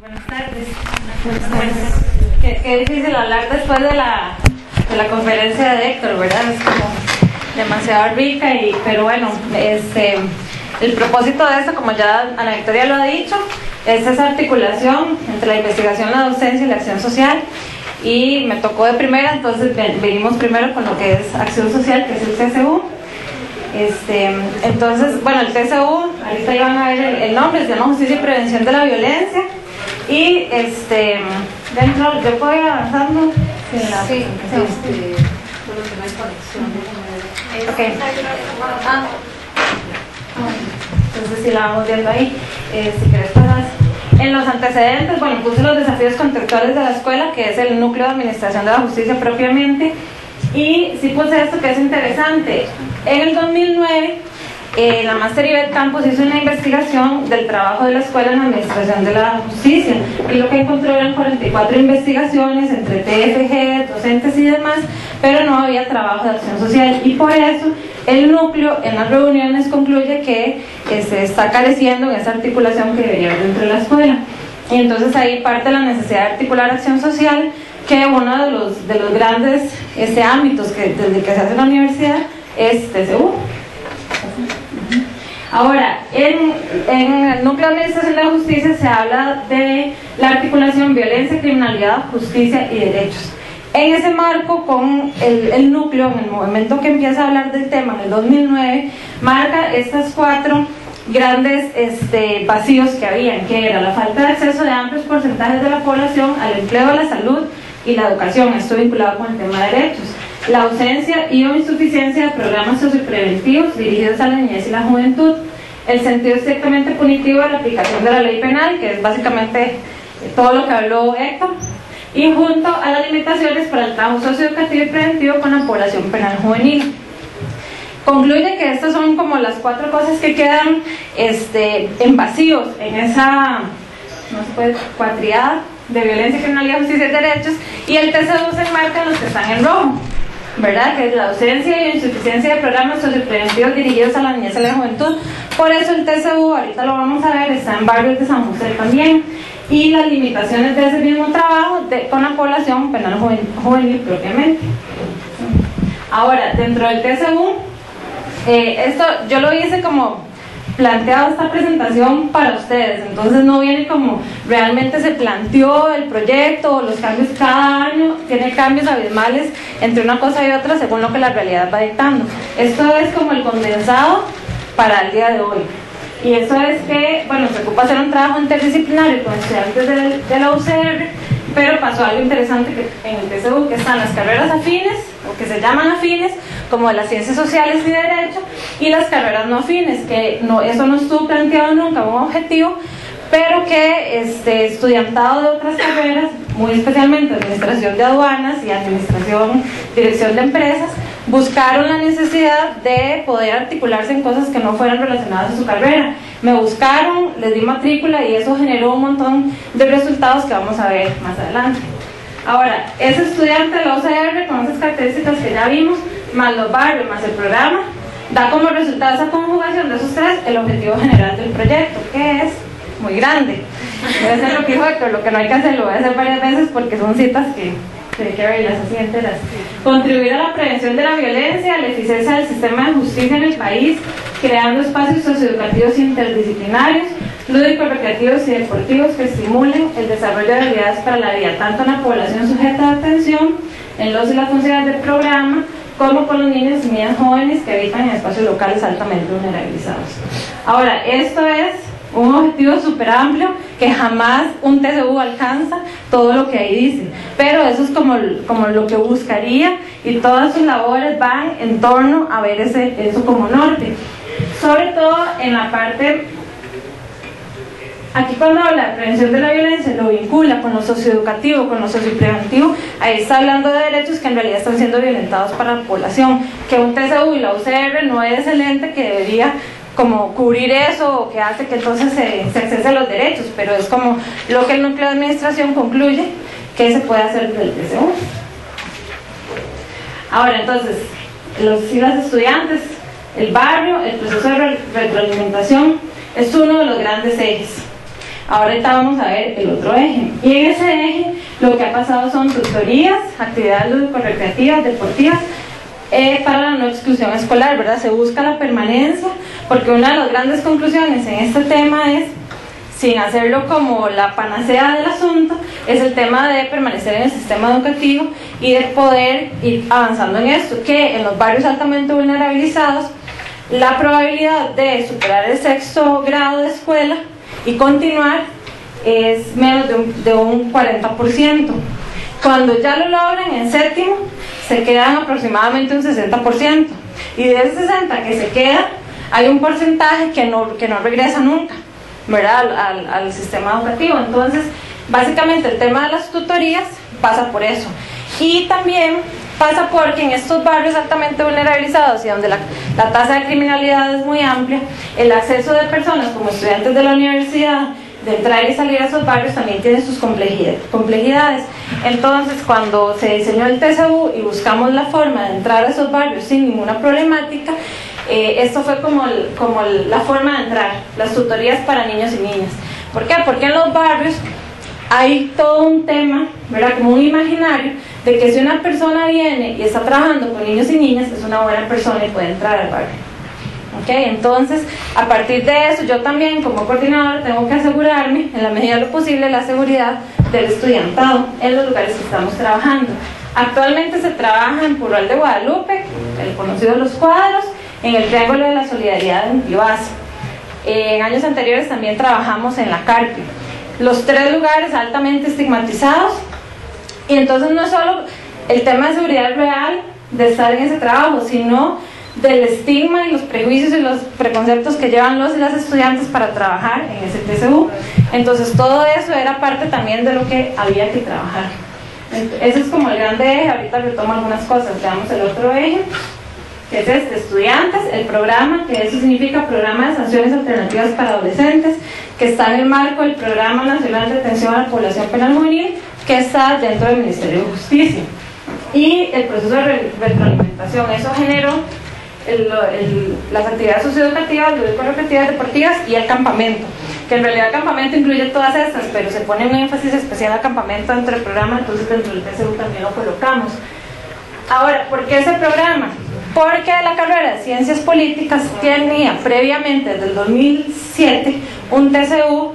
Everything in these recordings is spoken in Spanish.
Buenas tardes. Qué difícil hablar después de la conferencia de Héctor, ¿verdad? Es como demasiado rica, pero bueno, el propósito de esto, como ya Ana Victoria lo ha dicho, es esa articulación entre la investigación, la docencia y la acción social. Y me tocó de primera, entonces venimos primero con lo que es acción social, que es el TCU. Entonces, bueno, el TCU, ahorita iban a ver el nombre, se llama Justicia y Prevención de la Violencia. Y dentro, yo puedo ir avanzando. Sí, solo que no hay conexión. Ok. Entonces, si la vamos viendo ahí, si querés pasar. En los antecedentes, bueno, puse los desafíos contextuales de la escuela, que es el núcleo de administración de la justicia propiamente. Y sí puse esto que es interesante. En el 2009, la Máster Ivette Campos hizo una investigación del trabajo de la escuela en la administración de la justicia. Y lo que encontró eran 44 investigaciones entre TFG, docentes y demás, pero no había trabajo de acción social. Y por eso el núcleo en las reuniones concluye que se está careciendo en esa articulación que debería haber dentro de la escuela. Y entonces ahí parte la necesidad de articular acción social, que uno de los grandes ámbitos que desde que se hace en la universidad es TCU. Ahora, en el núcleo de administración de la justicia se habla de la articulación violencia, criminalidad, justicia y derechos. En ese marco, con el núcleo, en el momento que empieza a hablar del tema, en el 2009, marca estas 4 grandes vacíos que habían, que era la falta de acceso de amplios porcentajes de la población al empleo, a la salud y la educación, esto vinculado con el tema de derechos, la ausencia y o insuficiencia de programas sociopreventivos dirigidos a la niñez y la juventud, el sentido estrictamente punitivo de la aplicación de la ley penal, que es básicamente todo lo que habló Héctor, y junto a las limitaciones para el trabajo socioeducativo y preventivo con la población penal juvenil. Concluye que estas son como las 4 cosas que quedan en vacíos en esa, no se puede, cuatriada de violencia, criminalidad, justicia y derechos, y el TCU se enmarca en los que están en rojo, ¿verdad? Que es la ausencia y insuficiencia de programas sociopreventivos dirigidos a la niñez y la juventud. Por eso el TCU, ahorita lo vamos a ver, está en barrios de San José también, y las limitaciones de ese mismo trabajo con la población penal juvenil propiamente. Ahora, dentro del TCU, esto yo lo hice como planteado esta presentación para ustedes, entonces no viene como realmente se planteó el proyecto o los cambios cada año, tiene cambios abismales entre una cosa y otra según lo que la realidad va dictando. Esto es como el condensado para el día de hoy, y eso es que, bueno, se ocupa hacer un trabajo interdisciplinario con estudiantes de la UCR, pero pasó algo interesante que en el TCU, que están las carreras afines, o que se llaman afines, como de las ciencias sociales y derecho, y las carreras no afines, que no, eso no estuvo planteado nunca como objetivo, pero que estudiantado de otras carreras, muy especialmente administración de aduanas y dirección de empresas, buscaron la necesidad de poder articularse en cosas que no fueran relacionadas a su carrera. Me buscaron, les di matrícula y eso generó un montón de resultados que vamos a ver más adelante. Ahora, ese estudiante de la UCR con esas características que ya vimos, más los barrios, más el programa, da como resultado esa conjugación de esos 3 el objetivo general del proyecto, que es muy grande. Debe ser lo que dijo Héctor, lo que no hay que hacer, lo voy a hacer varias veces porque son citas que hay que verlas así enteras. Contribuir a la prevención de la violencia, a la eficiencia del sistema de justicia en el país, creando espacios socioeducativos interdisciplinarios, lúdicos, recreativos y deportivos que estimulen el desarrollo de habilidades para la vida, tanto en la población sujeta de atención, en los y las funciones del programa, como con los niños y niñas jóvenes que habitan en espacios locales altamente vulnerabilizados. Ahora, esto es un objetivo súper amplio que jamás un TCU alcanza todo lo que ahí dice, pero eso es como lo que buscaría, y todas sus labores van en torno a ver eso como norte, sobre todo en la parte. Aquí cuando habla de prevención de la violencia lo vincula con lo socioeducativo, con lo sociopreventivo, ahí está hablando de derechos que en realidad están siendo violentados para la población, que un TCU y la UCR no es el ente que debería como cubrir eso, o que hace que entonces se accese los derechos, pero es como lo que el núcleo de administración concluye que se puede hacer desde el TCU. Ahora entonces, los y las estudiantes, el barrio, el proceso de retroalimentación es uno de los grandes ejes. Ahorita vamos a ver el otro eje. Y en ese eje lo que ha pasado son tutorías, actividades lúdico-recreativas, deportivas, para la no exclusión escolar, ¿verdad? Se busca la permanencia, porque una de las grandes conclusiones en este tema es, sin hacerlo como la panacea del asunto, es el tema de permanecer en el sistema educativo y de poder ir avanzando en esto, que en los barrios altamente vulnerabilizados la probabilidad de superar el 6º grado de escuela y continuar es menos de un 40%. Cuando ya lo logran en 7º, se quedan aproximadamente un 60%, y de ese 60% que se queda, hay un porcentaje que no regresa nunca, ¿verdad? Al sistema educativo. Entonces, básicamente el tema de las tutorías pasa por eso, y también pasa porque en estos barrios altamente vulnerabilizados y donde la tasa de criminalidad es muy amplia, el acceso de personas como estudiantes de la universidad de entrar y salir a esos barrios también tiene sus complejidades. Entonces, cuando se diseñó el TCU y buscamos la forma de entrar a esos barrios sin ninguna problemática, esto fue como la forma de entrar, las tutorías para niños y niñas. ¿Por qué? Porque en los barrios hay todo un tema, ¿verdad? Como un imaginario de que si una persona viene y está trabajando con niños y niñas, es una buena persona y puede entrar al barrio. Okay, entonces, a partir de eso, yo también como coordinadora tengo que asegurarme, en la medida de lo posible, la seguridad del estudiantado en los lugares que estamos trabajando. Actualmente se trabaja en Purral de Guadalupe, el conocido Los Cuadros, en el Triángulo de la Solidaridad en Pibas. En años anteriores también trabajamos en la Carpio. Los 3 lugares altamente estigmatizados, y entonces no es solo el tema de seguridad real de estar en ese trabajo, sino del estigma y los prejuicios y los preconceptos que llevan los y las estudiantes para trabajar en ese TCU. Entonces todo eso era parte también de lo que había que trabajar. Ese es como el grande eje. Ahorita retomo algunas cosas. Veamos el otro eje, que es este, estudiantes, el programa, que eso significa Programa de Sanciones Alternativas para Adolescentes, que está en el marco del Programa Nacional de Atención a la Población Penal Juvenil, que está dentro del Ministerio de Justicia. Y el proceso de retroalimentación, eso generó las actividades socioeducativas, lúdico-recreativas, deportivas y el campamento, que en realidad el campamento incluye todas estas, pero se pone un énfasis especial al campamento dentro del programa, entonces dentro del TCU también lo colocamos. Ahora, ¿por qué ese programa? Porque la carrera de Ciencias Políticas tenía previamente, desde el 2007, un TCU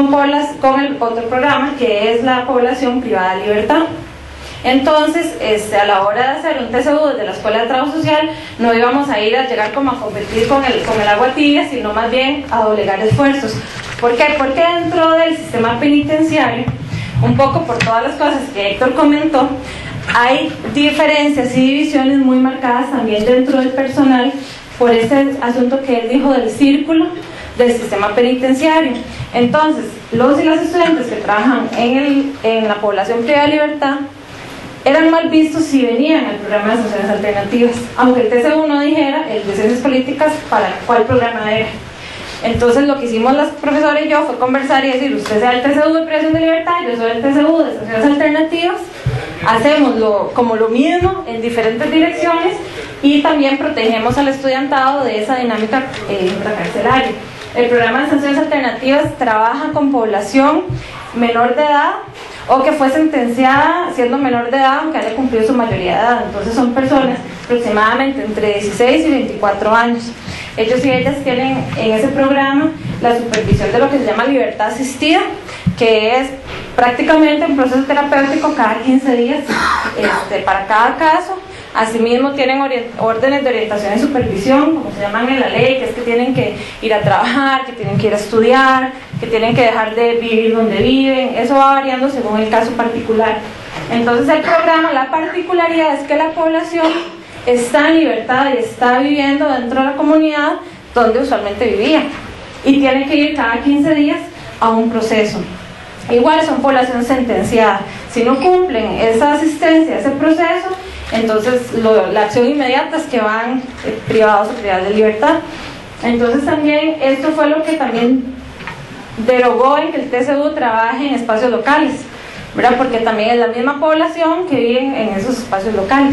con el otro programa, que es la Población Privada de Libertad. Entonces, a la hora de hacer un TCU desde la Escuela de Trabajo Social, no íbamos a ir a llegar como a competir con el agua tibia, sino más bien a doblegar esfuerzos. ¿Por qué? Porque dentro del sistema penitenciario, un poco por todas las cosas que Héctor comentó, hay diferencias y divisiones muy marcadas también dentro del personal, por ese asunto que él dijo del círculo del sistema penitenciario. Entonces, los y las estudiantes que trabajan en la Población Privada de Libertad eran mal vistos si venían al programa de sanciones alternativas, aunque el TCU no dijera, el de Ciencias Políticas, para cuál programa era. Entonces lo que hicimos las profesoras y yo fue conversar y decir, usted sea el TCU de privación de libertad, yo soy el TCU de sanciones alternativas, hacemos como lo mismo en diferentes direcciones y también protegemos al estudiantado de esa dinámica intracarcelaria. El programa de sanciones alternativas trabaja con población menor de edad o que fue sentenciada siendo menor de edad aunque haya cumplido su mayoría de edad. Entonces son personas aproximadamente entre 16 y 24 años. Ellos y ellas tienen en ese programa la supervisión de lo que se llama libertad asistida, que es prácticamente un proceso terapéutico cada 15 días para cada caso. Asimismo tienen órdenes de orientación y supervisión, como se llaman en la ley, que es que tienen que ir a trabajar, que tienen que ir a estudiar, que tienen que dejar de vivir donde viven. Eso va variando según el caso particular. Entonces el programa, la particularidad es que la población está en libertad y está viviendo dentro de la comunidad donde usualmente vivía y tiene que ir cada 15 días a un proceso. Igual son población sentenciada. Si no cumplen esa asistencia, ese proceso, entonces la acción inmediata es que van privados o privadas de libertad. Entonces también esto fue lo que también derogó en que el TCU trabaje en espacios locales, ¿verdad? Porque también es la misma población que vive en esos espacios locales.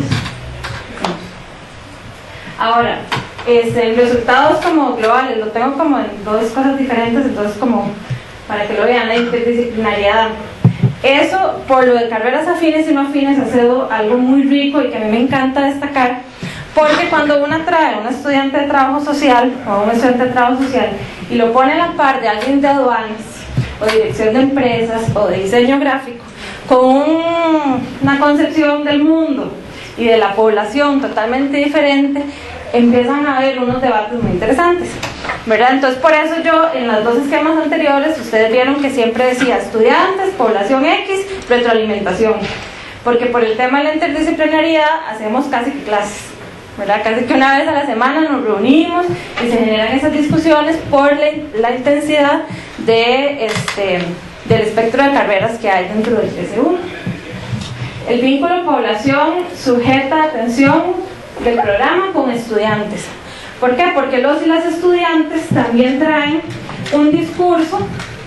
Ahora, resultados como globales, lo tengo como en dos cosas diferentes, entonces como para que lo vean, la interdisciplinariedad. Eso, por lo de carreras afines y no afines, ha sido algo muy rico y que a mí me encanta destacar, porque cuando uno trae a un estudiante de trabajo social o un estudiante de trabajo social y lo pone a la par de alguien de aduanas o dirección de empresas o de diseño gráfico, con una concepción del mundo y de la población totalmente diferente, empiezan a haber unos debates muy interesantes, ¿verdad? Entonces, por eso yo en los dos esquemas anteriores, ustedes vieron que siempre decía estudiantes, población X, retroalimentación, porque por el tema de la interdisciplinariedad hacemos casi que clases, ¿verdad? Casi que una vez a la semana nos reunimos y se generan esas discusiones por la intensidad del espectro de carreras que hay dentro del TC1. El vínculo población sujeta atención del programa con estudiantes. ¿Por qué? Porque los y las estudiantes también traen un discurso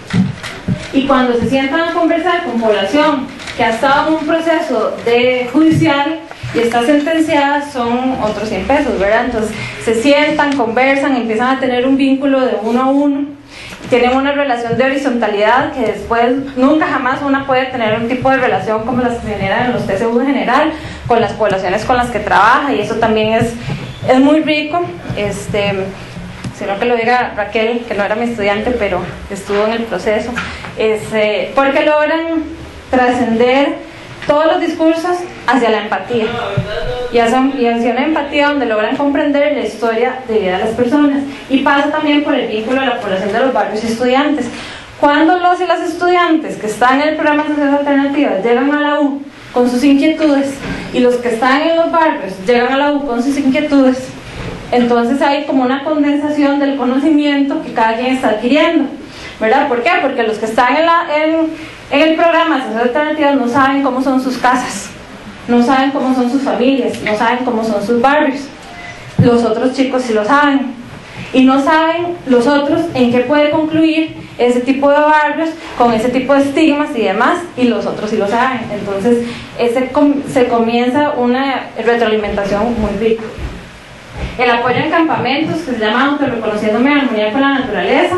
y cuando se sientan a conversar con población que ha estado en un proceso de judicial y está sentenciada, son otros 100 pesos, ¿verdad? Entonces se sientan, conversan, empiezan a tener un vínculo de uno a uno, tienen una relación de horizontalidad que después nunca jamás una puede tener un tipo de relación como las que se generan en los TCU en general con las poblaciones con las que trabaja, y eso también es muy rico. Sino que lo diga Raquel, que no era mi estudiante pero estuvo en el proceso, porque logran trascender todos los discursos hacia la empatía y hacia una empatía donde logran comprender la historia de vida de las personas, y pasa también por el vínculo de la población de los barrios y estudiantes. Cuando los y las estudiantes que están en el programa de sociedades alternativas llegan a la U con sus inquietudes y los que están en los barrios llegan a la U con sus inquietudes, entonces hay como una condensación del conocimiento que cada quien está adquiriendo, ¿verdad? ¿Por qué? Porque los que están en el programa de sociedades alternativas no saben cómo son sus casas, no saben cómo son sus familias, no saben cómo son sus barrios. Los otros chicos sí lo saben, y no saben los otros en qué puede concluir ese tipo de barrios con ese tipo de estigmas y demás, y los otros sí lo saben. Entonces se comienza una retroalimentación muy rica. El apoyo en campamentos, que se llama Autorreconociéndome en armonía con la naturaleza.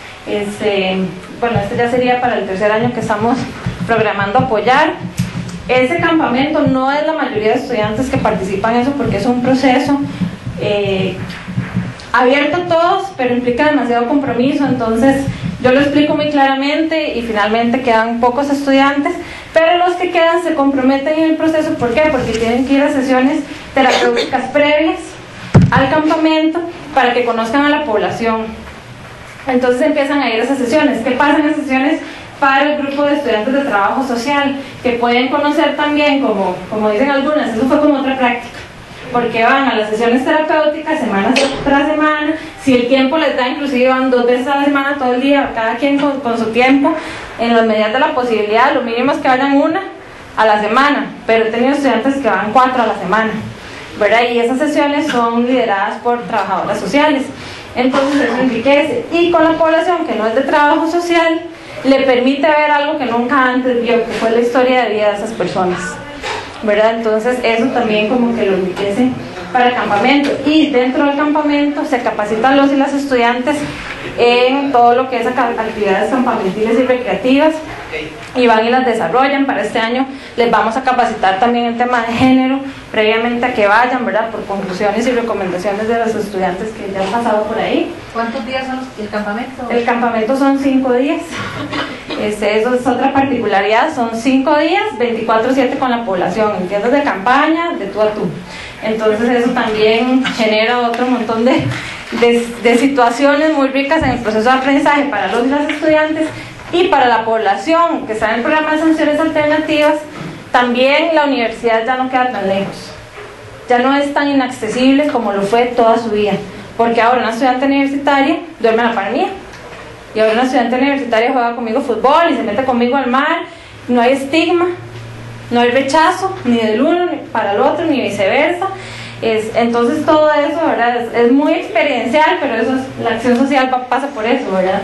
Bueno, este ya sería para el tercer año que estamos programando apoyar. Ese campamento no es la mayoría de estudiantes que participan en eso, porque es un proceso abierto a todos, pero implica demasiado compromiso. Entonces yo lo explico muy claramente y finalmente quedan pocos estudiantes, pero los que quedan se comprometen en el proceso. ¿Por qué? Porque tienen que ir a sesiones terapéuticas previas al campamento para que conozcan a la población. Entonces empiezan a ir a esas sesiones. ¿Qué pasa en esas sesiones? Para el grupo de estudiantes de trabajo social, que pueden conocer también, como dicen algunas, eso fue como otra práctica, porque van a las sesiones terapéuticas semana tras semana, si el tiempo les da, inclusive van 2 veces a la semana, todo el día, cada quien con su tiempo, en las medidas de la posibilidad. Lo mínimo es que vayan 1 a la semana, pero he tenido estudiantes que van 4 a la semana, ¿verdad? Y esas sesiones son lideradas por trabajadoras sociales. Entonces eso enriquece, y con la población que no es de trabajo social le permite ver algo que nunca antes vio, que fue la historia de vida de esas personas, ¿verdad? Entonces eso también como que lo enriquece para el campamento. Y dentro del campamento se capacitan los y las estudiantes en todo lo que es actividades campamentiles y recreativas, y van y las desarrollan. Para este año les vamos a capacitar también en tema de género, previamente a que vayan, ¿verdad? Por conclusiones y recomendaciones de los estudiantes que ya han pasado por ahí. ¿Cuántos días son el campamento? El campamento son 5 días. Eso es otra particularidad, son 5 días, 24/7 con la población, en tiendas de campaña, de tú a tú. Entonces eso también genera otro montón de situaciones muy ricas en el proceso de aprendizaje para los y las estudiantes. Y para la población que está en el programa de sanciones alternativas, también la universidad ya no queda tan lejos, ya no es tan inaccesible como lo fue toda su vida, porque ahora una estudiante universitaria duerme a la par mía, y ahora una estudiante universitaria juega conmigo fútbol y se mete conmigo al mar. No hay estigma, no hay rechazo ni del uno ni para el otro, ni viceversa. Entonces todo eso, ¿verdad? Es muy experiencial, pero eso la acción social pasa por eso, ¿verdad?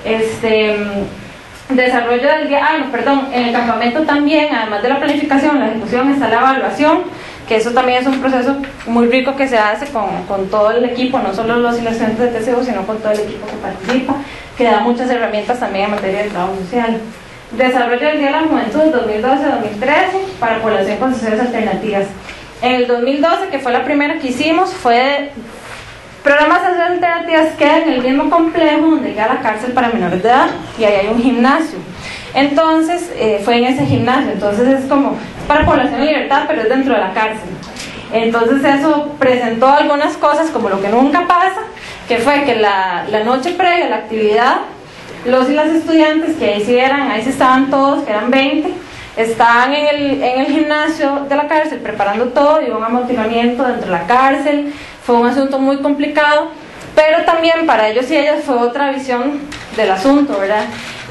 Desarrollo del día, en el campamento también, además de la planificación, la ejecución, está la evaluación, que eso también es un proceso muy rico que se hace con todo el equipo, no solo los y las estudiantes de TCU, sino con todo el equipo que participa. que da muchas herramientas también en materia de trabajo social. Desarrollo del Día de la Juventud 2012-2013 para población con sociedades alternativas. En el 2012, que fue la primera que hicimos, fue programas de sociedades alternativas que en el mismo complejo donde queda la cárcel para menores de edad, y ahí hay un gimnasio. Entonces fue en ese gimnasio, entonces es como para población en libertad, pero es dentro de la cárcel. Entonces eso presentó algunas cosas como lo que nunca pasa, que fue que la noche previa a la actividad, los y las estudiantes, que ahí sí estaban todos, que eran 20, estaban en el gimnasio de la cárcel preparando todo, y un amotinamiento dentro de la cárcel. Fue un asunto muy complicado, pero también para ellos y ellas fue otra visión del asunto, ¿verdad?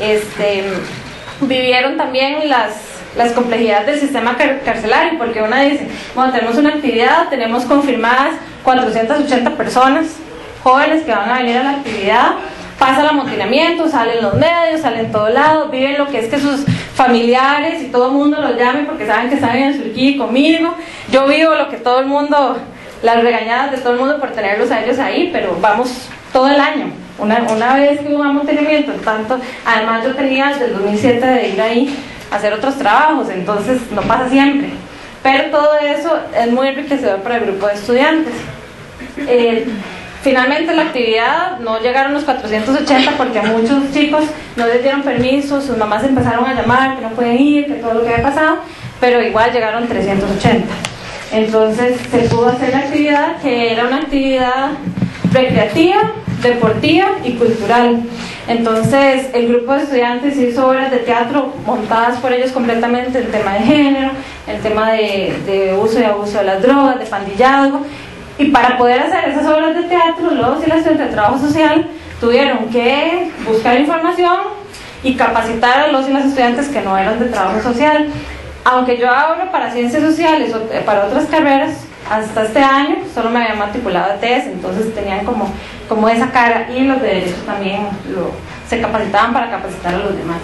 Vivieron también las complejidades del sistema carcelario, porque una dice, bueno, tenemos una actividad, tenemos confirmadas 480 personas, jóvenes que van a venir a la actividad, pasa el amotinamiento, salen los medios, salen en todo lado, viven lo que es que sus familiares y todo el mundo los llame porque saben que están en el surquí conmigo. Yo vivo lo que todo el mundo, las regañadas de todo el mundo por tenerlos a ellos ahí, pero vamos todo el año. Una vez que hubo un amotinamiento, tanto, además yo tenía desde el 2007 de ir ahí a hacer otros trabajos, entonces no pasa siempre. Pero todo eso es muy enriquecedor para el grupo de estudiantes. Finalmente la actividad no llegaron los 480 porque a muchos chicos no les dieron permiso, sus mamás empezaron a llamar que no pueden ir, que todo lo que había pasado, pero igual llegaron 380. Entonces se pudo hacer la actividad, que era una actividad recreativa, deportiva y cultural. Entonces el grupo de estudiantes hizo obras de teatro montadas por ellos completamente, el tema de género, el tema de uso y abuso de las drogas, de pandillazgo. Y para poder hacer esas obras de teatro, los y las estudiantes de trabajo social tuvieron que buscar información y capacitar a los y las estudiantes que no eran de trabajo social. Aunque yo ahora para ciencias sociales o para otras carreras, hasta este año solo me había matriculado a TES, entonces tenían como esa cara, y los de derecho también se capacitaban para capacitar a los demás.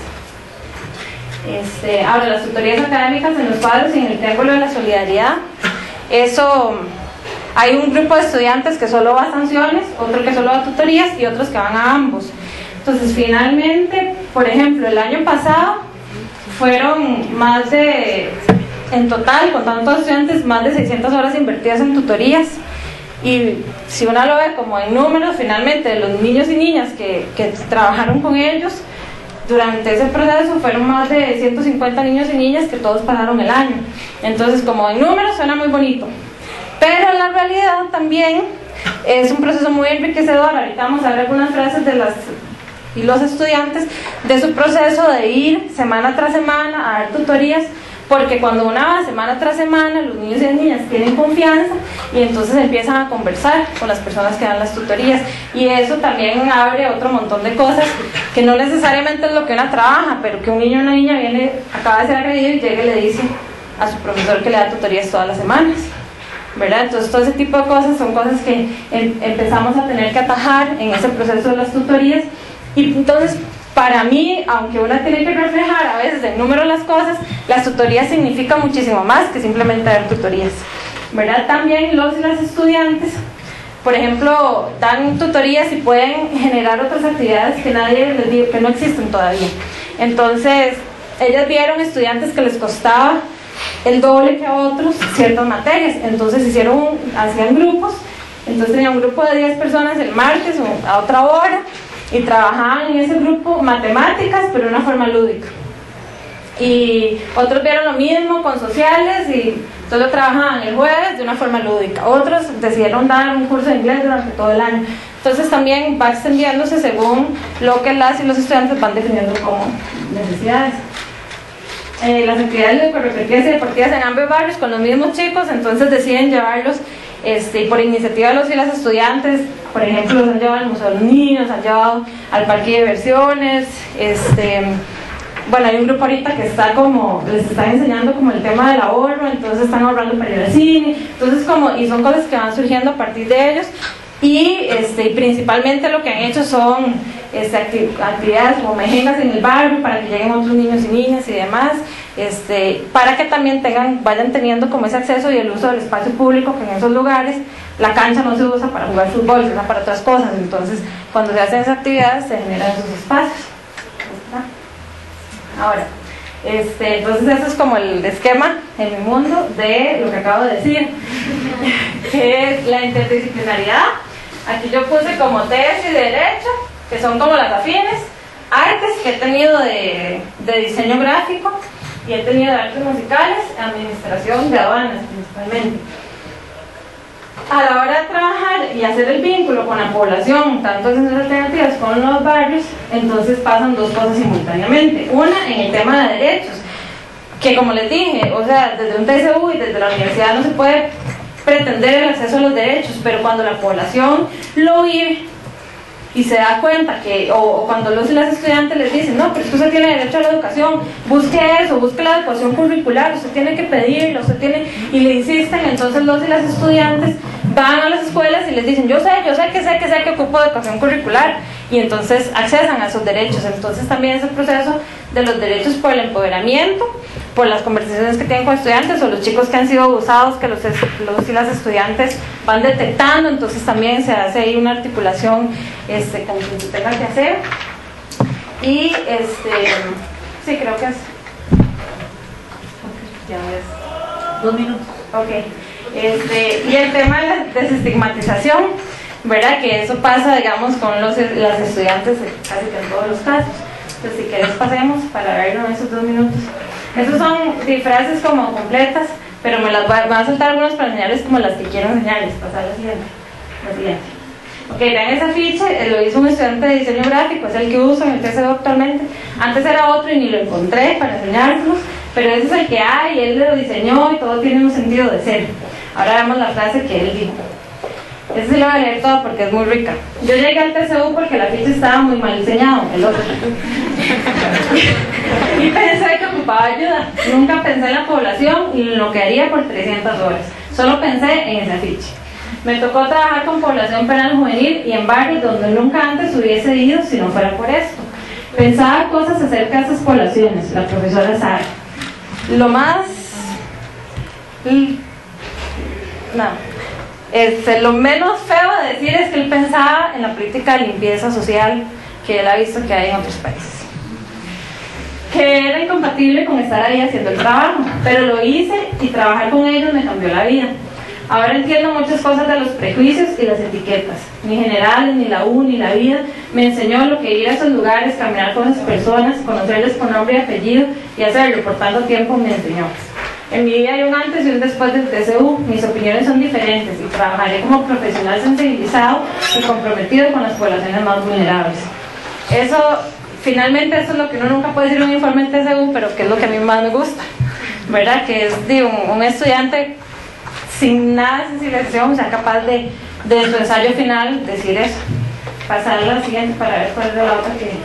Ahora, las tutorías académicas en los cuadros y en el triángulo de la solidaridad, eso... Hay un grupo de estudiantes que solo va a sanciones, otro que solo va a tutorías y otros que van a ambos. Entonces, finalmente, por ejemplo, el año pasado fueron en total, contando todos los estudiantes, más de 600 horas invertidas en tutorías. Y si uno lo ve como en números, finalmente, de los niños y niñas que trabajaron con ellos, durante ese proceso fueron más de 150 niños y niñas que todos pasaron el año. Entonces, como en números, suena muy bonito. Pero la realidad también es un proceso muy enriquecedor. Ahorita vamos a ver algunas frases de los estudiantes de su proceso de ir semana tras semana a dar tutorías, porque cuando uno va semana tras semana, los niños y las niñas tienen confianza y entonces empiezan a conversar con las personas que dan las tutorías, y eso también abre otro montón de cosas que no necesariamente es lo que una trabaja, pero que un niño o una niña acaba de ser agredido y llega y le dice a su profesor que le da tutorías todas las semanas, ¿verdad? Entonces todo ese tipo de cosas son cosas que empezamos a tener que atajar en ese proceso de las tutorías. Y entonces, para mí, aunque uno tiene que reflejar a veces el número de las cosas, las tutorías significan muchísimo más que simplemente dar tutorías, ¿verdad? También los y las estudiantes, por ejemplo, dan tutorías y pueden generar otras actividades que nadie les dijo, que no existen todavía. Entonces, ellas vieron estudiantes que les costaba el doble que a otros ciertas materias, entonces hacían grupos, entonces tenían un grupo de 10 personas el martes o a otra hora y trabajaban en ese grupo matemáticas, pero de una forma lúdica. Y otros vieron lo mismo con sociales y solo trabajaban el jueves de una forma lúdica. Otros decidieron dar un curso de inglés durante todo el año. Entonces también va extendiéndose según lo que las y los estudiantes van definiendo como necesidades. Las actividades recreativas y deportivas en ambos barrios con los mismos chicos, entonces deciden llevarlos por iniciativa de los y las estudiantes. Por ejemplo, los han llevado al Museo de los Niños, han llevado al parque de diversiones. Bueno, hay un grupo ahorita que les están enseñando como el tema del ahorro, entonces están ahorrando para ir al cine. Entonces y son cosas que van surgiendo a partir de ellos. Y principalmente lo que han hecho son actividades como mejengas en el barrio para que lleguen otros niños y niñas y demás. para que también vayan teniendo como ese acceso y el uso del espacio público, que en esos lugares la cancha no se usa para jugar fútbol, se usa para otras cosas. Entonces, cuando se hacen esas actividades, se generan esos espacios. Ahora, entonces eso es como el esquema en mi mundo de lo que acabo de decir, que es la interdisciplinaridad. Aquí yo puse como tesis y derecho, que son como las afines, artes, que he tenido de diseño gráfico, y he tenido de artes musicales, administración de aduanas principalmente. A la hora de trabajar y hacer el vínculo con la población, tanto en las alternativas como en los barrios, entonces pasan dos cosas simultáneamente. Una, en el tema de derechos, que como les dije, o sea, desde un TCU y desde la universidad no se puede pretender el acceso a los derechos, pero cuando la población lo vive y se da cuenta que, o cuando los y las estudiantes les dicen, no, pero es que usted tiene derecho a la educación, busque eso, busque la adecuación curricular, usted tiene que pedirlo, usted tiene, y le insisten, entonces los y las estudiantes van a las escuelas y les dicen, yo sé que ocupo adecuación curricular, y entonces accesan a esos derechos. Entonces también es el proceso de los derechos por el empoderamiento, por las conversaciones que tienen con estudiantes o los chicos que han sido abusados, que los y las estudiantes van detectando. Entonces también se hace ahí una articulación con quien se tenga que hacer. Y sí, creo que es ya ves 2 minutos. Ok. Y el tema de la desestigmatización, ¿verdad? Que eso pasa, digamos, con las estudiantes casi que en todos los casos. Entonces, si querés pasemos para verlo en esos 2 minutos. Esos son frases como completas, pero me las van a soltar algunas para enseñarles como las que quiero enseñarles. Pasar la siguiente. Ok, vean ese afiche, lo hizo un estudiante de diseño gráfico, es el que uso en el TCU actualmente. Antes era otro y ni lo encontré para enseñárselos, pero ese es el que hay, él lo diseñó y todo tiene un sentido de ser. Ahora vemos la frase que él dijo. Ese sí lo voy a leer todo porque es muy rica. Yo llegué al TCU porque el afiche estaba muy mal diseñado, el otro. Y pensé que ocupaba ayuda. Nunca pensé en la población y en lo que haría por 300 horas. Solo pensé en ese afiche. Me tocó trabajar con población penal juvenil y en barrios donde nunca antes hubiese ido si no fuera por esto. Pensaba cosas acerca de esas poblaciones, la profesora sabe. Lo más... lo menos feo de decir es que él pensaba en la política de limpieza social que él ha visto que hay en otros países, que era incompatible con estar ahí haciendo el trabajo, pero lo hice y trabajar con ellos me cambió la vida. Ahora entiendo muchas cosas de los prejuicios y las etiquetas, ni generales, ni la U, ni la vida. Me enseñó lo que ir a esos lugares, caminar con esas personas, conocerles con nombre y apellido y hacerlo por tanto tiempo me enseñó. En mi vida hay un antes y un después del TCU, mis opiniones son diferentes y trabajaré como profesional sensibilizado y comprometido con las poblaciones más vulnerables. Finalmente eso es lo que uno nunca puede decir en un informe del TCU, pero que es lo que a mí más me gusta, ¿verdad? Que es un estudiante sin nada de sensibilización, sea capaz de su ensayo final decir eso. Pasar a la siguiente para ver cuál es la otra que...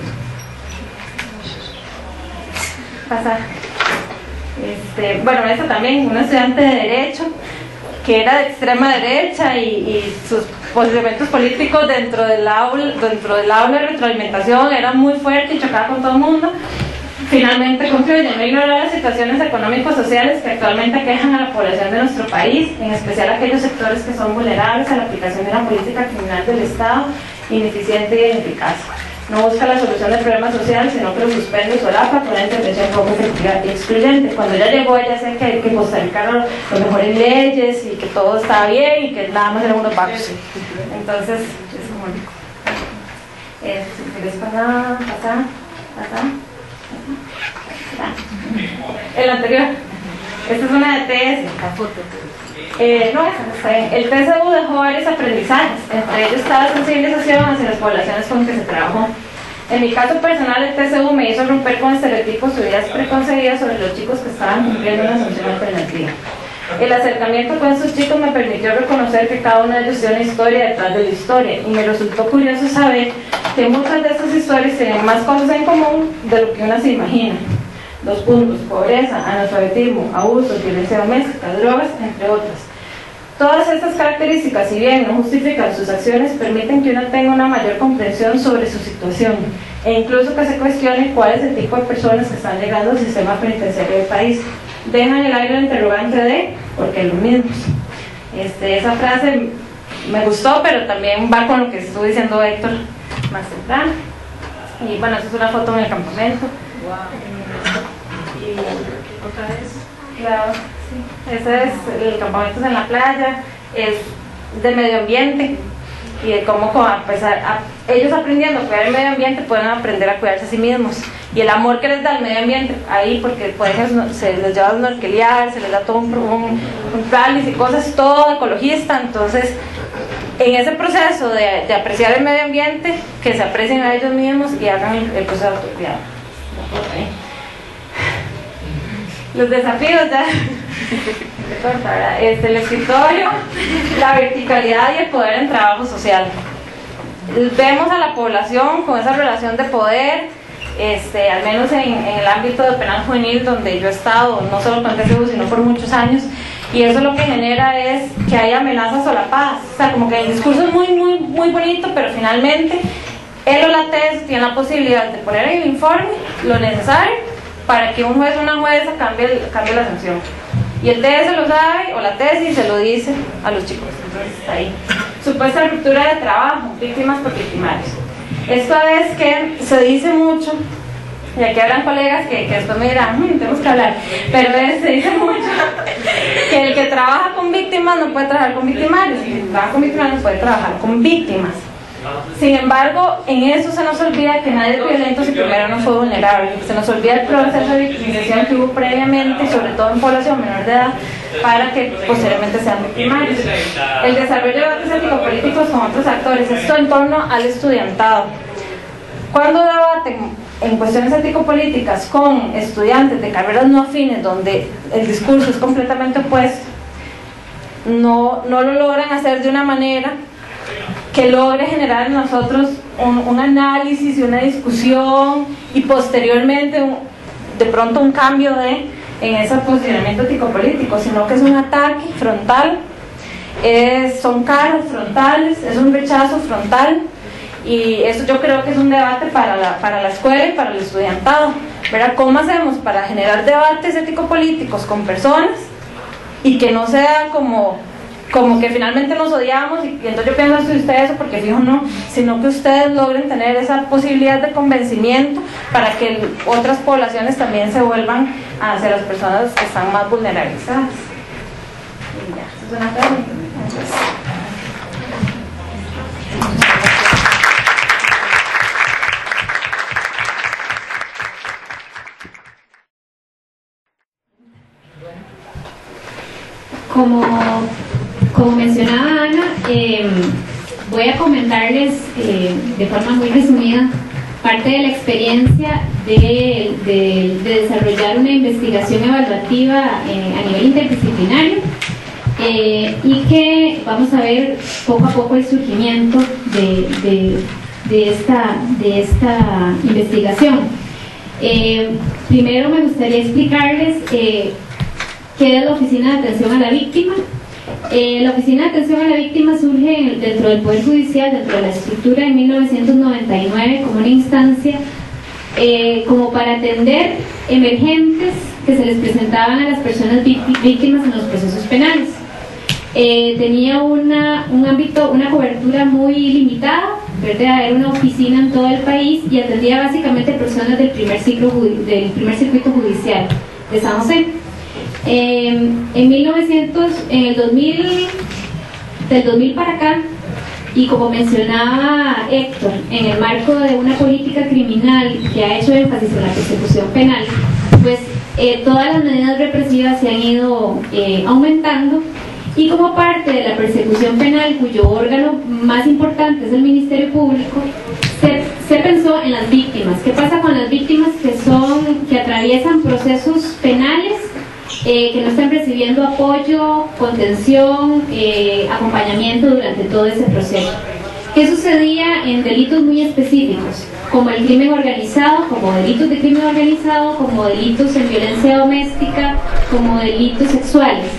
Pasar. Bueno, esta también, una estudiante de Derecho que era de extrema derecha y sus posicionamientos políticos dentro del aula de retroalimentación eran muy fuertes y chocaba con todo el mundo. Finalmente concluye, no ignorar las situaciones económico-sociales que actualmente aquejan a la población de nuestro país, en especial aquellos sectores que son vulnerables a la aplicación de una política criminal del Estado ineficiente y ineficaz. No busca la solución del problema social, sino que lo suspende y solapa con una intervención poco efectiva y excluyente. Cuando ella llegó, ella sé que Costa Rica era las mejores leyes y que todo estaba bien y que nada más eran unos pagos. Entonces, es como rico. Si quieres pasar. El anterior. Esta es una de tesis. El TCU dejó varios aprendizajes, entre ellos está la sensibilización hacia las poblaciones con que se trabajó. En mi caso personal, el TCU me hizo romper con estereotipos o ideas preconcebidas sobre los chicos que estaban cumpliendo una sanción alternativa. El acercamiento con estos chicos me permitió reconocer que cada uno de ellos tiene una historia detrás de la historia, y me resultó curioso saber que muchas de estas historias tienen más cosas en común de lo que uno se imagina. 2 puntos: pobreza, analfabetismo, abuso, violencia doméstica, drogas, entre otras. Todas estas características, si bien no justifican sus acciones, permiten que uno tenga una mayor comprensión sobre su situación e incluso que se cuestione cuál es el tipo de personas que están llegando al sistema penitenciario del país. Dejan el aire interrogante de ¿por qué los mismos? Esa frase me gustó, pero también va con lo que estuvo diciendo Héctor más temprano. Y bueno, esa es una foto en el campamento. Y otra vez. Claro, sí. Ese es el campamento en la playa, es de medio ambiente y de cómo ellos aprendiendo a cuidar el medio ambiente pueden aprender a cuidarse a sí mismos, y el amor que les da el medio ambiente ahí, porque se les lleva a snorkelear, se les da todo un planes y cosas, todo ecologista. Entonces en ese proceso de apreciar el medio ambiente, que se aprecien a ellos mismos y hagan el proceso de autocuidado. Los desafíos ya el escritorio, la verticalidad y el poder en trabajo social. Vemos a la población con esa relación de poder, al menos en el ámbito de penal juvenil donde yo he estado, no solo con TCU sino por muchos años, y eso lo que genera es que hay amenazas solapadas. O sea, como que el discurso es muy bonito, pero finalmente él o la TES tiene la posibilidad de poner en el informe lo necesario para que un juez o una jueza cambie la sanción, y el TES se lo sabe, o la tesis se lo dice a los chicos. Entonces ahí, supuesta ruptura de trabajo, víctimas por victimarios. Esto es que se dice mucho, y aquí habrán colegas que después me dirán, tenemos que hablar, pero se dice mucho que el que trabaja con víctimas no puede trabajar con victimarios, y el que trabaja con victimarios no puede trabajar con víctimas. Sin embargo, en eso se nos olvida que nadie es violento si primero no fue vulnerable. Se nos olvida el proceso de victimización que hubo previamente, sobre todo en población menor de edad, para que posteriormente sean victimarios. El desarrollo de debates ético-políticos con otros actores, esto en torno al estudiantado. Cuando debaten en cuestiones ético-políticas con estudiantes de carreras no afines, donde el discurso es completamente opuesto, no lo logran hacer de una manera que logre generar en nosotros un análisis y una discusión, y posteriormente de pronto un cambio en ese posicionamiento ético-político, sino que es un ataque frontal, son caras frontales, es un rechazo frontal, y eso yo creo que es un debate para la escuela y para el estudiantado, ¿verdad? ¿Cómo hacemos para generar debates ético-políticos con personas y que no sea como que finalmente nos odiamos, y entonces yo pienso esto de ustedes, porque fijo no, sino que ustedes logren tener esa posibilidad de convencimiento para que otras poblaciones también se vuelvan hacia las personas que están más vulnerabilizadas? Y ya, esa es una pregunta. Como mencionaba Ana, voy a comentarles de forma muy resumida parte de la experiencia de desarrollar una investigación evaluativa a nivel interdisciplinario, y que vamos a ver poco a poco el surgimiento de esta investigación. Primero me gustaría explicarles qué es la Oficina de Atención a la Víctima. La Oficina de Atención a la Víctima surge dentro del Poder Judicial, dentro de la estructura, en 1999 como una instancia como para atender emergentes que se les presentaban a las personas víctimas en los procesos penales. Tenía un ámbito, una cobertura muy limitada, ¿verdad? Era una oficina en todo el país y atendía básicamente personas del primer circuito judicial de San José. Del 2000 para acá, y como mencionaba Héctor, en el marco de una política criminal que ha hecho énfasis en la persecución penal, pues todas las medidas represivas se han ido aumentando, y como parte de la persecución penal, cuyo órgano más importante es el Ministerio Público, se pensó en las víctimas. ¿Qué pasa con las víctimas que atraviesan procesos penales, que no están recibiendo apoyo, contención, acompañamiento durante todo ese proceso? ¿Qué sucedía en delitos muy específicos, como el crimen organizado, como delitos de crimen organizado, como delitos en violencia doméstica, como delitos sexuales?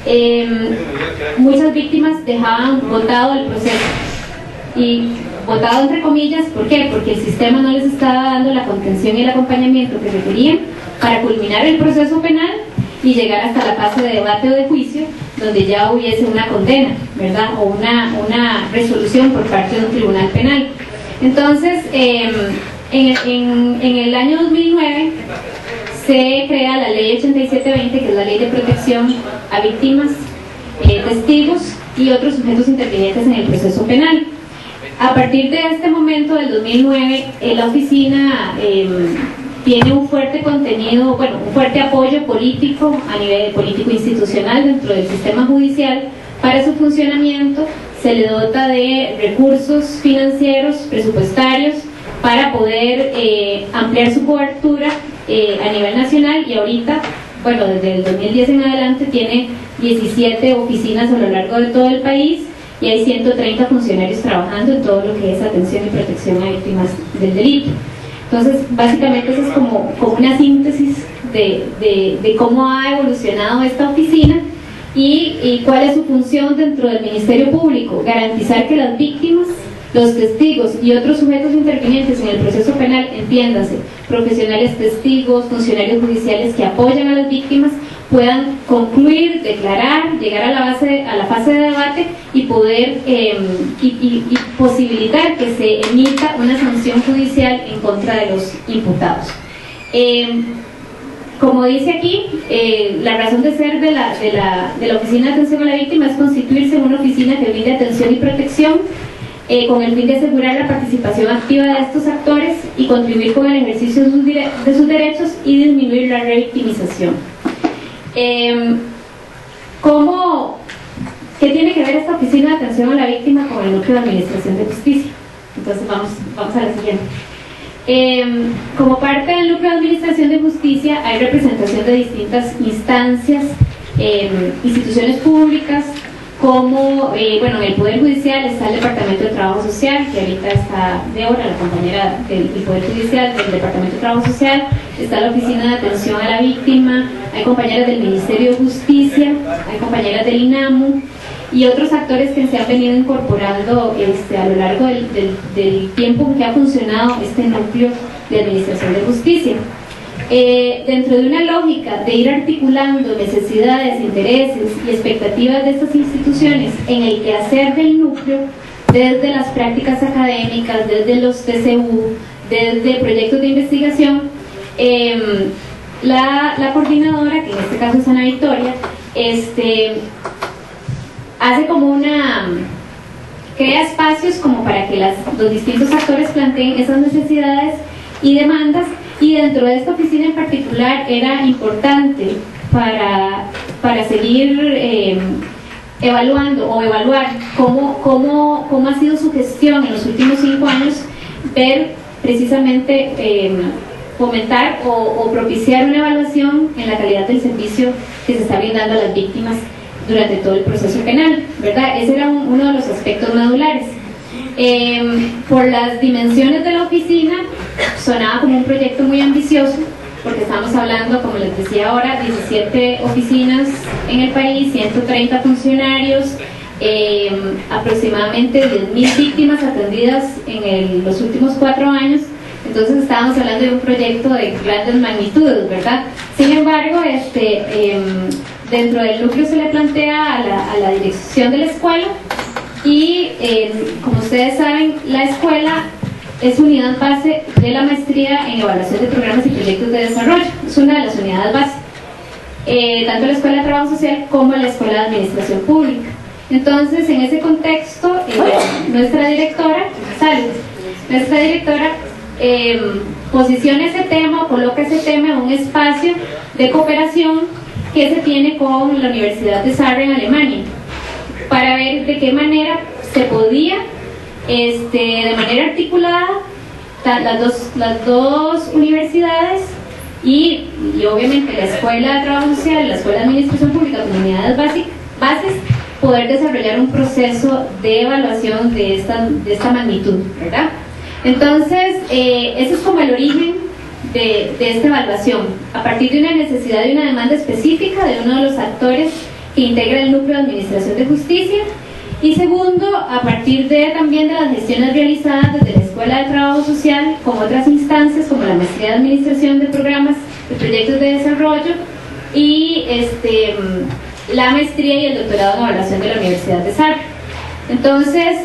muchas víctimas dejaban botado el proceso. Y botado entre comillas, ¿por qué? Porque el sistema no les estaba dando la contención y el acompañamiento que requerían para culminar el proceso penal y llegar hasta la fase de debate o de juicio, donde ya hubiese una condena, ¿verdad? O una resolución por parte de un tribunal penal. Entonces, en el año 2009 se crea la ley 8720, que es la ley de protección a víctimas, testigos y otros sujetos intervinientes en el proceso penal. A partir de este momento, del 2009, la oficina tiene un fuerte contenido, bueno, un fuerte apoyo político a nivel político institucional dentro del sistema judicial. Para su funcionamiento se le dota de recursos financieros, presupuestarios, para poder ampliar su cobertura a nivel nacional, y ahorita, bueno, desde el 2010 en adelante tiene 17 oficinas a lo largo de todo el país y hay 130 funcionarios trabajando en todo lo que es atención y protección a víctimas del delito. Entonces, básicamente eso es como una síntesis de cómo ha evolucionado esta oficina y cuál es su función dentro del Ministerio Público: garantizar que las víctimas, los testigos y otros sujetos intervinientes en el proceso penal, entiéndase, profesionales testigos, funcionarios judiciales que apoyan a las víctimas, puedan concluir, declarar, llegar a la fase de debate y poder y posibilitar que se emita una sanción judicial en contra de los imputados. Como dice aquí, la razón de ser de la Oficina de Atención a la Víctima es constituirse en una oficina que brinde atención y protección con el fin de asegurar la participación activa de estos actores y contribuir con el ejercicio de sus derechos y disminuir la revictimización. ¿Qué tiene que ver esta Oficina de Atención a la Víctima con el Núcleo de Administración de Justicia? Entonces vamos a la siguiente. Como parte del Núcleo de Administración de Justicia hay representación de distintas instancias, instituciones públicas, como, bueno, en el Poder Judicial está el Departamento de Trabajo Social, que ahorita está Débora, la compañera del Poder Judicial, del Departamento de Trabajo Social, está la Oficina de Atención a la Víctima, hay compañeras del Ministerio de Justicia, hay compañeras del INAMU y otros actores que se han venido incorporando a lo largo del tiempo que ha funcionado este núcleo de administración de justicia. Dentro de una lógica de ir articulando necesidades, intereses y expectativas de estas instituciones en el quehacer del núcleo, desde las prácticas académicas, desde los TCU, desde proyectos de investigación, la coordinadora, que en este caso es Ana Victoria, hace como crea espacios como para que los distintos actores planteen esas necesidades y demandas. Y dentro de esta oficina en particular era importante para seguir evaluando o evaluar cómo ha sido su gestión en los últimos 5 años, ver precisamente fomentar o propiciar una evaluación en la calidad del servicio que se está brindando a las víctimas durante todo el proceso penal, ¿verdad? Ese era uno de los aspectos medulares. Por las dimensiones de la oficina sonaba como un proyecto muy ambicioso, porque estamos hablando, como les decía ahora, 17 oficinas en el país, 130 funcionarios, aproximadamente 10.000 víctimas atendidas en los últimos 4 años. Entonces estábamos hablando de un proyecto de grandes magnitudes, ¿verdad? Sin embargo, dentro del núcleo se le plantea a la dirección de la escuela. Y como ustedes saben, la escuela es unidad base de la maestría en evaluación de programas y proyectos de desarrollo. Es una de las unidades base, tanto la Escuela de Trabajo Social como la Escuela de Administración Pública. Entonces, en ese contexto, nuestra directora posiciona ese tema, coloca ese tema en un espacio de cooperación que se tiene con la Universidad de Saar en Alemania, para ver de qué manera se podía, de manera articulada, las dos universidades y obviamente la Escuela de Trabajo Social, la Escuela de Administración Pública, comunidades bases, poder desarrollar un proceso de evaluación de esta magnitud, ¿verdad? Entonces, ese es como el origen de esta evaluación, a partir de una necesidad y una demanda específica de uno de los actores que integra el núcleo de administración de justicia. Y segundo, a partir también de las gestiones realizadas desde la Escuela de Trabajo Social con otras instancias como la Maestría de Administración de Programas de Proyectos de Desarrollo y la Maestría y el Doctorado en Evaluación de la Universidad de Sarre. Entonces,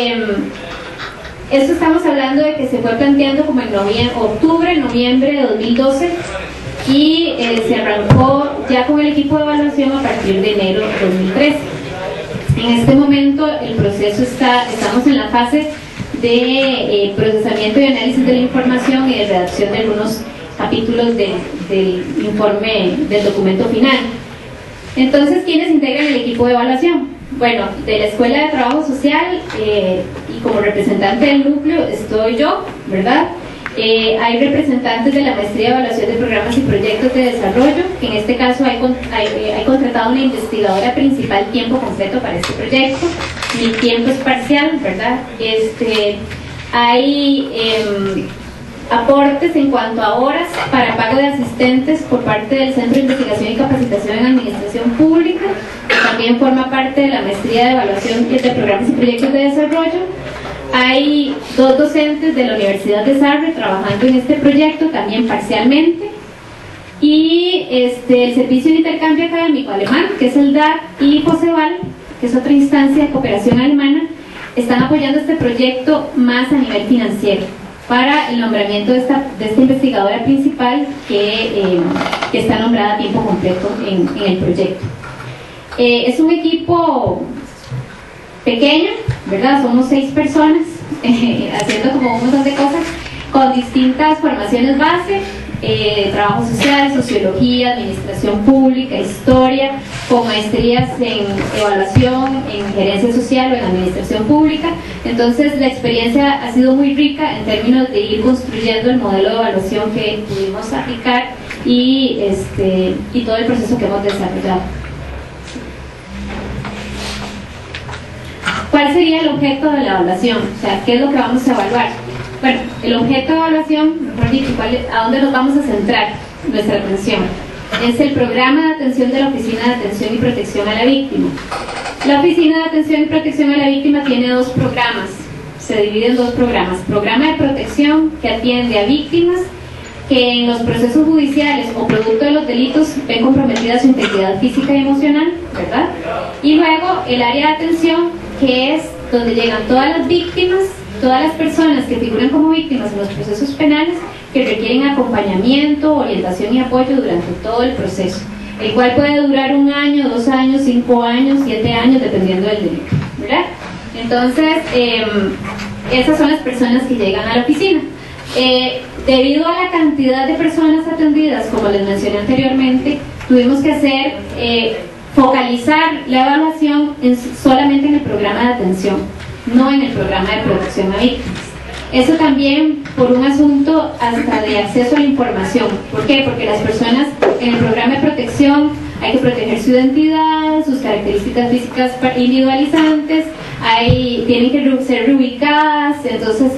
esto estamos hablando de que se fue planteando como en octubre, noviembre de 2012 y se arrancó ya con el equipo de evaluación a partir de enero de 2013. En este momento el proceso estamos en la fase de procesamiento y análisis de la información y de redacción de algunos capítulos del informe del documento final. Entonces, ¿quiénes integran el equipo de evaluación? Bueno, de la Escuela de Trabajo Social y como representante del núcleo estoy yo, ¿verdad? Hay representantes de la Maestría de Evaluación de Programas y Proyectos de Desarrollo, que en este caso hay contratado una investigadora principal tiempo completo para este proyecto. Mi tiempo es parcial, ¿verdad? Hay aportes en cuanto a horas para pago de asistentes por parte del Centro de Investigación y Capacitación en Administración Pública, que también forma parte de la Maestría de Evaluación de Programas y Proyectos de Desarrollo. Hay 2 docentes de la Universidad de Sarre trabajando en este proyecto, también parcialmente. Y el Servicio de Intercambio Académico Alemán, que es el DAC, y Joseval, que es otra instancia de cooperación alemana, están apoyando este proyecto más a nivel financiero para el nombramiento de esta investigadora principal que está nombrada a tiempo completo en el proyecto. Es un equipo pequeño, ¿verdad? Somos 6 personas haciendo como un montón de cosas con distintas formaciones base, trabajo social, sociología, administración pública, historia, con maestrías en evaluación, en gerencia social o en administración pública. Entonces la experiencia ha sido muy rica en términos de ir construyendo el modelo de evaluación que pudimos aplicar y todo el proceso que hemos desarrollado. ¿Cuál sería el objeto de la evaluación? O sea, ¿qué es lo que vamos a evaluar? Bueno, el objeto de evaluación, mejor dicho, ¿a dónde nos vamos a centrar nuestra atención? Es el programa de atención de la Oficina de Atención y Protección a la Víctima. La Oficina de Atención y Protección a la Víctima tiene 2 programas, se divide en 2 programas. Programa de protección que atiende a víctimas que en los procesos judiciales o producto de los delitos ven comprometida su integridad física y emocional, ¿verdad? Y luego el área de atención, que es donde llegan todas las víctimas, todas las personas que figuran como víctimas en los procesos penales que requieren acompañamiento, orientación y apoyo durante todo el proceso, el cual puede durar 1 año, 2 años, 5 años, 7 años, dependiendo del delito, ¿verdad? Entonces, esas son las personas que llegan a la oficina. Debido a la cantidad de personas atendidas, como les mencioné anteriormente, tuvimos que focalizar la evaluación solamente en el programa de atención, no en el programa de protección a víctimas. Eso también por un asunto hasta de acceso a la información. ¿Por qué? Porque las personas en el programa de protección hay que proteger su identidad, sus características físicas individualizantes, tienen que ser reubicadas, entonces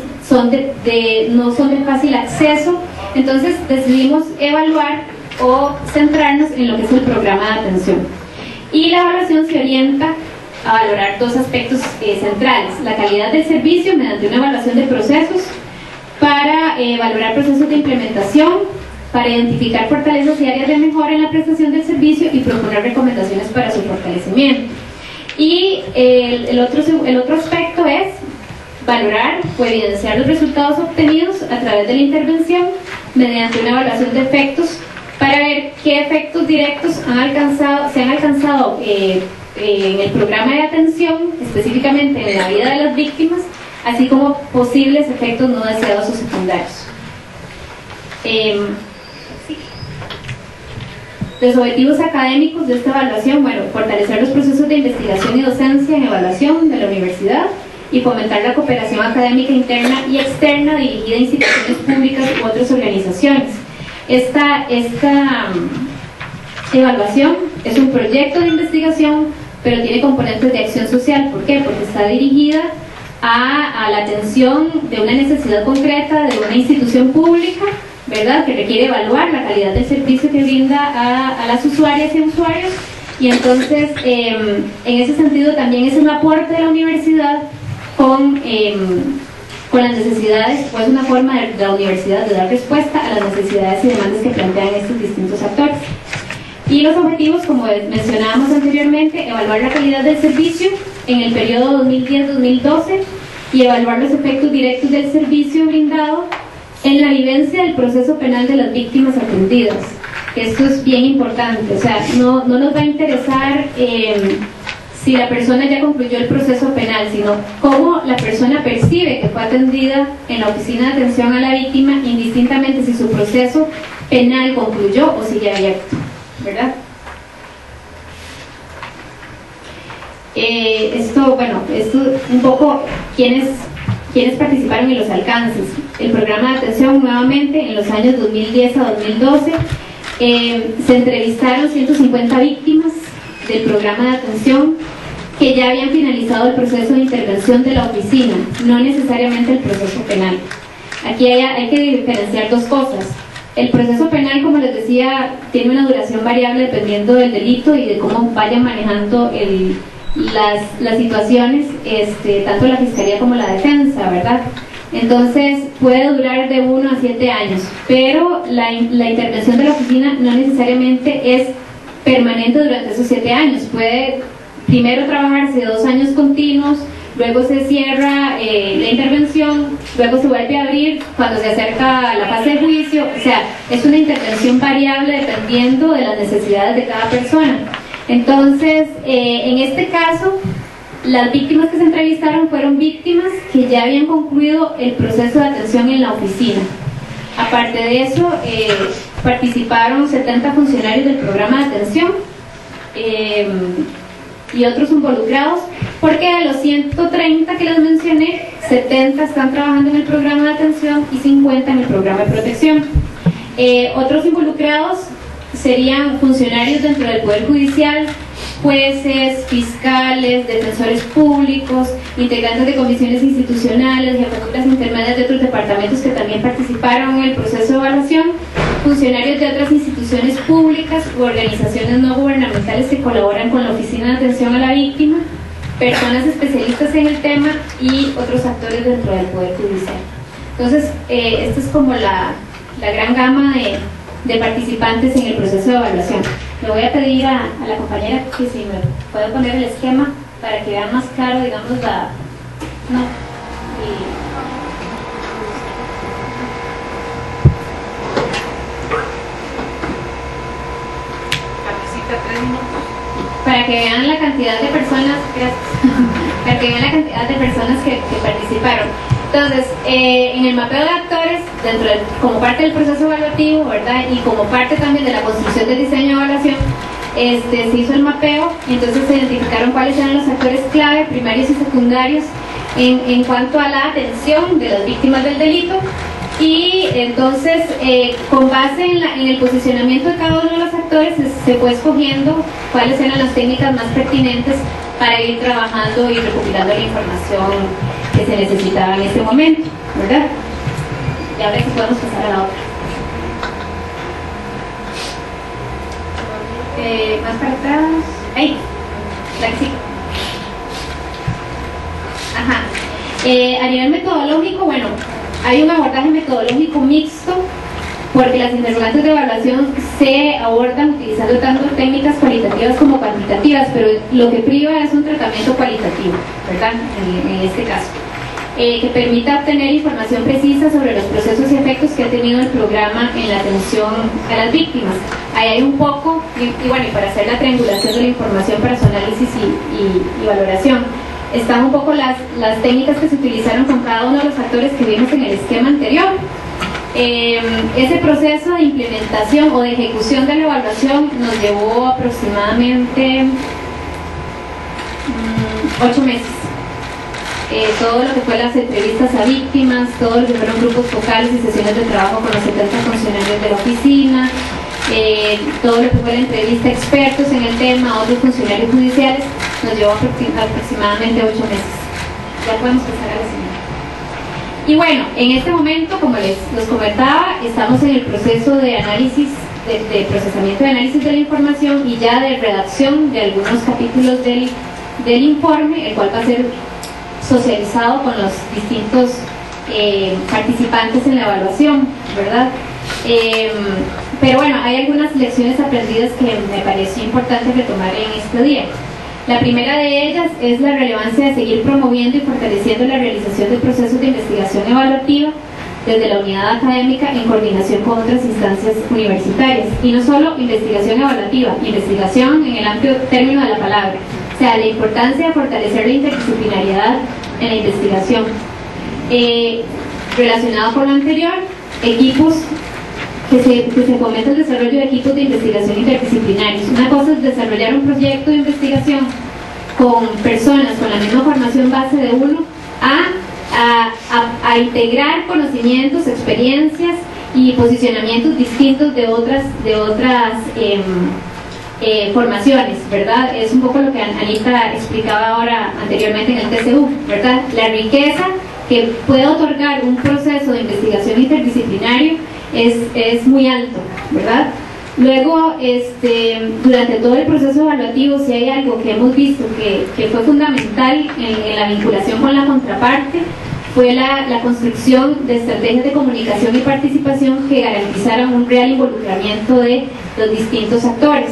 no son de fácil acceso. Entonces decidimos evaluar o centrarnos en lo que es el programa de atención. Y la evaluación se orienta a valorar 2 aspectos centrales: la calidad del servicio mediante una evaluación de procesos, para valorar procesos de implementación, para identificar fortalezas y áreas de mejora en la prestación del servicio y proponer recomendaciones para su fortalecimiento. Y el otro aspecto es valorar o evidenciar los resultados obtenidos a través de la intervención mediante una evaluación de efectos, para ver qué efectos directos se han alcanzado en el programa de atención, específicamente en la vida de las víctimas, así como posibles efectos no deseados o secundarios. Los objetivos académicos de esta evaluación: bueno, fortalecer los procesos de investigación y docencia en evaluación de la universidad y fomentar la cooperación académica interna y externa dirigida a instituciones públicas u otras organizaciones. Esta evaluación es un proyecto de investigación, pero tiene componentes de acción social. ¿Por qué? Porque está dirigida a la atención de una necesidad concreta de una institución pública, ¿verdad?, que requiere evaluar la calidad del servicio que brinda a las usuarias y usuarios, Y entonces, en ese sentido, también es un aporte de la universidad con las necesidades, pues una forma de la universidad de dar respuesta a las necesidades y demandas que plantean estos distintos actores. Y los objetivos, como mencionábamos anteriormente, evaluar la calidad del servicio en el periodo 2010-2012 y evaluar los efectos directos del servicio brindado en la vivencia del proceso penal de las víctimas atendidas. Esto es bien importante, o sea, no nos va a interesar si la persona ya concluyó el proceso penal, sino cómo la persona percibe que fue atendida en la oficina de atención a la víctima, indistintamente si su proceso penal concluyó o sigue abierto, ¿verdad? Esto un poco quiénes participaron en los alcances. El programa de atención, nuevamente, en los años 2010 a 2012, se entrevistaron 150 víctimas del programa de atención que ya habían finalizado el proceso de intervención de la oficina, no necesariamente el proceso penal. Aquí hay que diferenciar dos cosas. El proceso penal, como les decía, tiene una duración variable dependiendo del delito y de cómo vayan manejando las situaciones, tanto la fiscalía como la defensa, ¿verdad? Entonces puede durar de 1 a 7 años, pero la intervención de la oficina no necesariamente es permanente durante esos 7 años. Puede primero trabajarse 2 años continuos, luego se cierra la intervención, luego se vuelve a abrir cuando se acerca la fase de juicio. O sea, es una intervención variable dependiendo de las necesidades de cada persona. Entonces, en este caso, las víctimas que se entrevistaron fueron víctimas que ya habían concluido el proceso de atención en la oficina. Aparte de eso, participaron 70 funcionarios del programa de atención y otros involucrados, porque de los 130 que les mencioné, 70 están trabajando en el programa de atención y 50 en el programa de protección. Otros involucrados serían funcionarios dentro del Poder Judicial, jueces, fiscales, defensores públicos, integrantes de comisiones institucionales, jefaturas intermedias de otros departamentos que también participaron en el proceso de evaluación, funcionarios de otras instituciones públicas u organizaciones no gubernamentales que colaboran con la Oficina de Atención a la Víctima, personas especialistas en el tema y otros actores dentro del Poder Judicial. Entonces, esta es como la gran gama de participantes en el proceso de evaluación. Le voy a pedir a la compañera que si me puede poner el esquema para que vean más claro, digamos, para que vean la cantidad de personas, para que vean la cantidad de personas que participaron. Entonces, en el mapeo de actores, como parte del proceso evaluativo, ¿verdad? Y como parte también de la construcción del diseño de evaluación, se hizo el mapeo, entonces se identificaron cuáles eran los actores clave, primarios y secundarios, en cuanto a la atención de las víctimas del delito. Y entonces, con base en el posicionamiento de cada uno de los actores, se fue escogiendo cuáles eran las técnicas más pertinentes para ir trabajando y recopilando la información que se necesitaba en ese momento, ¿verdad? Y ahora sí podemos pasar a la otra. Más para atrás. Ahí, la que sí. Ajá. A nivel metodológico, bueno, hay un abordaje metodológico mixto, porque las interrogantes de evaluación se abordan utilizando tanto técnicas cualitativas como cuantitativas, pero lo que priva es un tratamiento cualitativo, ¿verdad? En este caso, que permita obtener información precisa sobre los procesos y efectos que ha tenido el programa en la atención a las víctimas. Ahí hay un poco, y bueno, y para hacer la triangulación de la información para su análisis y valoración, están un poco las técnicas que se utilizaron con cada uno de los actores que vimos en el esquema anterior. Ese proceso de implementación o de ejecución de la evaluación nos llevó aproximadamente 8 meses. Todo lo que fue las entrevistas a víctimas, todo lo que fueron grupos focales y sesiones de trabajo con los 70 funcionarios de la oficina, todo lo que fue la entrevista a expertos en el tema, a otros funcionarios judiciales, nos llevó aproximadamente 8 meses. Ya podemos pasar a la siguiente. Y bueno, en este momento, como les comentaba, estamos en el proceso de análisis de procesamiento y análisis de la información y ya de redacción de algunos capítulos del informe, el cual va a ser socializado con los distintos participantes en la evaluación, ¿verdad? Pero bueno, hay algunas lecciones aprendidas que me pareció importante retomar en este día. La primera de ellas es la relevancia de seguir promoviendo y fortaleciendo la realización de procesos de investigación evaluativa desde la unidad académica en coordinación con otras instancias universitarias. Y no solo investigación evaluativa, investigación en el amplio término de la palabra. O sea, la importancia de fortalecer la interdisciplinariedad en la investigación. Relacionado con lo anterior, equipos que se fomenta el desarrollo de equipos de investigación interdisciplinarios. Una cosa es desarrollar un proyecto de investigación con personas con la misma formación base de uno a integrar conocimientos, experiencias y posicionamientos distintos de otras formaciones, ¿verdad? Es un poco lo que Anita explicaba ahora anteriormente en el TCU, ¿verdad? La riqueza que puede otorgar un proceso de investigación interdisciplinario es muy alto, ¿verdad? Luego, durante todo el proceso evaluativo, si hay algo que hemos visto que fue fundamental en la vinculación con la contraparte, fue la construcción de estrategias de comunicación y participación que garantizaran un real involucramiento de los distintos actores.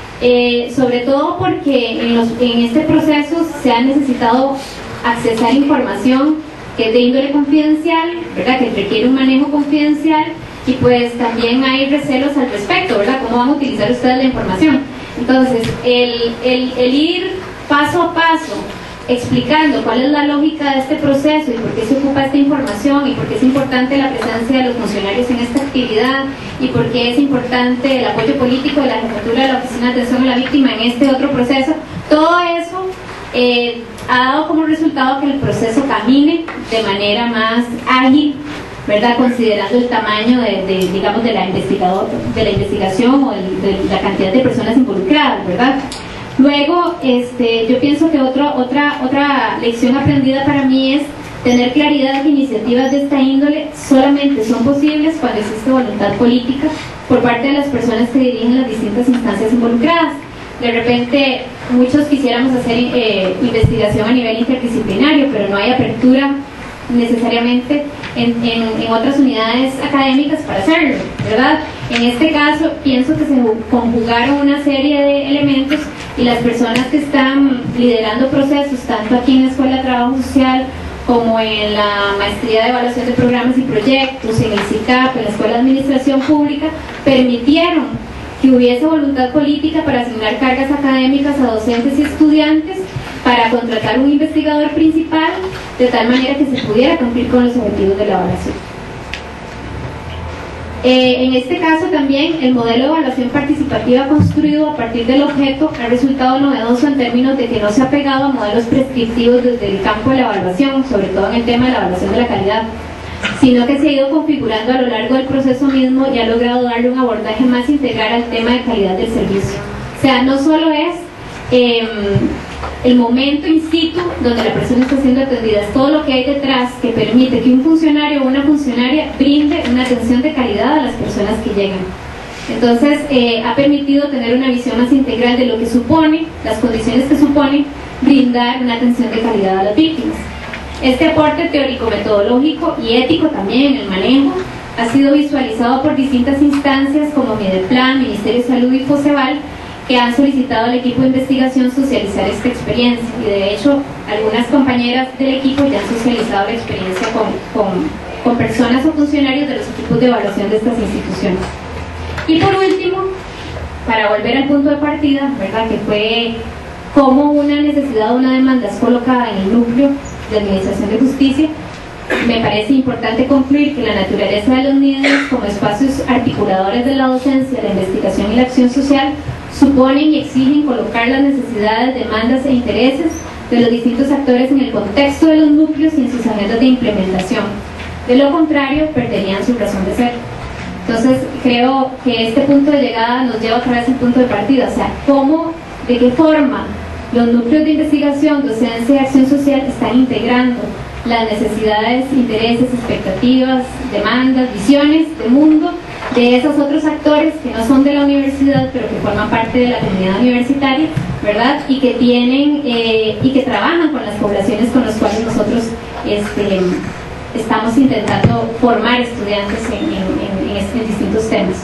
Sobre todo porque en este proceso se ha necesitado accesar información que es de índole confidencial, ¿verdad? Que requiere un manejo confidencial, y pues también hay recelos al respecto, ¿verdad? ¿Cómo van a utilizar ustedes la información? Entonces, el ir paso a paso explicando cuál es la lógica de este proceso y por qué se ocupa esta información y por qué es importante la presencia de los funcionarios en esta actividad y por qué es importante el apoyo político de la Jefatura de la Oficina de Atención a la Víctima en este otro proceso, todo eso ha dado como resultado que el proceso camine de manera más ágil, ¿verdad? Considerando el tamaño digamos, de la investigación o de la cantidad de personas involucradas, ¿verdad? Luego, yo pienso que otra lección aprendida para mí es tener claridad que iniciativas de esta índole solamente son posibles cuando existe voluntad política por parte de las personas que dirigen las distintas instancias involucradas. De repente, muchos quisiéramos hacer investigación a nivel interdisciplinario, pero no hay apertura necesariamente en otras unidades académicas para hacerlo, ¿verdad? En este caso, pienso que se conjugaron una serie de elementos y las personas que están liderando procesos, tanto aquí en la Escuela de Trabajo Social como en la Maestría de Evaluación de Programas y Proyectos, en el CICAP, en la Escuela de Administración Pública, permitieron que hubiese voluntad política para asignar cargas académicas a docentes y estudiantes para contratar un investigador principal de tal manera que se pudiera cumplir con los objetivos de la evaluación. En este caso también el modelo de evaluación participativa construido a partir del objeto ha resultado novedoso en términos de que no se ha pegado a modelos prescriptivos desde el campo de la evaluación, sobre todo en el tema de la evaluación de la calidad, sino que se ha ido configurando a lo largo del proceso mismo y ha logrado darle un abordaje más integral al tema de calidad del servicio. O sea, no solo es el momento in situ donde la persona está siendo atendida, es todo lo que hay detrás que permite que un funcionario o una funcionaria brinde una atención de calidad a las personas que llegan. Entonces, ha permitido tener una visión más integral de lo que supone, las condiciones que supone brindar una atención de calidad a las víctimas. Este aporte teórico, metodológico y ético también en el manejo ha sido visualizado por distintas instancias como Mideplan, Ministerio de Salud y Foseval, que han solicitado al equipo de investigación socializar esta experiencia, y de hecho algunas compañeras del equipo ya han socializado la experiencia con personas o funcionarios de los equipos de evaluación de estas instituciones. Y por último, para volver al punto de partida, ¿verdad?, que fue cómo una necesidad o una demanda es colocada en el núcleo de administración de justicia, me parece importante concluir que la naturaleza de los NIDES como espacios articuladores de la docencia, la investigación y la acción social suponen y exigen colocar las necesidades, demandas e intereses de los distintos actores en el contexto de los núcleos y en sus agendas de implementación. De lo contrario, perderían su razón de ser. Entonces, creo que este punto de llegada nos lleva otra vez al punto de partida, o sea, de qué forma los núcleos de investigación, docencia y acción social están integrando las necesidades, intereses, expectativas, demandas, visiones de mundo de esos otros actores que no son de la universidad, pero que forman parte de la comunidad universitaria, ¿verdad? Y que tienen y que trabajan con las poblaciones con las cuales nosotros estamos intentando formar estudiantes en distintos temas.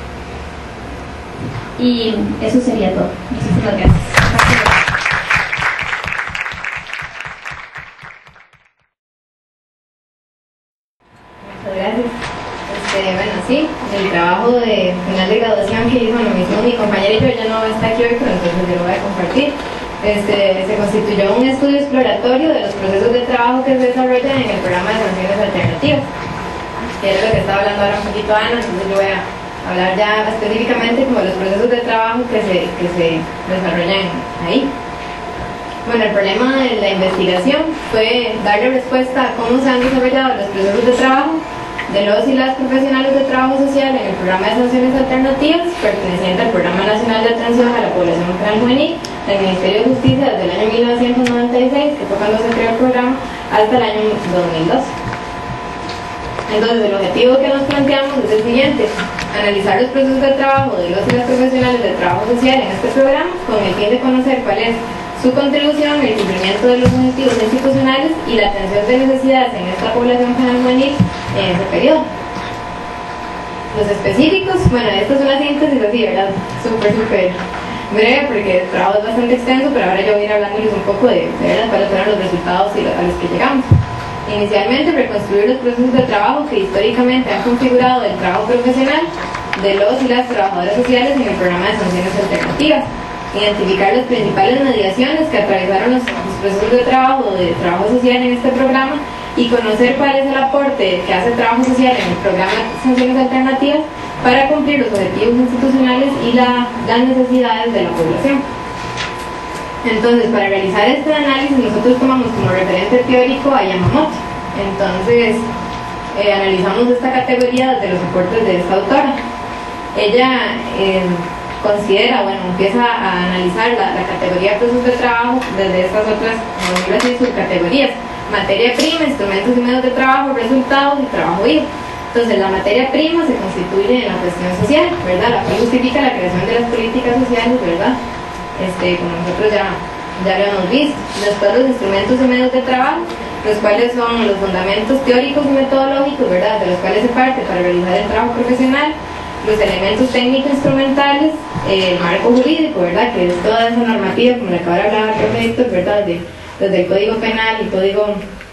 Y eso sería todo. Muchísimas gracias. Muchas gracias. Bueno, sí, el trabajo de final de graduación que hizo lo mismo mi compañera y yo, ya no está aquí hoy, pero entonces yo lo voy a compartir. Se constituyó un estudio exploratorio de los procesos de trabajo que se desarrollan en el programa de sanciones alternativas, que era lo que estaba hablando ahora un poquito Ana, entonces yo voy a hablar ya específicamente como de los procesos de trabajo que se desarrollan ahí. Bueno, el problema de la investigación fue darle respuesta a cómo se han desarrollado los procesos de trabajo de los y las profesionales de trabajo social en el programa de sanciones alternativas perteneciente al Programa Nacional de Atención a la Población Penal Juvenil del Ministerio de Justicia desde el año 1996, que fue cuando se creó el programa, hasta el año 2002. Entonces, el objetivo que nos planteamos es el siguiente: analizar los procesos de trabajo de los y las profesionales de trabajo social en este programa con el fin de conocer cuál es su contribución en el cumplimiento de los objetivos institucionales y la atención de necesidades en esta población penal juvenil en ese periodo. Los específicos, bueno, esta es una síntesis así, ¿verdad? Súper breve porque el trabajo es bastante extenso, pero ahora yo voy a ir hablándoles un poco de ¿verdad? Cuáles fueron los resultados a los que llegamos. Inicialmente, reconstruir los procesos de trabajo que históricamente han configurado el trabajo profesional de los y las trabajadoras sociales en el programa de sanciones alternativas. Identificar las principales mediaciones que atravesaron los procesos de trabajo social en este programa y conocer cuál es el aporte que hace trabajo social en el programa de sanciones alternativas para cumplir los objetivos institucionales y las necesidades de la población. Entonces, para realizar este análisis nosotros tomamos como referente teórico a Yamamoto. Entonces, analizamos esta categoría desde los aportes de esta autora. Ella considera, bueno, empieza a analizar la categoría de procesos de trabajo desde estas otras, como así, subcategorías: materia prima, instrumentos y medios de trabajo, resultados y trabajo vivo. Entonces, la materia prima se constituye en la cuestión social, ¿verdad? La cual justifica la creación de las políticas sociales, ¿verdad? Como nosotros ya lo hemos visto. Después, los instrumentos y medios de trabajo, los cuales son los fundamentos teóricos y metodológicos, ¿verdad?, de los cuales se parte para realizar el trabajo profesional. Los elementos técnicos instrumentales, el marco jurídico, ¿verdad?, que es toda esa normativa, como le acaba de hablar el profe Héctor, ¿verdad?, desde el Código Penal y Código,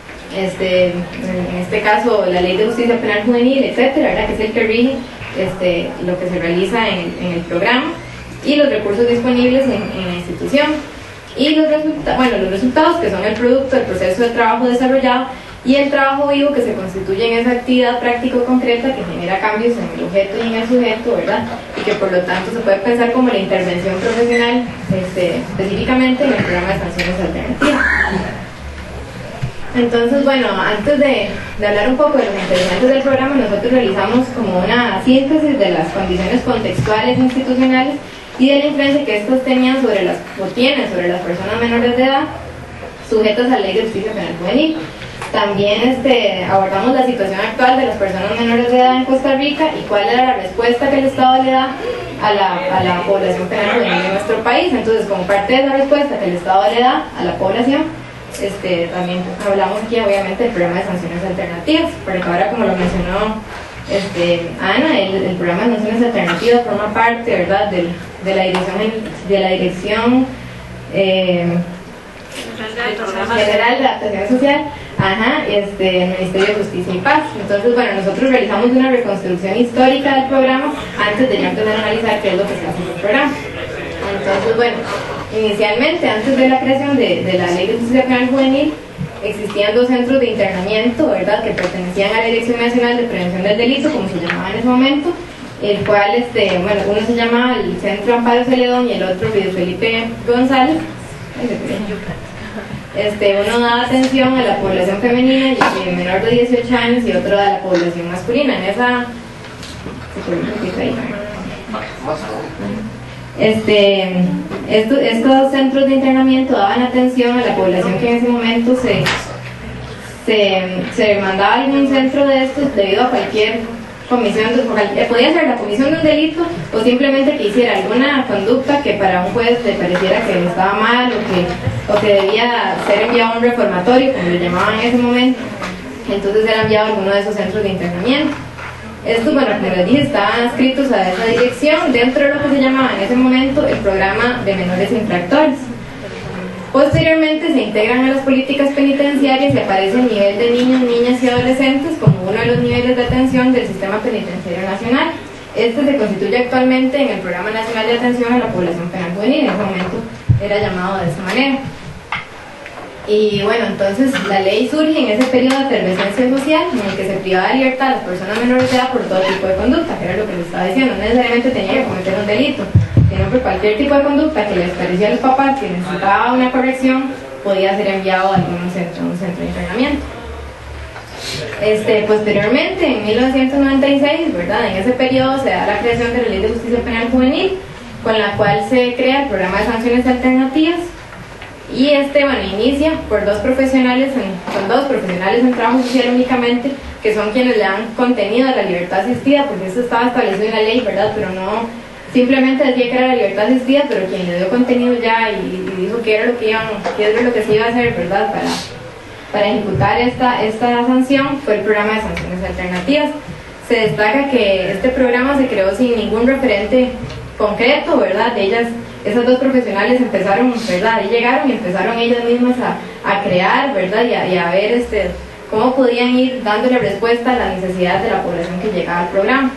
en este caso, la Ley de Justicia Penal Juvenil, etcétera, ¿verdad?, que es el que rige lo que se realiza en el programa, y los recursos disponibles en la institución, y los resultados que son el producto del proceso de trabajo desarrollado, y el trabajo vivo que se constituye en esa actividad práctica concreta que genera cambios en el objeto y en el sujeto, ¿verdad? Y que por lo tanto se puede pensar como la intervención profesional específicamente en el programa de sanciones alternativas. Entonces, bueno, antes de hablar un poco de los antecedentes del programa, nosotros realizamos como una síntesis de las condiciones contextuales institucionales y de la influencia que estos tenían tienen sobre las personas menores de edad sujetas a la Ley de Justicia Penal Juvenil. También abordamos la situación actual de las personas menores de edad en Costa Rica y cuál era la respuesta que el Estado le da a la población penal juvenil de nuestro país. Entonces, como parte de esa respuesta que el Estado le da a la población, también hablamos aquí obviamente del programa de sanciones alternativas, porque ahora, como lo mencionó Ana, el programa de sanciones alternativas forma parte, ¿verdad?, de la dirección General de Adaptación Social, el Ministerio de Justicia y Paz. Entonces, bueno, nosotros realizamos una reconstrucción histórica del programa antes de ya empezar a analizar qué es lo que se hace en el programa. Entonces, bueno, inicialmente, antes de la creación de la Ley de Justicia Penal Juvenil, existían dos centros de internamiento, ¿verdad?, que pertenecían a la Dirección Nacional de Prevención del Delito, como se llamaba en ese momento, el cual, uno se llamaba el Centro Amparo Celedón y el otro Luis Felipe González. Uno daba atención a la población femenina y menor de 18 años y otro a la población masculina. Estos centros de internamiento daban atención a la población que en ese momento se mandaba a algún centro de estos debido a cualquier podía ser la comisión de un delito o simplemente que hiciera alguna conducta que para un juez le pareciera que estaba mal o que debía ser enviado a un reformatorio, como le llamaban en ese momento. Entonces era enviado a alguno de esos centros de internamiento. Estos, bueno, como les dije, estaban adscritos a esa dirección dentro de lo que se llamaba en ese momento el programa de menores infractores. Posteriormente se integran a las políticas penitenciarias y aparece el nivel de niños, niñas y adolescentes como uno de los niveles de atención del Sistema Penitenciario Nacional. Este se constituye actualmente en el Programa Nacional de Atención a la Población Penal Juvenil, en ese momento era llamado de esa manera. Y bueno, entonces la ley surge en ese periodo de efervescencia social en el que se privaba de libertad a las personas menores de edad por todo tipo de conducta, que era lo que les estaba diciendo, no necesariamente tenía que cometer un delito, sino por cualquier tipo de conducta que les parecía a los papás que necesitaba una corrección, podía ser enviado a un centro de internamiento. Posteriormente, en 1996, ¿verdad? En ese periodo se da la creación de la Ley de Justicia Penal Juvenil, con la cual se crea el programa de sanciones alternativas. Y inicia por dos profesionales en trabajo social únicamente, que son quienes le dan contenido a la libertad asistida, porque eso estaba establecido en la ley, ¿verdad? Pero no simplemente decía que era la libertad asistida, pero quien le dio contenido ya y dijo qué era lo que se iba a hacer, ¿verdad? Para ejecutar esta sanción fue el programa de sanciones alternativas. Se destaca que este programa se creó sin ningún referente concreto, ¿verdad? Esas dos profesionales empezaron, ¿verdad? Ahí llegaron y empezaron ellas mismas a crear, ¿verdad? Y a ver cómo podían ir dándole respuesta a la necesidad de la población que llegaba al programa.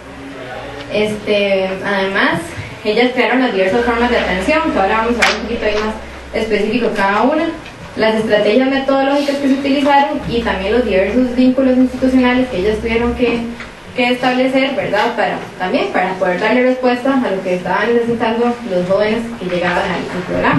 Además, ellas crearon las diversas formas de atención, que ahora vamos a ver un poquito ahí más específico cada una, las estrategias metodológicas que se utilizaron y también los diversos vínculos institucionales que ellas tuvieron que establecer, ¿verdad? Para poder darle respuesta a lo que estaban necesitando los jóvenes que llegaban al programa.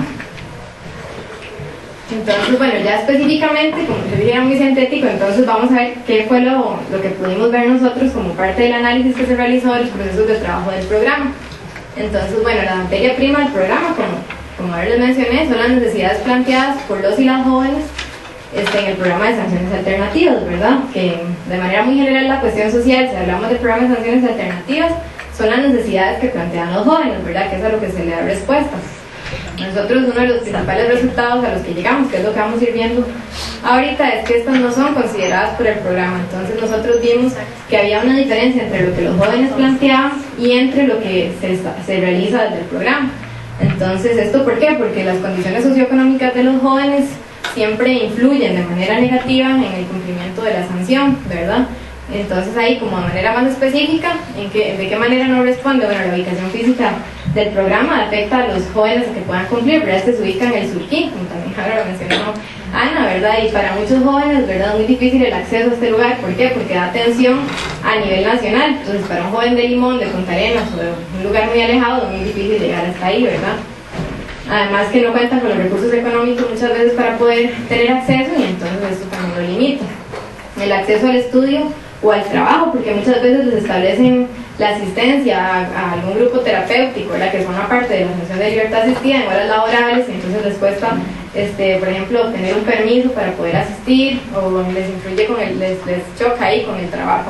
Entonces, bueno, ya específicamente, como les dije, era muy sintético, entonces vamos a ver qué fue lo que pudimos ver nosotros como parte del análisis que se realizó de los procesos de trabajo del programa. Entonces, bueno, la materia prima del programa, como ahora les mencioné, son las necesidades planteadas por los y las jóvenes en el programa de sanciones alternativas, ¿verdad? Que de manera muy general la cuestión social, si hablamos del programa de sanciones alternativas, son las necesidades que plantean los jóvenes, ¿verdad? Que es a lo que se le da respuesta. Nosotros uno de los principales resultados a los que llegamos, que es lo que vamos a ir viendo ahorita, es que estas no son consideradas por el programa. Entonces nosotros vimos que había una diferencia entre lo que los jóvenes planteaban y entre lo que se realiza desde el programa. Entonces, ¿esto por qué? Porque las condiciones socioeconómicas de los jóvenes siempre influyen de manera negativa en el cumplimiento de la sanción, ¿verdad? Entonces ahí, como de manera más específica, ¿de qué manera no responde? Bueno, la ubicación física del programa afecta a los jóvenes a que puedan cumplir, ¿verdad? Se ubica en el Surquí, como también ahora lo mencionó Ana, ¿verdad? Y para muchos jóvenes, ¿verdad? Es muy difícil el acceso a este lugar. ¿Por qué? Porque da atención a nivel nacional. Entonces, para un joven de Limón, de Punta Arenas o de un lugar muy alejado, es muy difícil llegar hasta ahí, ¿verdad? Además que no cuentan con los recursos económicos muchas veces para poder tener acceso, y entonces esto también lo limita. El acceso al estudio o al trabajo, porque muchas veces les establecen la asistencia a algún grupo terapéutico, ¿verdad? Que forma parte de la función de libertad asistida en horas laborales, y entonces les cuesta, por ejemplo, obtener un permiso para poder asistir, o les influye les choca ahí con el trabajo,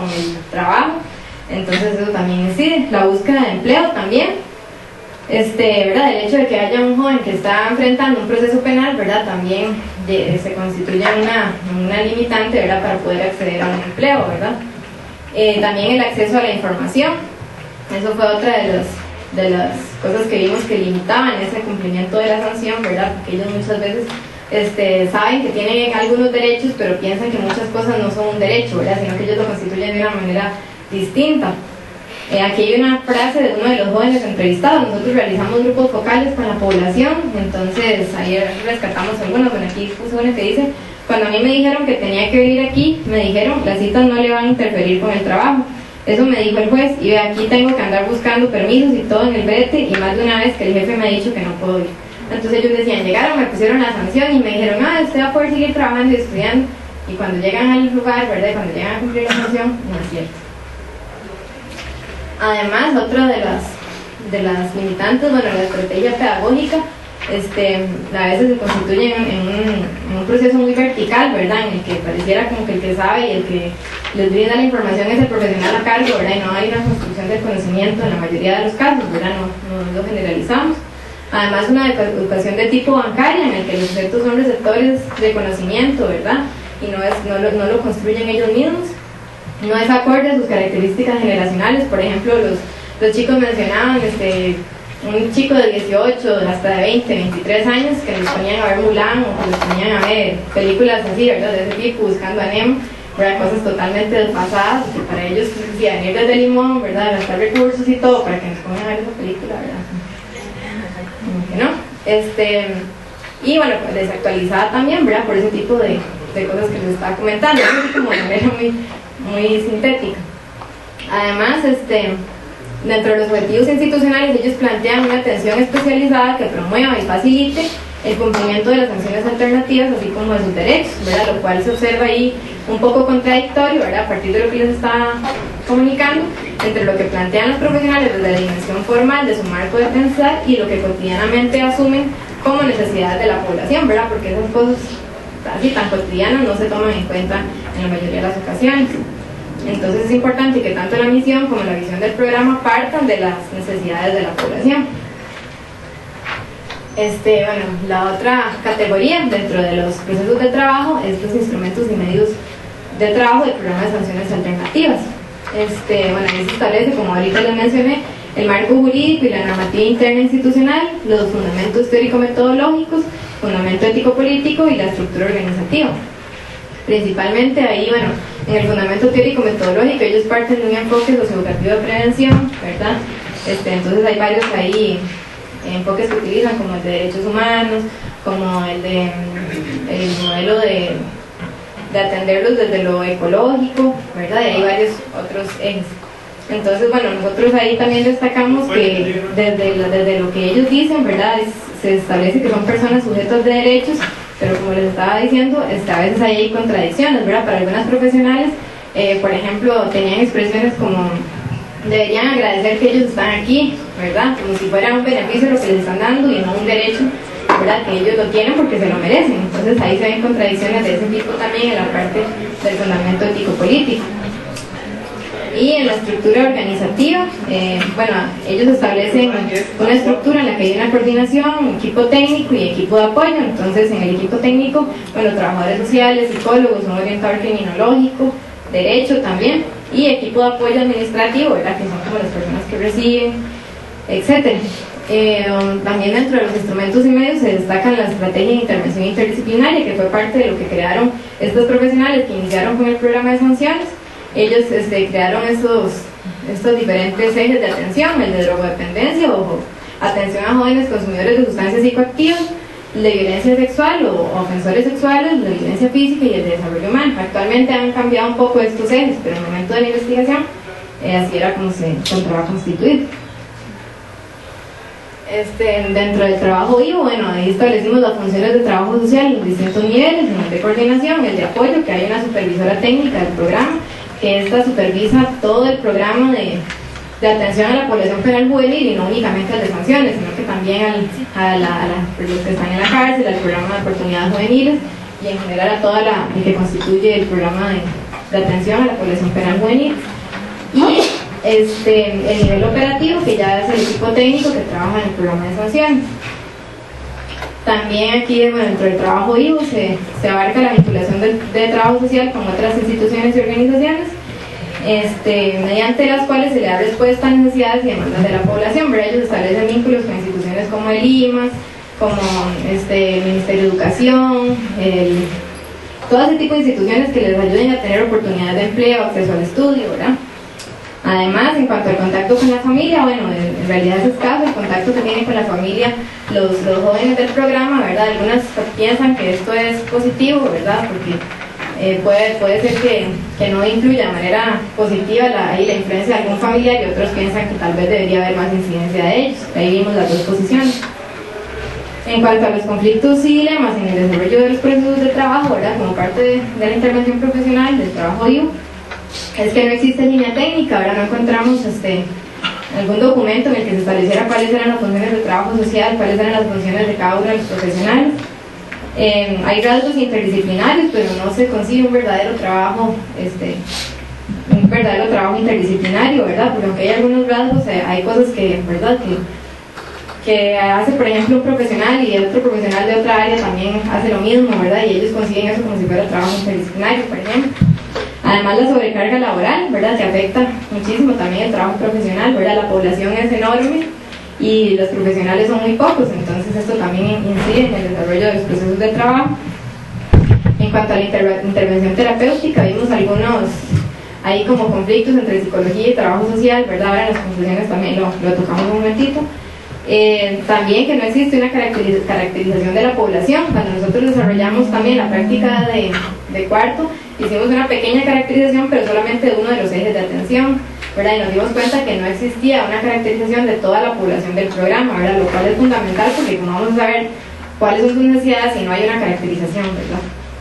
entonces eso también incide. La búsqueda de empleo también, ¿verdad? El hecho de que haya un joven que está enfrentando un proceso penal, ¿verdad? También se constituye una limitante, ¿verdad? Para poder acceder a un empleo, ¿verdad? También el acceso a la información, eso fue otra de las cosas que vimos que limitaban ese cumplimiento de la sanción, ¿verdad? Porque ellos muchas veces saben que tienen algunos derechos, pero piensan que muchas cosas no son un derecho, ¿verdad? Sino que ellos lo constituyen de una manera distinta. Aquí hay una frase de uno de los jóvenes entrevistados. Nosotros realizamos grupos focales con la población, entonces ahí rescatamos algunos. Bueno, aquí puse una que dice: cuando a mí me dijeron que tenía que venir aquí, me dijeron, las citas no le van a interferir con el trabajo. Eso me dijo el juez, y aquí tengo que andar buscando permisos y todo en el brete, y más de una vez que el jefe me ha dicho que no puedo ir. Entonces ellos decían, llegaron, me pusieron la sanción y me dijeron, usted va a poder seguir trabajando y estudiando. Y cuando llegan al lugar, ¿verdad? Cuando llegan a cumplir la sanción, no es cierto. Además, otra de las limitantes, bueno, la estrategia pedagógica, a veces se constituyen en un proceso muy vertical, ¿verdad? En el que pareciera como que el que sabe y el que les brinda la información es el profesional a cargo, ¿verdad? Y no hay una construcción del conocimiento en la mayoría de los casos, ¿verdad? No lo generalizamos. Además, una educación de tipo bancaria en el que los sujetos son receptores de conocimiento, ¿verdad? Y no lo construyen ellos mismos. No es acorde a sus características generacionales. Por ejemplo, los chicos mencionaban un chico de 18 hasta de 20, 23 años que les ponían a ver Mulan o que les ponían a ver películas así, ¿verdad? De ese tipo, buscando a Nemo, ¿verdad? Cosas totalmente desfasadas, que para ellos decían ir desde Limón, ¿verdad? Gastar recursos y todo para que nos pongan a ver esa película, ¿verdad? Que no. Y bueno, pues desactualizada también, ¿verdad? Por ese tipo de cosas que les estaba comentando, así como de manera muy sintética. Además, dentro de los objetivos institucionales, ellos plantean una atención especializada que promueva y facilite el cumplimiento de las sanciones alternativas, así como de sus derechos, ¿verdad? Lo cual se observa ahí un poco contradictorio, ¿verdad? A partir de lo que les estaba comunicando, entre lo que plantean los profesionales desde la dimensión formal de su marco de pensar y lo que cotidianamente asumen como necesidades de la población, ¿verdad? Porque esas cosas así tan cotidianas no se toman en cuenta en la mayoría de las ocasiones. Entonces es importante que tanto la misión como la visión del programa partan de las necesidades de la población. Bueno, la otra categoría dentro de los procesos de trabajo es los instrumentos y medios de trabajo del programa de sanciones alternativas. Bueno, ahí se establece, como ahorita les mencioné, el marco jurídico y la normativa interna institucional, los fundamentos teórico-metodológicos, fundamento ético-político y la estructura organizativa. Principalmente ahí, bueno, en el fundamento teórico-metodológico ellos parten de un enfoque socioeducativo de prevención, ¿verdad? Entonces hay varios ahí enfoques que utilizan, como el de derechos humanos, como el modelo de atenderlos desde lo ecológico, ¿verdad? Y hay varios otros ejes. Entonces, bueno, nosotros ahí también destacamos que desde lo que ellos dicen, ¿verdad? Se establece que son personas sujetas de derechos, pero como les estaba diciendo, a veces hay contradicciones, ¿verdad? Para algunas profesionales, por ejemplo, tenían expresiones como deberían agradecer que ellos están aquí, ¿verdad? Como si fuera un beneficio lo que les están dando y no un derecho, ¿verdad? Que ellos lo tienen porque se lo merecen. Entonces ahí se ven contradicciones de ese tipo también en la parte del fundamento ético-político. Y en la estructura organizativa, bueno, ellos establecen una estructura en la que hay una coordinación, equipo técnico y equipo de apoyo. Entonces, en el equipo técnico, bueno, trabajadores sociales, psicólogos, un orientador criminológico, derecho también, y equipo de apoyo administrativo, ¿verdad? Que son como las personas que reciben, etc. También dentro de los instrumentos y medios se destacan la estrategia de intervención interdisciplinaria, que fue parte de lo que crearon estos profesionales que iniciaron con el programa de sanciones. Ellos crearon estos diferentes ejes de atención, el de drogodependencia o atención a jóvenes consumidores de sustancias psicoactivas, de violencia sexual o ofensores sexuales, de violencia física y el de desarrollo humano. Actualmente han cambiado un poco estos ejes, pero en el momento de la investigación así era como se encontraba constituido. Dentro del trabajo vivo, bueno, ahí establecimos las funciones de trabajo social en los distintos niveles, en el de coordinación, el de apoyo, que hay una supervisora técnica del programa, que esta supervisa todo el programa de atención a la población penal juvenil y no únicamente al de sanciones, sino que también a los que están en la cárcel, al programa de oportunidades juveniles y en general a toda el que constituye el programa de atención a la población penal juvenil. Y el nivel operativo, que ya es el equipo técnico que trabaja en el programa de sanciones. También aquí, bueno, dentro del trabajo vivo se abarca la vinculación de trabajo social con otras instituciones y organizaciones, mediante las cuales se le da respuesta a necesidades y demandas de la población, ¿verdad? Ellos establecen vínculos con instituciones como el IMAS, como el Ministerio de Educación, todo ese tipo de instituciones que les ayuden a tener oportunidades de empleo, acceso al estudio, ¿verdad? Además, en cuanto al contacto con la familia, bueno, en realidad es escaso el contacto que tienen con la familia los jóvenes del programa, ¿verdad? Algunas piensan que esto es positivo, ¿verdad? Porque puede ser que no influya de manera positiva la influencia de algún familiar, y otros piensan que tal vez debería haber más incidencia de ellos. Ahí vimos las dos posiciones. En cuanto a los conflictos y dilemas en el desarrollo de los procesos de trabajo, ¿verdad? Como parte de la intervención profesional del trabajo vivo, es que no existe línea técnica, ahora no encontramos algún documento en el que se estableciera cuáles eran las funciones de trabajo social, cuáles eran las funciones de cada uno de los profesionales. Hay rasgos interdisciplinarios, pero no se consigue un verdadero trabajo interdisciplinario, ¿verdad? Porque aunque hay algunos rasgos, hay cosas que, ¿verdad? Que hace, por ejemplo, un profesional y otro profesional de otra área también hace lo mismo, ¿verdad? Y ellos consiguen eso como si fuera trabajo interdisciplinario, por ejemplo. Además, la sobrecarga laboral, ¿verdad? Que afecta muchísimo también el trabajo profesional, ¿verdad? La población es enorme y los profesionales son muy pocos, entonces esto también incide en el desarrollo de los procesos de trabajo. En cuanto a la intervención terapéutica, vimos algunos ahí como conflictos entre psicología y trabajo social, ¿verdad? Ahora en las conclusiones también lo tocamos un momentito. También que no existe una caracterización de la población. Cuando nosotros desarrollamos también la práctica de cuarto, hicimos una pequeña caracterización, pero solamente de uno de los ejes de atención, ¿verdad? Y nos dimos cuenta que no existía una caracterización de toda la población del programa, ¿verdad? Lo cual es fundamental porque como vamos a saber cuáles son sus necesidades si no hay una caracterización, ¿verdad?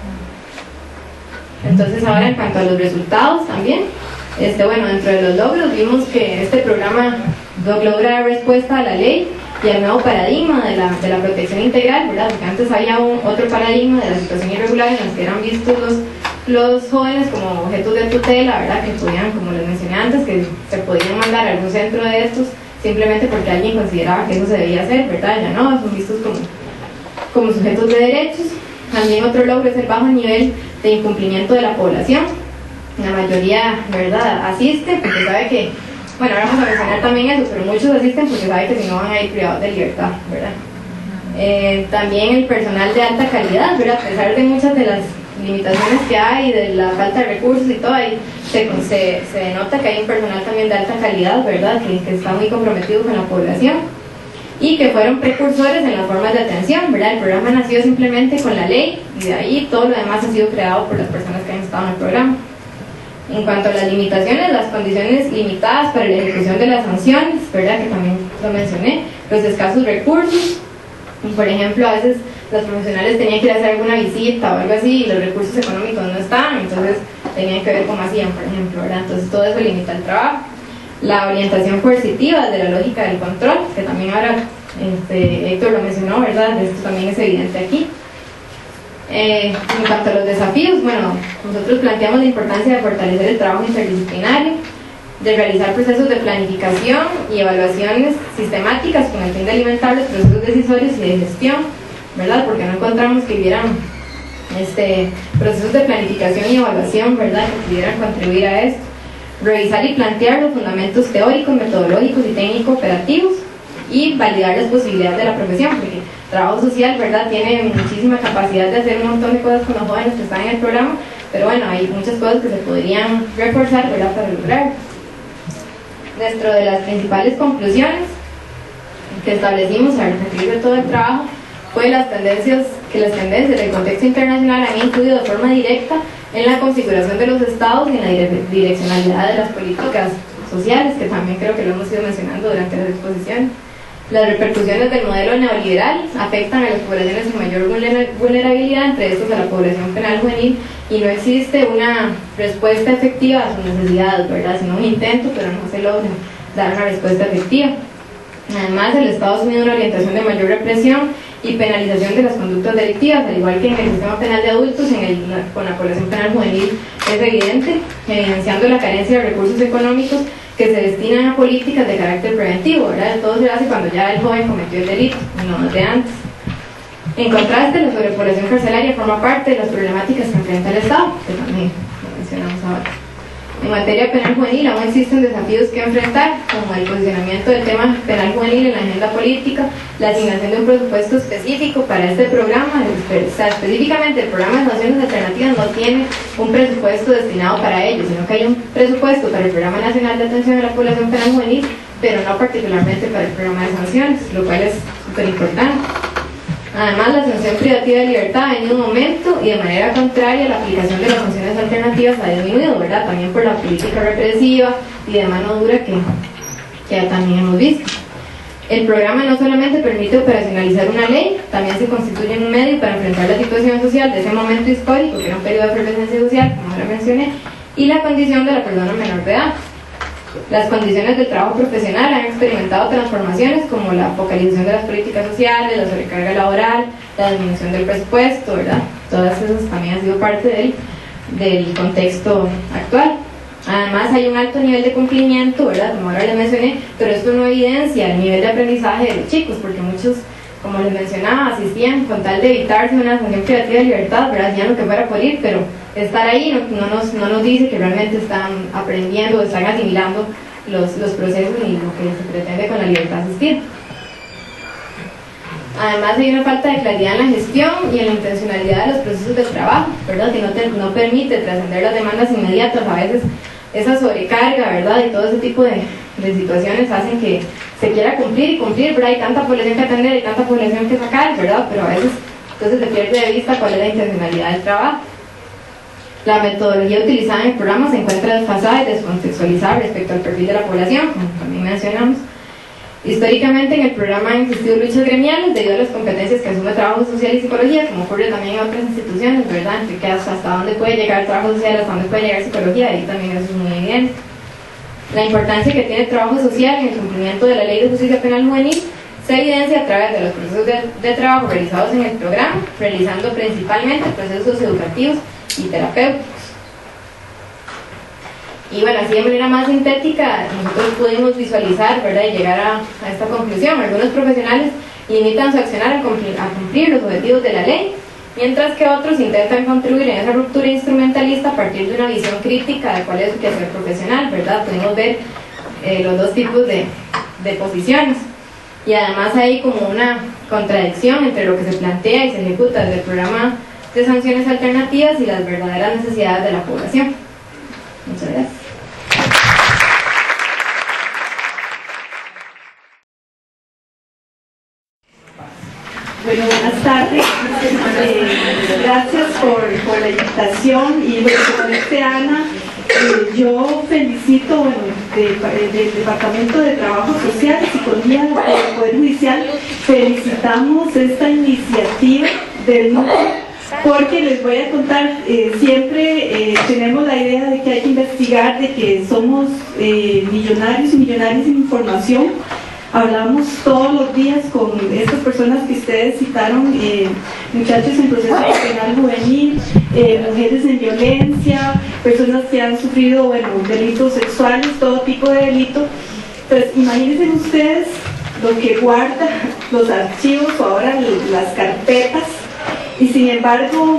Entonces ahora en cuanto a los resultados también, bueno, dentro de los logros vimos que este programa logra dar respuesta a la ley y al nuevo paradigma de la protección integral, ¿verdad? Porque antes había otro paradigma de la situación irregular en el que eran vistos los jóvenes como objetos de tutela, ¿verdad? Que podían, como les mencioné antes, que se podían mandar a algún centro de estos simplemente porque alguien consideraba que eso se debía hacer, ¿verdad? Ya no, son vistos como sujetos de derechos. También otro logro es el bajo nivel de incumplimiento de la población. La mayoría, ¿verdad?, asiste porque sabe que, bueno, ahora vamos a mencionar también eso, pero muchos asisten porque saben que si no van a ir privados de libertad, ¿verdad? También el personal de alta calidad, ¿verdad? A pesar de muchas de las limitaciones que hay, de la falta de recursos y todo, ahí se denota que hay un personal también de alta calidad, ¿verdad? Que está muy comprometido con la población y que fueron precursores en las formas de atención, ¿verdad? El programa nació simplemente con la ley y de ahí todo lo demás ha sido creado por las personas que han estado en el programa. En cuanto a las limitaciones, las condiciones limitadas para la ejecución de las sanciones, ¿verdad? Que también lo mencioné, los escasos recursos, por ejemplo, a veces los profesionales tenían que ir a hacer alguna visita o algo así y los recursos económicos no estaban, entonces tenían que ver cómo hacían, por ejemplo, ¿verdad? Entonces todo eso limita el trabajo. La orientación coercitiva de la lógica del control, que también ahora Héctor lo mencionó, ¿verdad? Esto también es evidente aquí. En cuanto a los desafíos, bueno, nosotros planteamos la importancia de fortalecer el trabajo interdisciplinario, de realizar procesos de planificación y evaluaciones sistemáticas con el fin de alimentar los procesos decisorios y de gestión, ¿verdad? Porque no encontramos que hubieran procesos de planificación y evaluación, ¿verdad?, que pudieran contribuir a esto. Revisar y plantear los fundamentos teóricos, metodológicos y técnico-operativos y validar las posibilidades de la profesión, porque trabajo social, ¿verdad?, tiene muchísima capacidad de hacer un montón de cosas con los jóvenes que están en el programa, pero bueno, hay muchas cosas que se podrían reforzar, ¿verdad?, para lograr. Dentro de las principales conclusiones que establecimos al referir de todo el trabajo fue que las tendencias del contexto internacional han influido de forma directa en la configuración de los estados y en la direccionalidad de las políticas sociales, que también creo que lo hemos ido mencionando durante las exposiciones. Las repercusiones del modelo neoliberal afectan a las poblaciones en mayor vulnerabilidad, entre estos a la población penal juvenil, y no existe una respuesta efectiva a sus necesidades, ¿verdad? Sino un intento, pero no se logra dar una respuesta efectiva. Además, el Estado asume una orientación de mayor represión y penalización de las conductas delictivas, al igual que en el sistema penal de adultos, con la población penal juvenil es evidente, evidenciando la carencia de recursos económicos que se destinan a políticas de carácter preventivo, ¿verdad? Todo se hace cuando ya el joven cometió el delito, no desde antes. En contraste, la sobrepoblación carcelaria forma parte de las problemáticas que enfrenta el Estado, que también lo mencionamos ahora. En materia penal juvenil aún existen desafíos que enfrentar, como el posicionamiento del tema penal juvenil en la agenda política, la asignación de un presupuesto específico para este programa, específicamente el programa de sanciones alternativas no tiene un presupuesto destinado para ello, sino que hay un presupuesto para el Programa Nacional de Atención a la Población Penal Juvenil, pero no particularmente para el programa de sanciones, lo cual es súper importante. Además, la sanción privativa de libertad en un momento y de manera contraria la aplicación de las sanciones alternativas ha disminuido, ¿verdad? También por la política represiva y de mano dura que también hemos visto. El programa no solamente permite operacionalizar una ley, también se constituye un medio para enfrentar la situación social de ese momento histórico, que era un periodo de efervescencia social, como ahora mencioné, y la condición de la persona menor de edad. Las condiciones del trabajo profesional han experimentado transformaciones como la focalización de las políticas sociales, la sobrecarga laboral, la disminución del presupuesto, ¿verdad? Todas esas también han sido parte del contexto actual. Además hay un alto nivel de cumplimiento, ¿verdad? Como ahora les mencioné, pero esto no evidencia el nivel de aprendizaje de los chicos, porque muchos, como les mencionaba, asistían con tal de evitarse una sanción privativa de libertad, ¿verdad? Hacían lo que fuera por ir, pero estar ahí no nos dice que realmente están aprendiendo o están asimilando los procesos y lo que se pretende con la libertad asistida. Además hay una falta de claridad en la gestión y en la intencionalidad de los procesos de trabajo, ¿verdad? Que no permite trascender las demandas inmediatas. A veces esa sobrecarga, ¿verdad? Y todo ese tipo de situaciones hacen que se quiera cumplir y cumplir, ¿verdad? Hay tanta población que atender, hay tanta población que sacar, ¿verdad? Pero a veces entonces se pierde de vista cuál es la intencionalidad del trabajo. La metodología utilizada en el programa se encuentra desfasada y descontextualizada respecto al perfil de la población, como también mencionamos. Históricamente en el programa han existido luchas gremiales debido a las competencias que asume trabajo social y psicología, como ocurre también en otras instituciones, ¿verdad? Que hasta dónde puede llegar el trabajo social, hasta dónde puede llegar psicología, ahí también eso es muy evidente. La importancia que tiene el trabajo social en el cumplimiento de la Ley de Justicia Penal Juvenil se evidencia a través de los procesos de trabajo realizados en el programa, realizando principalmente procesos educativos y terapéuticos. Y bueno, así de manera más sintética, nosotros pudimos visualizar, ¿verdad?, y llegar a esta conclusión. Algunos profesionales limitan su accionar a cumplir los objetivos de la ley, mientras que otros intentan contribuir en esa ruptura instrumentalista a partir de una visión crítica de cuál es su quehacer profesional, ¿verdad? Pudimos ver los dos tipos de posiciones. Y además hay como una contradicción entre lo que se plantea y se ejecuta desde el programa de sanciones alternativas y las verdaderas necesidades de la población. Muchas gracias. Bueno, buenas tardes. Gracias por la invitación y bueno, como dice Ana, yo felicito del Departamento de Trabajo Social y Psicología del Poder Judicial, felicitamos esta iniciativa del núcleo, porque les voy a contar, siempre tenemos la idea de que hay que investigar, de que somos millonarios y millonarias en información. Hablamos todos los días con estas personas que ustedes citaron, muchachos en proceso penal juvenil, mujeres en violencia, personas que han sufrido delitos sexuales, todo tipo de delitos. Entonces, imagínense ustedes lo que guarda los archivos o ahora las carpetas, y sin embargo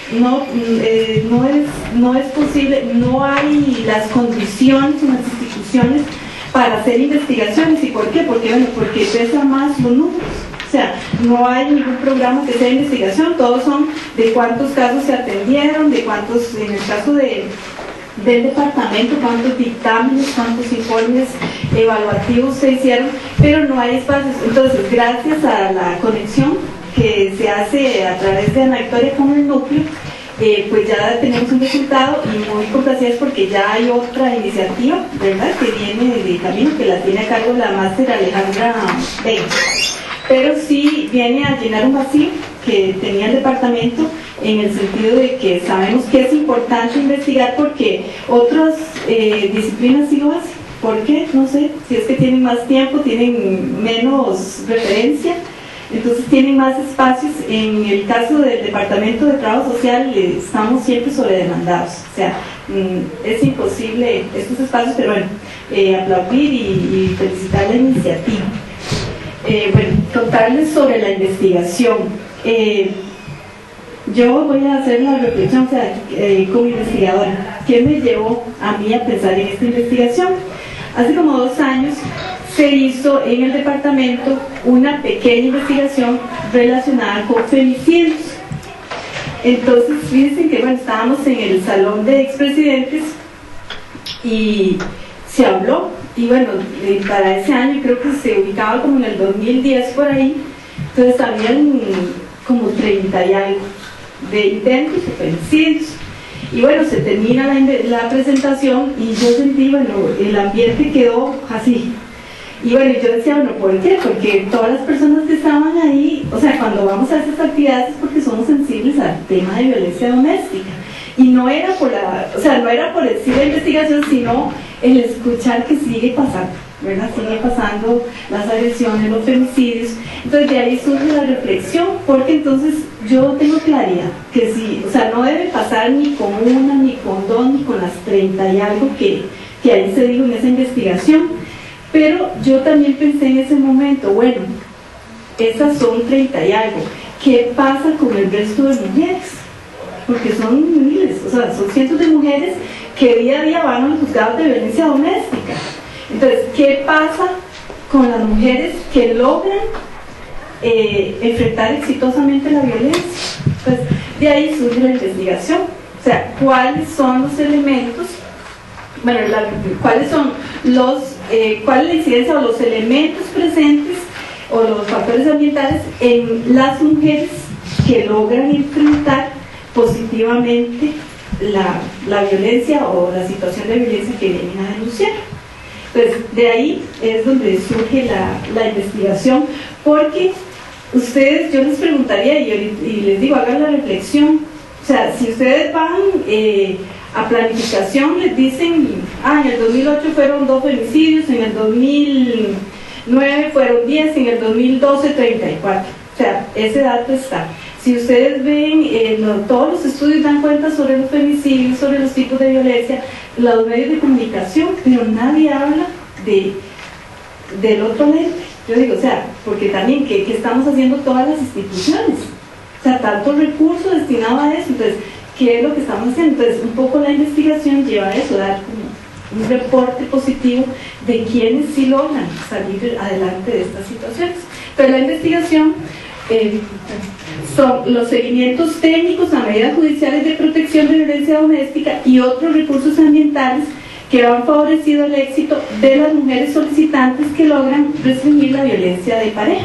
no es posible, no hay las condiciones en las instituciones para hacer investigaciones. ¿Y por qué? Porque pesa más los números. O sea, no hay ningún programa que sea investigación, todos son de cuántos casos se atendieron, de cuántos, en el caso del departamento, cuántos dictámenes, cuántos informes evaluativos se hicieron, pero no hay espacios. Entonces, gracias a la conexión que se hace a través de Ana Victoria con el núcleo, pues ya tenemos un resultado y muy complacidas porque ya hay otra iniciativa, ¿verdad?, que viene de camino, que la tiene a cargo la máster Alejandra Vega, pero sí viene a llenar un vacío que tenía el departamento, en el sentido de que sabemos que es importante investigar porque otras disciplinas sí lo hacen. ¿Por qué? No sé, si es que tienen más tiempo, tienen menos referencia, entonces tienen más espacios. En el caso del Departamento de Trabajo Social estamos siempre sobredemandados, o sea, es imposible estos espacios, pero bueno, aplaudir y felicitar la iniciativa. Bueno, contarles sobre la investigación. Yo voy a hacer la reflexión, o sea, como investigadora, ¿qué me llevó a mí a pensar en esta investigación? Hace como 2 años se hizo en el departamento una pequeña investigación relacionada con femicidios. Entonces, fíjense que bueno, estábamos en el salón de expresidentes y se habló, y bueno, para ese año creo que se ubicaba como en el 2010 por ahí, entonces habían como 30 y algo de intentos de femicidios. Y bueno, se termina la presentación y yo sentí, bueno, el ambiente quedó así. Y bueno, yo decía, bueno, ¿por qué? Porque todas las personas que estaban ahí, o sea, cuando vamos a esas actividades es porque somos sensibles al tema de violencia doméstica. Y no era por no era por decir la investigación, sino el escuchar que sigue pasando, ¿verdad? Sigue pasando las agresiones, los femicidios. Entonces de ahí surge la reflexión, porque entonces yo tengo claridad que sí, no debe pasar ni con una, ni con dos, ni con las 30 y algo que ahí se dijo en esa investigación. Pero yo también pensé en ese momento, bueno, esas son 30 y algo, ¿qué pasa con el resto de mujeres? Porque son miles, son cientos de mujeres que día a día van a los juzgados de violencia doméstica. Entonces, ¿qué pasa con las mujeres que logran enfrentar exitosamente la violencia? Pues de ahí surge la investigación. ¿Cuáles son los elementos? Bueno, ¿cuáles son cuál es la incidencia o los elementos presentes o los factores ambientales en las mujeres que logran enfrentar positivamente la violencia o la situación de violencia que vienen a denunciar? Entonces, de ahí es donde surge la investigación, porque ustedes, yo les preguntaría y les digo, hagan la reflexión, si ustedes van a planificación, les dicen, en el 2008 fueron 2 femicidios, en el 2009 fueron 10, en el 2012 34, ese dato está. Si ustedes ven, todos los estudios dan cuenta sobre los femicidios, sobre los tipos de violencia, los medios de comunicación, pero nadie habla del otro lente. Yo digo, porque también, ¿qué estamos haciendo todas las instituciones? Tanto recurso destinado a eso, entonces, ¿qué es lo que estamos haciendo? Entonces, un poco la investigación lleva a eso, dar como un reporte positivo de quienes sí logran salir adelante de estas situaciones. Pero la investigación son los seguimientos técnicos a medidas judiciales de protección de violencia doméstica y otros recursos ambientales que han favorecido el éxito de las mujeres solicitantes que logran restringir la violencia de pareja.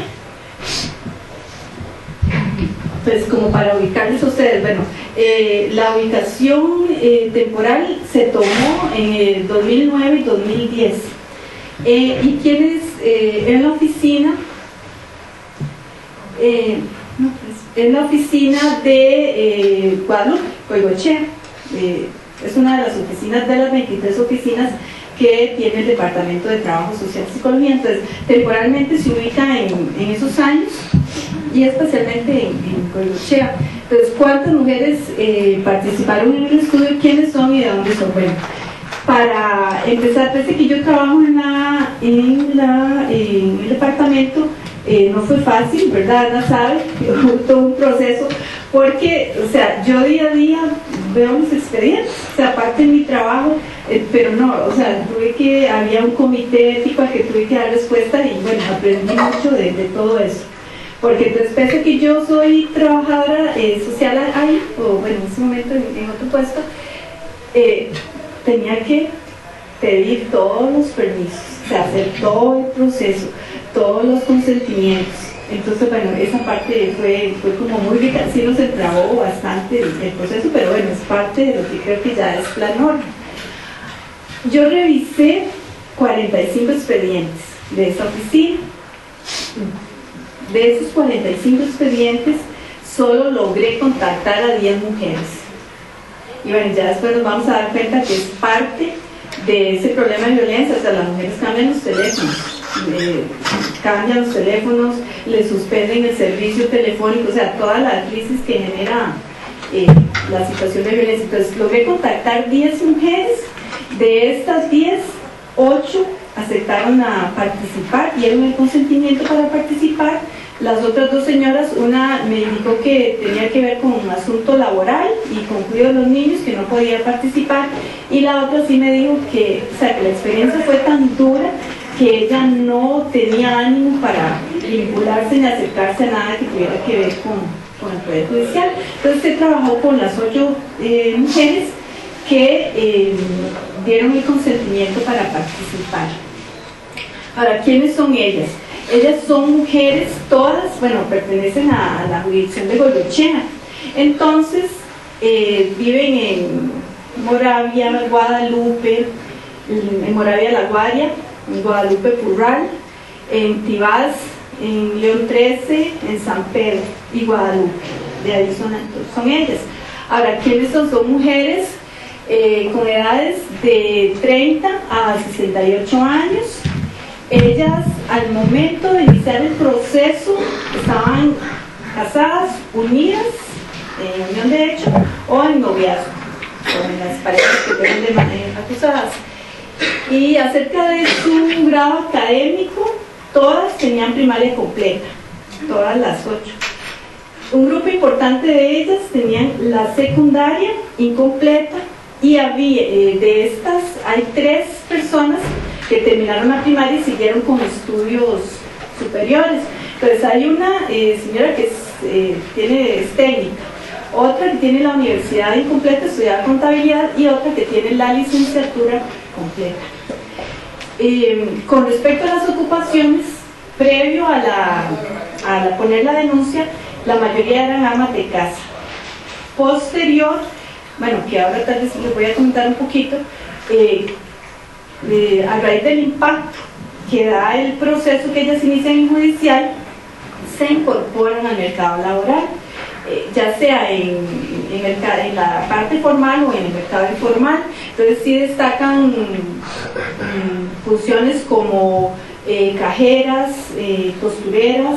Pues como para ubicarles a ustedes, bueno, la ubicación temporal se tomó en el 2009 y 2010. Y quienes en la oficina de Guadalupe, Coigochea, es una de las oficinas de las 23 oficinas que tiene el Departamento de Trabajo Social y Psicología. Entonces, temporalmente se ubica en esos años y especialmente en Coigochea. Entonces, ¿cuántas mujeres participaron en el estudio? ¿Quiénes son y de dónde son? Bueno, para empezar, desde que yo trabajo en el departamento, no fue fácil, ¿verdad? Ana sabe, todo un proceso, porque, yo día a día veo mis expedientes, aparte de mi trabajo, pero no, había un comité ético al que tuve que dar respuesta y bueno, aprendí mucho de todo eso. Porque entonces, pese a que yo soy trabajadora social ahí, o bueno, en ese momento en otro puesto, tenía que pedir todos los permisos, hacer todo el proceso, todos los consentimientos. Entonces, bueno, esa parte fue como muy rica, sí nos entravó bastante el proceso, pero bueno, es parte de lo que creo que ya es la norma. Yo revisé 45 expedientes de esa oficina. De esos 45 expedientes, solo logré contactar a 10 mujeres. Y bueno, ya después nos vamos a dar cuenta que es parte de ese problema de violencia. Las mujeres cambian los teléfonos, les suspenden el servicio telefónico, toda la crisis que genera la situación de violencia. Entonces, logré contactar 10 mujeres. De estas 10, 8 aceptaron a participar, dieron el consentimiento para participar. Las otras 2 señoras, una me indicó que tenía que ver con un asunto laboral y con cuidado de los niños, que no podía participar, y la otra sí me dijo que, que la experiencia fue tan dura que ella no tenía ánimo para vincularse ni acercarse a nada que tuviera que ver con el Poder Judicial. Entonces se trabajó con las 8 mujeres que dieron el consentimiento para participar. Ahora, ¿quiénes son ellas? Ellas son mujeres, todas, pertenecen a la jurisdicción de Coigochea. Entonces, viven en Moravia, Guadalupe, en Moravia La Guaria, en Guadalupe Purral, en Tibás, en León 13, en San Pedro y Guadalupe. De ahí son ellas. Ahora, ¿quiénes son? Son mujeres con edades de 30 a 68 años. Ellas, al momento de iniciar el proceso, estaban casadas, unidas, en unión de hecho, o en noviazgo, con las parejas que tienen de manera acusadas. Y acerca de su grado académico, todas tenían primaria completa, todas las 8. Un grupo importante de ellas tenían la secundaria incompleta, y había, de estas hay 3 personas que terminaron la primaria y siguieron con estudios superiores. Entonces hay una señora que es técnica, otra que tiene la universidad incompleta, estudiaba contabilidad, y otra que tiene la licenciatura completa. Con respecto a las ocupaciones, previo a poner la denuncia, la mayoría eran amas de casa. Posterior, bueno, que ahora tal vez les voy a comentar un poquito, a raíz del impacto que da el proceso que ellas inician en judicial, se incorporan al mercado laboral, ya sea en la parte formal o en el mercado informal. Entonces sí destacan funciones como cajeras, costureras,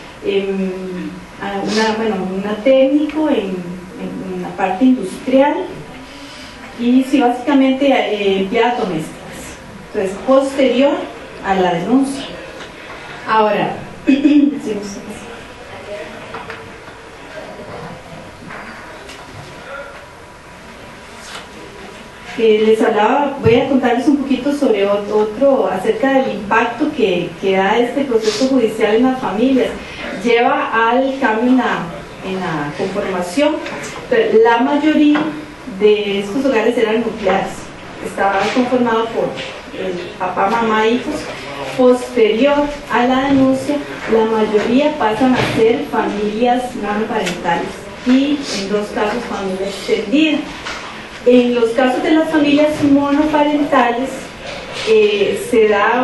una técnico en la parte industrial, y sí, básicamente empleadas domésticas. Entonces, posterior a la denuncia. Ahora, les hablaba, voy a contarles un poquito sobre otro acerca del impacto que da este proceso judicial en las familias. Lleva al cambio en la conformación, pero la mayoría de estos hogares eran nucleares, estaba conformado por el papá, mamá, hijos. Posterior a la denuncia, la mayoría pasan a ser familias monoparentales y en 2 casos familia extendida. En los casos de las familias monoparentales se da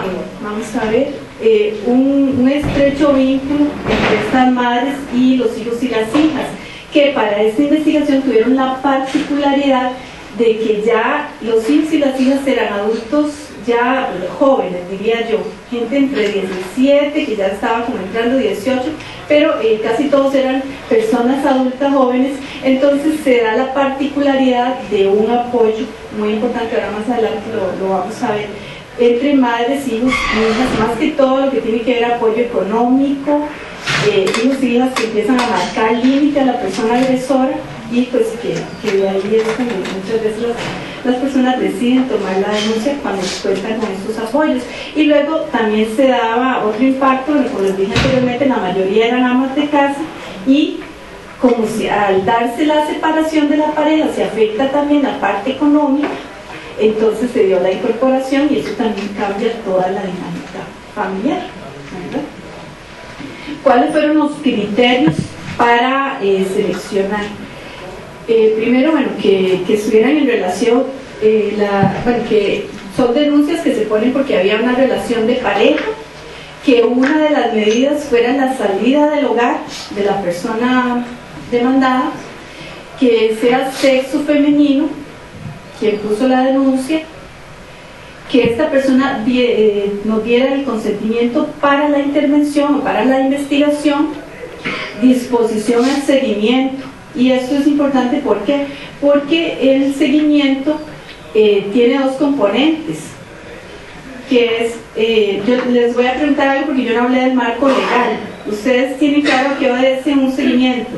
un estrecho vínculo entre estas madres y los hijos y las hijas, que para esta investigación tuvieron la particularidad de que ya los hijos y las hijas eran adultos ya jóvenes, diría yo, gente entre 17, que ya estaba como entrando 18, pero casi todos eran personas adultas jóvenes. Entonces se da la particularidad de un apoyo muy importante, ahora más adelante lo vamos a ver, entre madres, hijos y hijas, más que todo lo que tiene que ver apoyo económico, hijos y hijas que empiezan a marcar límite a la persona agresora, y pues que de ahí es como muchas veces las personas deciden tomar la denuncia cuando cuentan con estos apoyos. Y luego también se daba otro impacto, como les dije anteriormente, la mayoría eran amas de casa, y como si al darse la separación de la pareja se afecta también la parte económica, entonces se dio la incorporación, y eso también cambia toda la dinámica familiar, ¿verdad? ¿Cuáles fueron los criterios para seleccionar? Primero, que estuvieran en relación, que son denuncias que se ponen porque había una relación de pareja, que una de las medidas fuera la salida del hogar de la persona demandada, que sea sexo femenino quien puso la denuncia, que esta persona nos diera el consentimiento para la intervención o para la investigación, disposición al seguimiento. Y esto es importante, ¿por qué? Porque el seguimiento tiene 2 componentes, que es, yo les voy a preguntar algo porque yo no hablé del marco legal. ¿Ustedes tienen claro que obedece un seguimiento?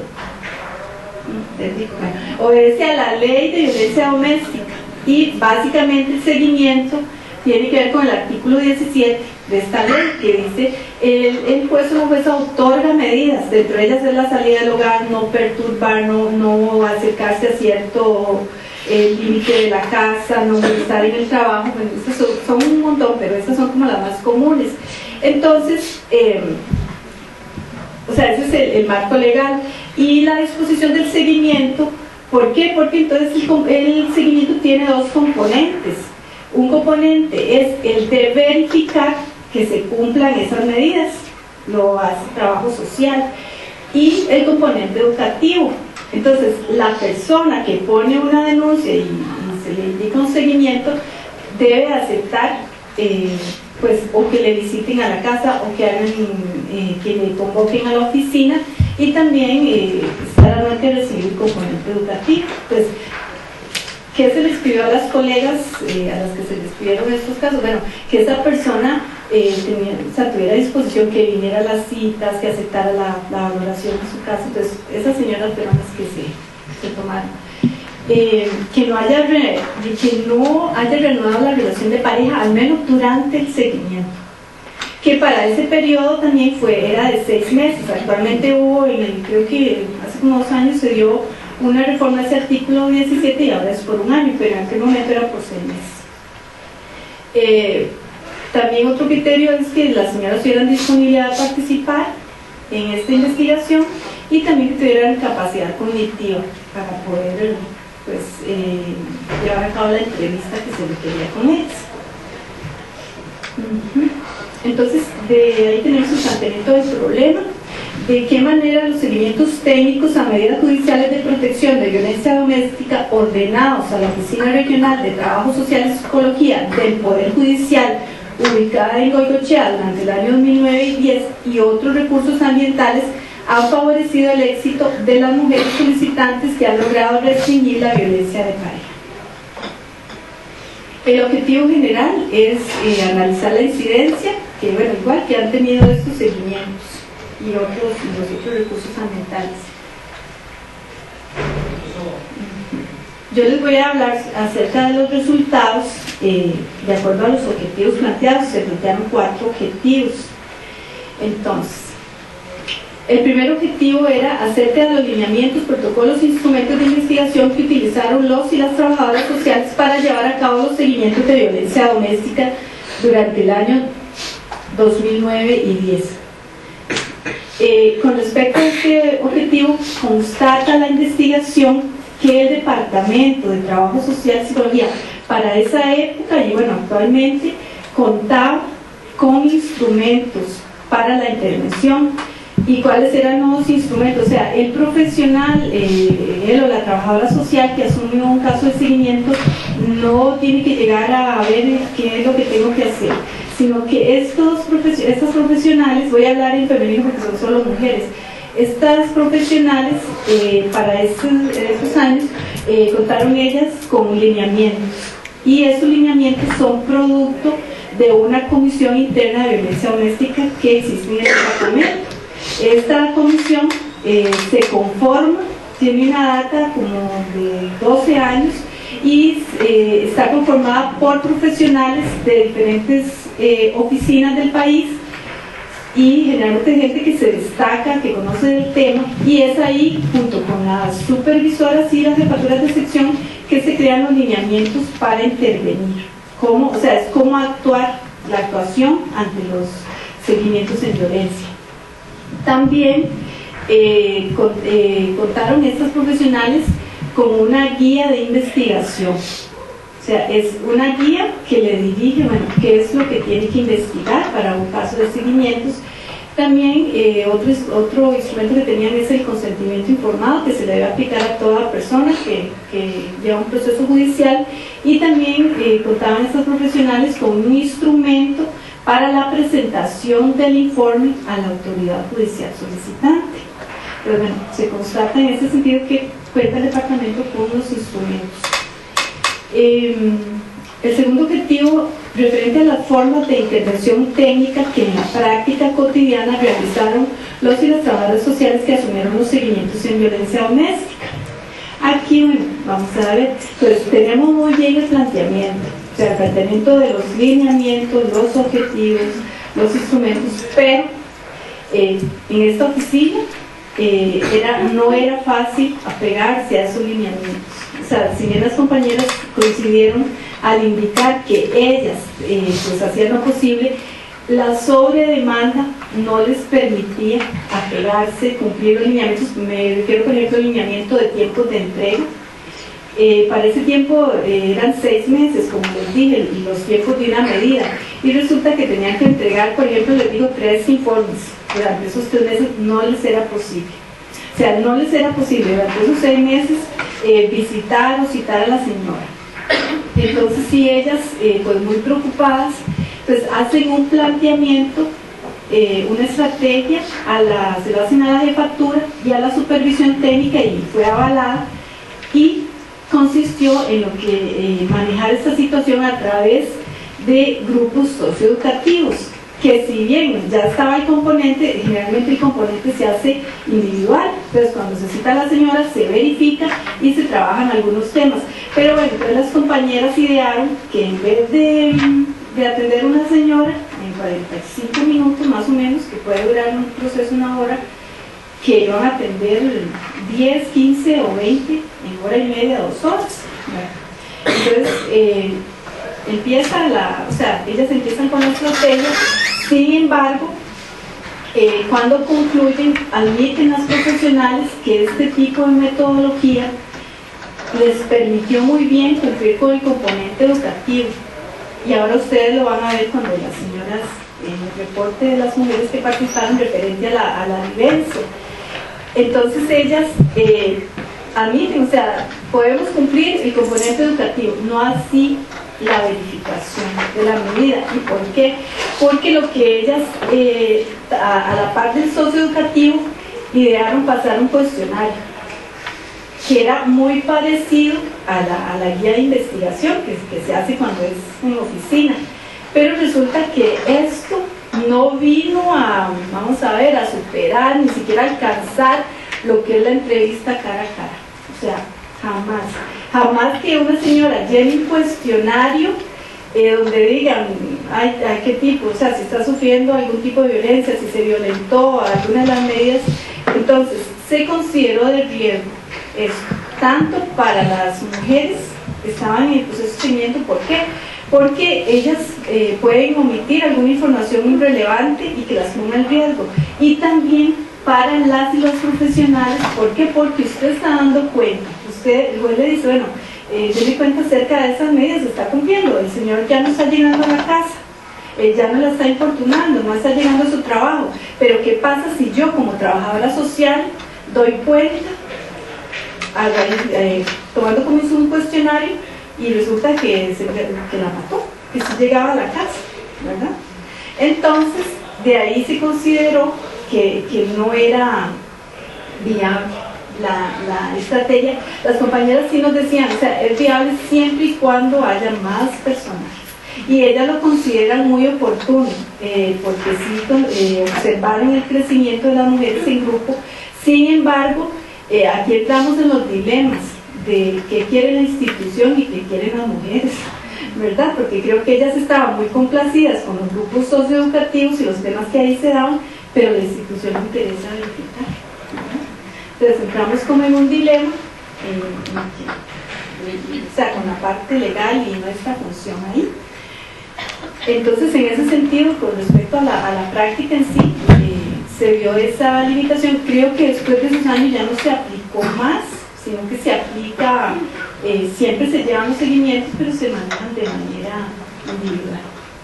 Bueno, obedece a la ley de violencia doméstica, y básicamente el seguimiento tiene que ver con el artículo 17 de esta ley, que dice el juez o la jueza otorga medidas, dentro de ellas es la salida del hogar, no perturbar, no acercarse a cierto límite de la casa, no estar en el trabajo. Bueno, estas son un montón, pero estas son como las más comunes. Entonces, ese es el marco legal. Y la disposición del seguimiento, ¿por qué? Porque entonces el seguimiento tiene 2 componentes. Un componente es el de verificar que se cumplan esas medidas, lo hace trabajo social, y el componente educativo, Entonces, la persona que pone una denuncia y se le indica un seguimiento debe aceptar pues, o que le visiten a la casa o que hagan que le convoquen a la oficina, y también estar anuente a recibir el componente educativo. Pues, ¿qué se les pidió a las colegas a las que se les pidieron estos casos? Bueno, que esa persona tuviera disposición, que viniera a las citas, que aceptara la valoración de su caso. Entonces, esas señoras fueron las que se tomaron. Que no haya reanudado la relación de pareja, al menos durante el seguimiento. Que para ese periodo también era de 6 meses. Actualmente hubo, creo que hace como 2 años se dio una reforma de ese artículo 17 y ahora es por 1 año, pero en aquel momento era por 6 meses. También otro criterio es que las señoras tuvieran disponibilidad de participar en esta investigación y también que tuvieran capacidad cognitiva para poder pues, llevar a cabo la entrevista que se requería con ellas. Entonces, de ahí tenemos el planteamiento del problema. ¿De qué manera los seguimientos técnicos a medidas judiciales de protección de violencia doméstica ordenados a la Oficina Regional de Trabajo Social y Psicología del Poder Judicial, ubicada en Goicoechea durante el año 2009 y 2010, y otros recursos ambientales han favorecido el éxito de las mujeres solicitantes que han logrado restringir la violencia de pareja? El objetivo general es analizar la incidencia, que bueno, igual que han tenido estos seguimientos y los otros recursos ambientales. Yo les voy a hablar acerca de los resultados de acuerdo a los objetivos planteados. Se plantearon 4 objetivos. Entonces, el primer objetivo era acerca de los lineamientos, protocolos e instrumentos de investigación que utilizaron los y las trabajadoras sociales para llevar a cabo los seguimientos de violencia doméstica durante el año 2009 y 2010. Con respecto a este objetivo, constata la investigación que el Departamento de Trabajo Social y Psicología para esa época y bueno, actualmente contaba con instrumentos para la intervención. ¿Y cuáles eran los instrumentos? O sea, el profesional, él o la trabajadora social que asumió un caso de seguimiento no tiene que llegar a ver qué es lo que tengo que hacer, sino que estas profesionales, voy a hablar en femenino porque son solo mujeres, estas profesionales para estos años contaron ellas con lineamientos, y esos lineamientos son producto de una comisión interna de violencia doméstica que existe en el departamento. Esta comisión se conforma, tiene una data como de 12 años y está conformada por profesionales de diferentes oficinas del país y generalmente gente que se destaca, que conoce del tema, y es ahí, junto con las supervisoras y las jefaturas de sección, que se crean los lineamientos para intervenir. O sea, es cómo actuar, la actuación ante los seguimientos en violencia. También contaron estas profesionales con una guía de investigación. O sea, es una guía que le dirige, bueno, qué es lo que tiene que investigar para un caso de seguimientos. También otro instrumento que tenían es el consentimiento informado, que se le debe aplicar a toda persona que lleva un proceso judicial. Y también contaban estas profesionales con un instrumento para la presentación del informe a la autoridad judicial solicitante. Pero bueno, se constata en ese sentido que cuenta el departamento con los instrumentos. El segundo objetivo, referente a las formas de intervención técnica que en la práctica cotidiana realizaron los y las trabajadoras sociales que asumieron los seguimientos en violencia doméstica. Aquí, bueno, vamos a ver, pues tenemos muy bien el planteamiento. O sea, el planteamiento de los lineamientos, los objetivos, los instrumentos, pero en esta oficina no era fácil apegarse a esos lineamientos. O sea, si bien las compañeras coincidieron al indicar que ellas pues hacían lo posible, la sobredemanda no les permitía apegarse, cumplir los lineamientos. Me refiero, por ejemplo, al lineamiento de tiempos de entrega. Para ese tiempo eran 6 meses, como les dije, y los tiempos de una medida, y resulta que tenían que entregar, por ejemplo, les digo, 3 informes. Durante esos 3 meses no les era posible. O sea, no les era posible durante esos 6 meses visitar o citar a la señora. Entonces, sí, ellas, pues muy preocupadas, pues hacen un planteamiento, una estrategia, se lo hacen a la jefatura y a la supervisión técnica, y fue avalada, y consistió en lo que manejar esta situación a través de grupos socioeducativos, que si bien ya estaba el componente, generalmente el componente se hace individual, entonces cuando se cita a la señora se verifica y se trabajan algunos temas. Pero bueno, entonces las compañeras idearon que en vez de atender a una señora en 45 minutos más o menos, que puede durar un proceso 1 hora, que iban a atender 10, 15 o 20 en 1 hora y media, 2 horas. Entonces, ellas empiezan con la estrategia. Sin embargo, cuando concluyen, admiten las profesionales que este tipo de metodología les permitió muy bien cumplir con el componente educativo. Y ahora ustedes lo van a ver cuando las señoras, en el reporte de las mujeres que participaron referente a la vivencia. Entonces ellas admiten, o sea, podemos cumplir el componente educativo, no así la verificación de la medida. ¿Y por qué? Porque lo que ellas, a la par del socioeducativo, idearon pasar un cuestionario que era muy parecido a la guía de investigación que se hace cuando es en oficina, pero resulta que esto no vino a superar, ni siquiera alcanzar lo que es la entrevista cara a cara. O sea, jamás que una señora llene un cuestionario donde digan, ay, qué tipo, o sea, si está sufriendo algún tipo de violencia, si se violentó alguna de las medidas. Entonces, se consideró de riesgo esto, tanto para las mujeres que estaban en el proceso de seguimiento. ¿Por qué? Porque ellas pueden omitir alguna información irrelevante y que las ponga en riesgo, y también para las y los profesionales. ¿Por qué? Porque usted está dando cuenta, el juez le dice, bueno, déme cuenta acerca de esas medidas, se está cumpliendo, el señor ya no está llegando a la casa, ya no la está importunando, no está llegando a su trabajo, pero ¿qué pasa si yo como trabajadora social doy cuenta, tomando como un cuestionario, y resulta que la mató, que sí llegaba a la casa, ¿verdad? Entonces, de ahí se consideró que no era viable la estrategia. Las compañeras sí nos decían, o sea, es viable siempre y cuando haya más personajes, y ellas lo consideran muy oportuno, porque sí observaron el crecimiento de las mujeres en grupo. Sin embargo, aquí entramos en los dilemas de qué quiere la institución y qué quieren las mujeres, ¿verdad? Porque creo que ellas estaban muy complacidas con los grupos socioeducativos y los temas que ahí se daban, pero la institución le interesa verificar, ¿verdad? Entonces entramos como en un dilema, o sea, con la parte legal y nuestra función ahí. Entonces, en ese sentido, con respecto a la práctica en sí, se vio esa limitación. Creo que después de esos años ya no se aplicó más, sino que se aplica, siempre se llevan los seguimientos, pero se manejan de manera individual.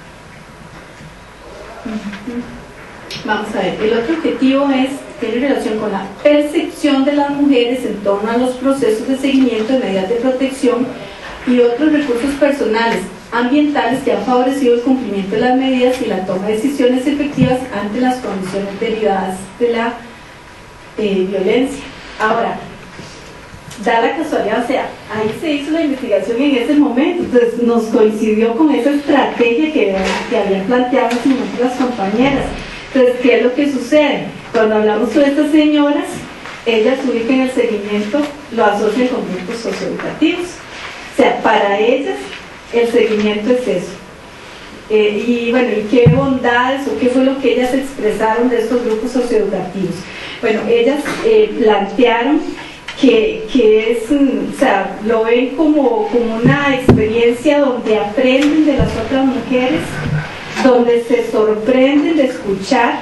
Vamos a ver, el otro objetivo tiene relación con la percepción de las mujeres en torno a los procesos de seguimiento de medidas de protección y otros recursos personales ambientales que han favorecido el cumplimiento de las medidas y la toma de decisiones efectivas ante las condiciones derivadas de la violencia. Ahora, da la casualidad, o sea, ahí se hizo la investigación en ese momento, entonces nos coincidió con esa estrategia que habían planteado las compañeras. Entonces, ¿qué es lo que sucede? Cuando hablamos con estas señoras, ellas ubican el seguimiento, lo asocian con grupos socioeducativos. O sea, para ellas el seguimiento es eso. Y bueno, ¿y qué bondades o qué fue lo que ellas expresaron de estos grupos socioeducativos? Bueno, ellas plantearon que es, o sea, lo ven como una experiencia donde aprenden de las otras mujeres, donde se sorprenden de escuchar.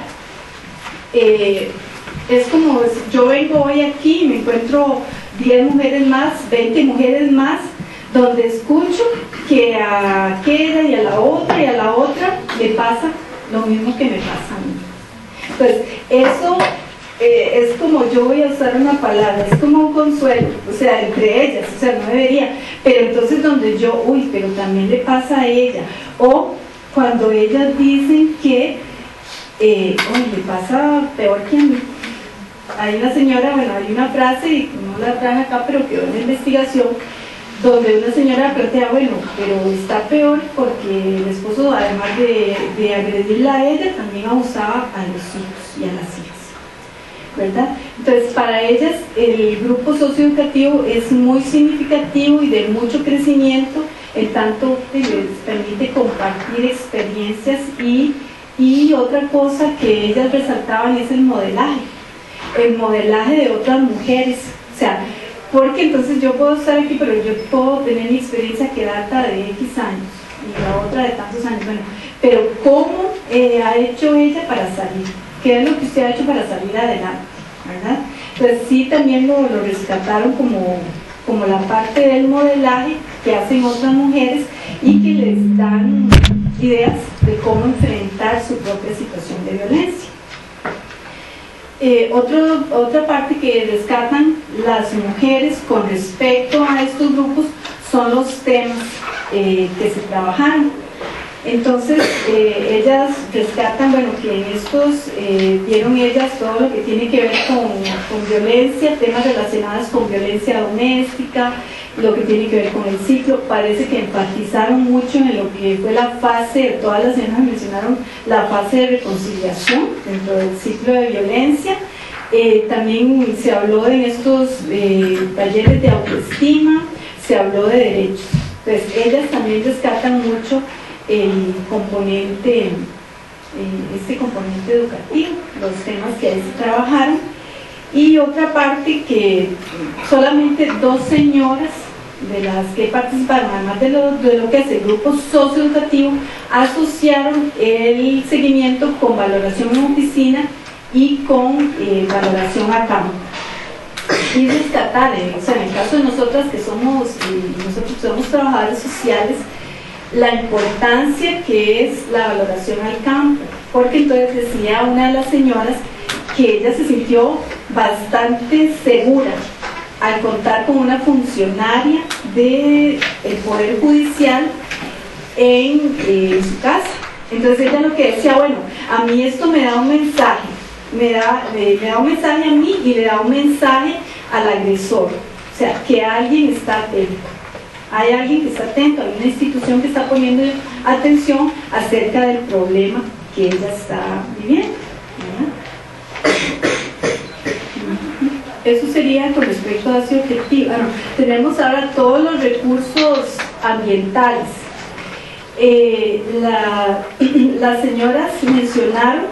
Es como, yo vengo hoy aquí y me encuentro 10 mujeres más, 20 mujeres más, donde escucho que a aquella y a la otra le pasa lo mismo que me pasa a mí. Pues eso es como, yo voy a usar una palabra, es como un consuelo, o sea, entre ellas, o sea, no debería, pero entonces donde yo, uy, pero también le pasa a ella, o cuando ellas dicen que, uy, le pasa peor que a mí. Hay una señora, bueno, hay una frase, y no la traje acá, pero quedó en la investigación, donde una señora plantea, bueno, pero está peor porque el esposo, además de agredirla a ella, también abusaba a los hijos y a las hijas, ¿verdad? Entonces, para ellas, el grupo socioeducativo es muy significativo y de mucho crecimiento, en tanto que les permite compartir experiencias y otra cosa que ellas resaltaban es el modelaje de otras mujeres, o sea, porque entonces yo puedo estar aquí, pero yo puedo tener mi experiencia que data de X años y la otra de tantos años, bueno, pero ¿cómo ha hecho ella para salir? ¿Qué es lo que usted ha hecho para salir adelante? ¿Verdad? Entonces sí, también lo rescataron como la parte del modelaje que hacen otras mujeres y que les dan ideas de cómo enfrentar su propia situación de violencia. Otra parte que rescatan las mujeres con respecto a estos grupos son los temas que se trabajaron. Entonces, ellas rescatan, bueno, que en estos vieron ellas todo lo que tiene que ver con violencia, temas relacionados con violencia doméstica, lo que tiene que ver con el ciclo. Parece que enfatizaron mucho en lo que fue la fase, todas las señoras mencionaron la fase de reconciliación dentro del ciclo de violencia. También se habló en estos talleres de autoestima, se habló de derechos. Entonces, ellas también rescatan mucho el componente, este componente educativo, los temas que ahí se trabajaron. Y otra parte que solamente 2 señoras de las que participaron, además de lo que hace el grupo socioeducativo, asociaron el seguimiento con valoración en oficina y con valoración a campo. Y rescatar, o sea, en el caso de nosotras que nosotros somos trabajadores sociales, la importancia que es la valoración al campo, porque entonces decía una de las señoras que ella se sintió bastante segura al contar con una funcionaria del Poder Judicial en su casa. Entonces ella lo que decía, bueno, a mí esto me da un mensaje, me da un mensaje a mí y le da un mensaje al agresor, o sea, que alguien está atento. Hay alguien que está atento, hay una institución que está poniendo atención acerca del problema que ella está viviendo, ¿verdad? Eso sería con respecto a ese objetivo. Bueno, tenemos ahora todos los recursos ambientales. Las señoras mencionaron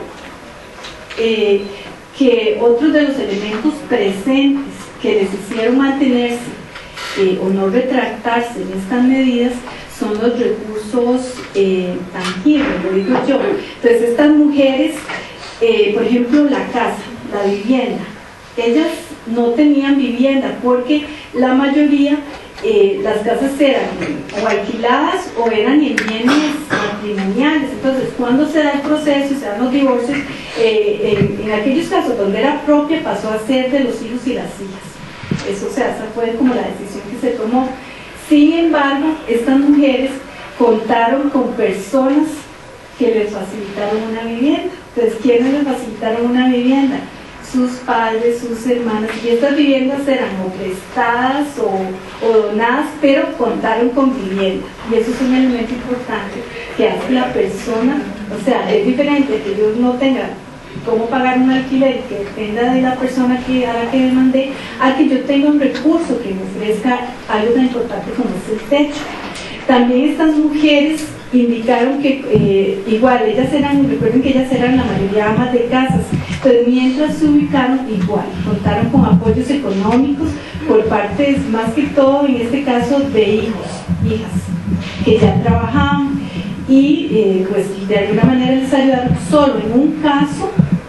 que otros de los elementos presentes que les hicieron mantenerse o no retractarse en estas medidas son los recursos tangibles, lo digo yo. Entonces estas mujeres, por ejemplo, la casa, la vivienda, ellas no tenían vivienda porque la mayoría, las casas eran o alquiladas o eran en bienes matrimoniales. Entonces cuando se da el proceso y se dan los divorcios, en aquellos casos donde era propia pasó a ser de los hijos y las hijas. Eso, o sea, esa fue como la decisión que se tomó. Sin embargo, estas mujeres contaron con personas que les facilitaron una vivienda. Entonces, ¿quiénes les facilitaron una vivienda? Sus padres, sus hermanas, y estas viviendas eran o prestadas o donadas, pero contaron con vivienda. Y eso es un elemento importante que hace la persona, o sea, es diferente que yo no tenga cómo pagar un alquiler que dependa de la persona a la que demandé, a que yo tenga un recurso que me ofrezca algo tan importante como es el techo. También estas mujeres indicaron que igual, recuerden que ellas eran la mayoría amas de casas, entonces mientras se ubicaron igual, contaron con apoyos económicos por parte, más que todo en este caso, de hijas, que ya trabajaban y pues de alguna manera les ayudaron. Solo en un caso,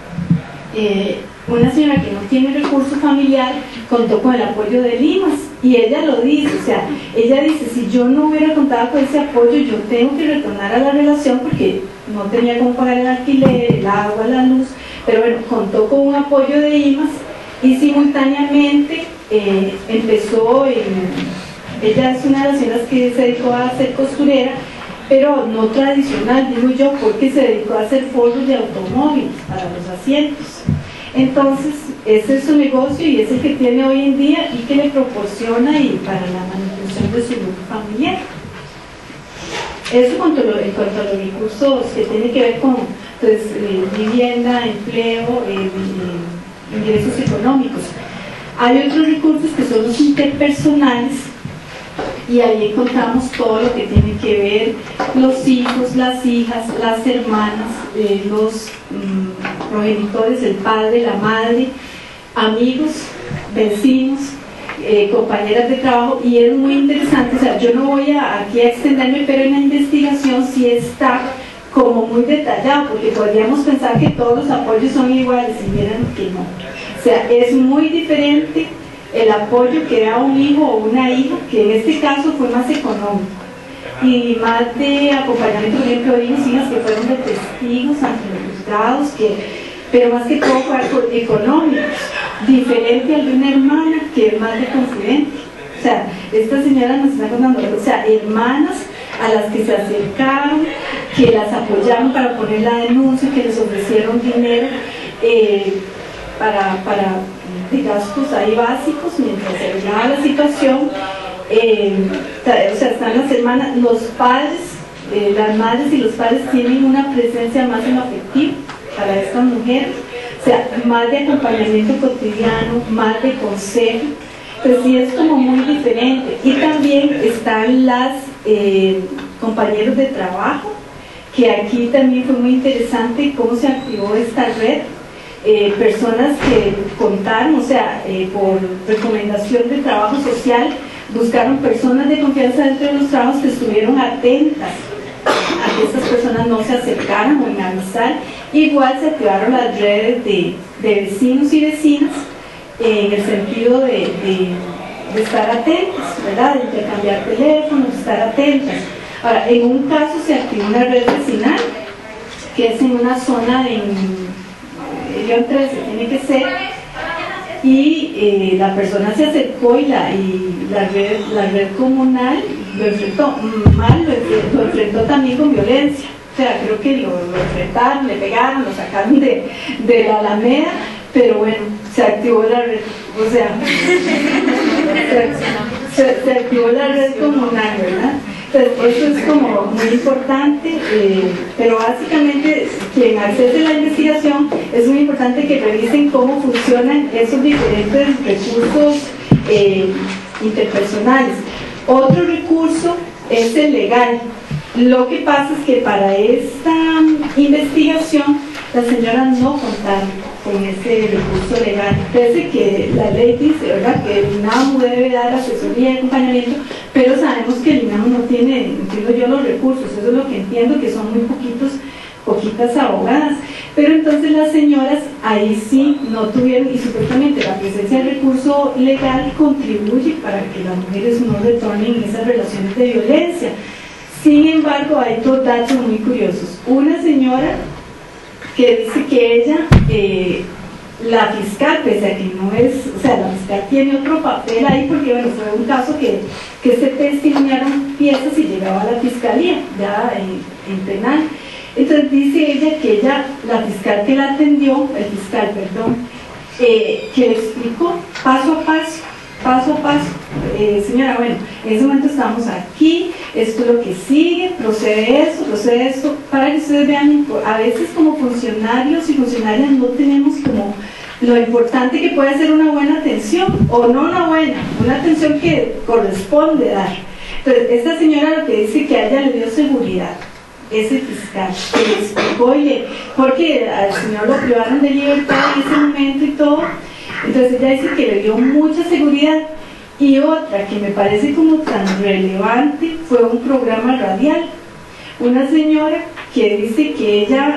una señora que no tiene recurso familiar contó con el apoyo de Limas, y ella lo dice, o sea, ella dice, si yo no hubiera contado con ese apoyo, yo tengo que retornar a la relación porque no tenía cómo pagar el alquiler, el agua, la luz, pero bueno, contó con un apoyo de IMAS y simultáneamente empezó, ella es una de las señoras que se dedicó a ser costurera, pero no tradicional, digo yo, porque se dedicó a hacer forros de automóviles para los asientos. Entonces, ese es su negocio y es el que tiene hoy en día y que le proporciona y para la manutención de su grupo familiar. Eso en cuanto a los recursos que tienen que ver con pues, vivienda, empleo, ingresos económicos. Hay otros recursos que son los interpersonales y ahí encontramos todo lo que tiene que ver los hijos, las hijas, las hermanas, los progenitores, el padre, la madre, amigos, vecinos, compañeras de trabajo, y es muy interesante. O sea, yo no voy aquí a extenderme, pero en la investigación sí está como muy detallado, porque podríamos pensar que todos los apoyos son iguales y vieran que no. O sea, es muy diferente el apoyo que da un hijo o una hija, que en este caso fue más económico, y más de acompañamiento, por ejemplo, de hijos y hijas que fueron de testigos ante los juzgados, pero más que todo fue algo económico, diferente al de una hermana que es más de confidente. O sea, esta señora nos está contando, o sea, hermanas a las que se acercaron, que las apoyaron para poner la denuncia, que les ofrecieron dinero para de gastos ahí básicos mientras se arreglaba la situación. O sea, están las hermanas, los padres, las madres y los padres tienen una presencia más en lo afectivo para esta mujer, o sea, más de acompañamiento cotidiano, más de consejo, pues sí es como muy diferente. Y también están las compañeros de trabajo, que aquí también fue muy interesante cómo se activó esta red. Personas que contaron, o sea, por recomendación de trabajo social, buscaron personas de confianza dentro de los trabajos que estuvieron atentas a que estas personas no se acercaran o en avisar. Igual se activaron las redes de vecinos y vecinas en el sentido de estar atentos, ¿verdad? De intercambiar teléfonos, de estar atentas. Ahora, en un caso se activó una red vecinal que es en una zona en León 13, tiene que ser, y la persona se acercó y la red comunal lo enfrentó mal, lo enfrentó también con violencia. O sea, creo que lo enfrentaron, le pegaron, lo sacaron de la Alameda, pero bueno, se activó la red, o sea, se activó la red comunal, ¿verdad? Entonces, eso es como muy importante, pero básicamente quien accede a la investigación es muy importante que revisen cómo funcionan esos diferentes recursos interpersonales. Otro recurso es el legal. Lo que pasa es que para esta investigación las señoras no contaron con ese recurso legal. Parece que la ley dice, ¿verdad?, que el INAMU debe dar asesoría y acompañamiento, pero sabemos que el INAMU no tiene, entiendo yo, los recursos. Eso es lo que entiendo, que son muy poquitas abogadas. Pero entonces las señoras ahí sí no tuvieron, y supuestamente la presencia del recurso legal contribuye para que las mujeres no retornen en esas relaciones de violencia. Sin embargo, hay dos datos muy curiosos. Una señora que dice que ella, la fiscal, pese a que no es, o sea, la fiscal tiene otro papel ahí, porque bueno, fue un caso que se testimoniaron piezas y llegaba a la fiscalía, ya en penal. Entonces dice ella que la fiscal que la atendió, el fiscal, perdón, que le explicó paso a paso, señora, bueno, en ese momento estamos aquí, esto es lo que sigue, procede esto, para que ustedes vean, a veces como funcionarios y funcionarias no tenemos como lo importante que puede ser una buena atención, o no una atención que corresponde dar. Entonces, esta señora lo que dice que a ella le dio seguridad, ese fiscal, que le explicó, porque al señor lo privaron de libertad en ese momento y todo. Entonces ella dice que le dio mucha seguridad. Y otra que me parece como tan relevante fue un programa radial. Una señora que dice que ella,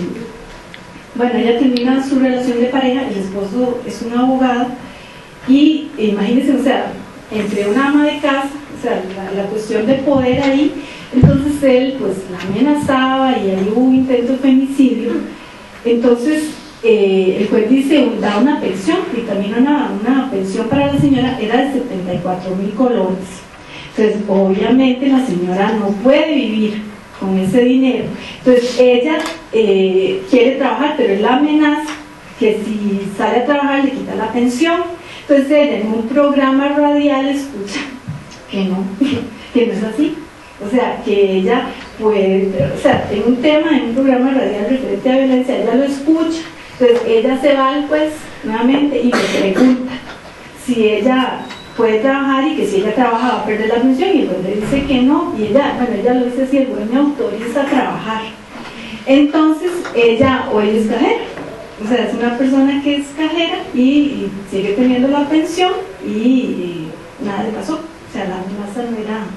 ella termina su relación de pareja, el esposo es un abogado, y imagínense, o sea, entre una ama de casa, o sea, la cuestión de poder ahí, entonces él pues la amenazaba y ahí hubo un intento de femicidio. Entonces el juez dice, da una pensión, y también una pensión para la señora era de 74.000 colones. Entonces, obviamente la señora no puede vivir con ese dinero. Entonces, ella quiere trabajar, pero él la amenaza que si sale a trabajar le quita la pensión. Entonces, ella en un programa radial escucha que no es así. O sea, que ella puede, o sea, en un programa radial referente a violencia, ella lo escucha. Entonces ella se va al juez nuevamente y le pregunta si ella puede trabajar y que si ella trabaja va a perder la pensión, y el juez le dice que no, y ella lo dice así: el juez me autoriza a trabajar. Entonces ella es cajera, o sea, es una persona que es cajera y sigue teniendo la pensión y nada le pasó, o sea, la amenaza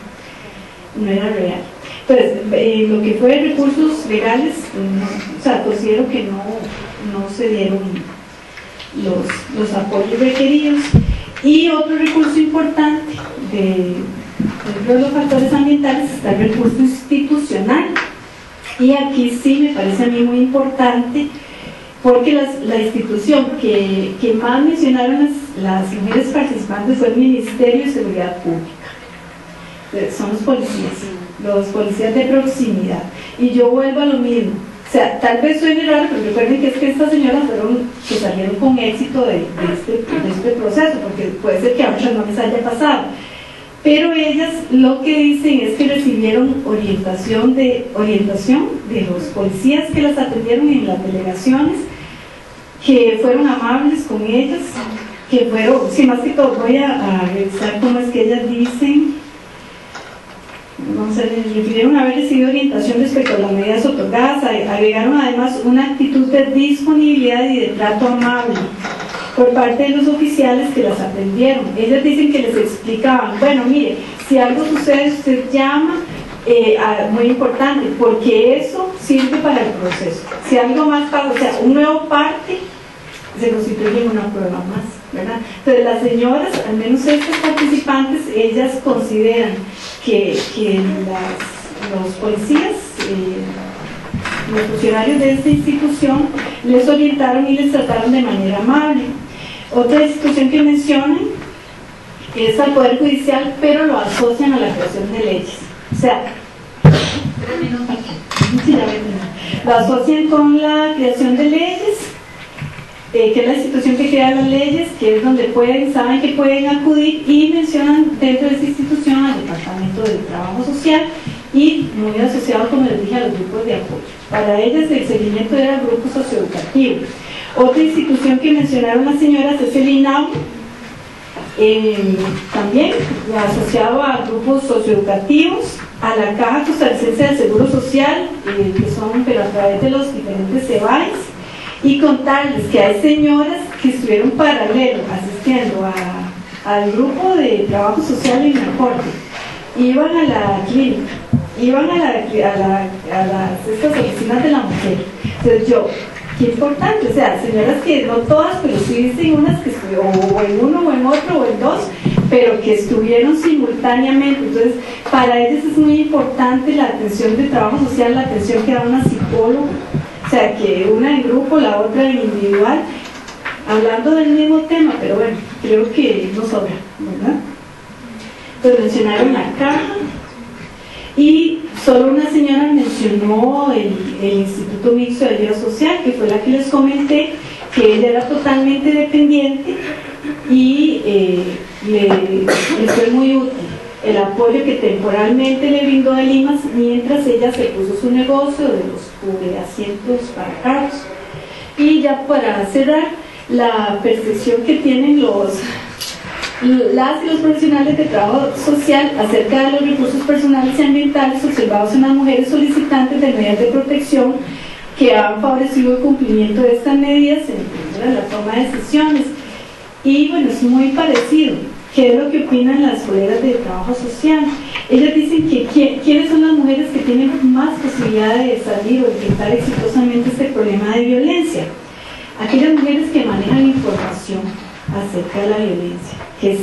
no era real. Entonces, lo que fue recursos legales, o sea, considero que no se dieron los apoyos requeridos. Y otro recurso importante dentro de los factores ambientales está el recurso institucional, y aquí sí me parece a mí muy importante, porque la institución que más mencionaron las mujeres participantes fue el Ministerio de Seguridad Pública. Son los policías de proximidad. Y yo vuelvo a lo mismo, o sea, tal vez suene raro, pero recuerden que es que estas señoras que salieron con éxito de este proceso, porque puede ser que a otras no les haya pasado, pero ellas lo que dicen es que recibieron orientación de los policías que las atendieron en las delegaciones, que fueron amables con ellas, que fueron, sí, más que todo voy a revisar cómo es que ellas dicen. No sé, les refirieron a haber recibido orientación respecto a las medidas otorgadas, agregaron además una actitud de disponibilidad y de trato amable por parte de los oficiales que las atendieron. Ellas dicen que les explicaban, bueno, mire, si algo sucede usted llama, muy importante, porque eso sirve para el proceso. Si algo más pasa, o sea, un nuevo parte, se constituye en una prueba más, ¿verdad? Entonces las señoras, al menos estas participantes, ellas consideran que los policías, los funcionarios de esta institución, les orientaron y les trataron de manera amable. Otra institución que mencionan es al Poder Judicial, pero lo asocian a la creación de leyes. O sea, lo asocian con la creación de leyes, que es la institución que crea las leyes, que es donde saben que pueden acudir, y mencionan dentro de esta institución al Departamento de Trabajo Social y muy asociado, como les dije, a los grupos de apoyo. Para ellas el seguimiento era el grupo socioeducativo. Otra institución que mencionaron las señoras es el INAU, también asociado a grupos socioeducativos, a la Caja Costarricense del Seguro Social, que son, pero a través de los diferentes CEBAES, y contarles que hay señoras que estuvieron paralelo asistiendo al grupo de trabajo social en el corte, iban a la clínica, iban a estas oficinas de la mujer. Entonces qué importante, o sea, señoras que no todas, pero sí dicen unas que estuvieron o en uno o en otro o en dos, pero que estuvieron simultáneamente. Entonces para ellas es muy importante la atención de trabajo social, la atención que da una psicóloga, o sea, que una en grupo, la otra en individual, hablando del mismo tema, pero bueno, creo que no sobra, ¿verdad? Pues mencionaron la caja, y solo una señora mencionó el Instituto Mixto de Ayuda Social, que fue la que les comenté, que ella era totalmente dependiente y le fue muy útil el apoyo que temporalmente le brindó de Limas mientras ella se puso su negocio de los cubreasientos para carros. Y ya para cerrar, la percepción que tienen las y los profesionales de trabajo social acerca de los recursos personales y ambientales observados en las mujeres solicitantes de medidas de protección que han favorecido el cumplimiento de estas medidas en la toma de decisiones. Y bueno, es muy parecido. ¿Qué es lo que opinan las colegas de trabajo social? Ellas dicen que ¿quiénes son las mujeres que tienen más posibilidad de salir o enfrentar exitosamente este problema de violencia? Aquellas mujeres que manejan información acerca de la violencia, que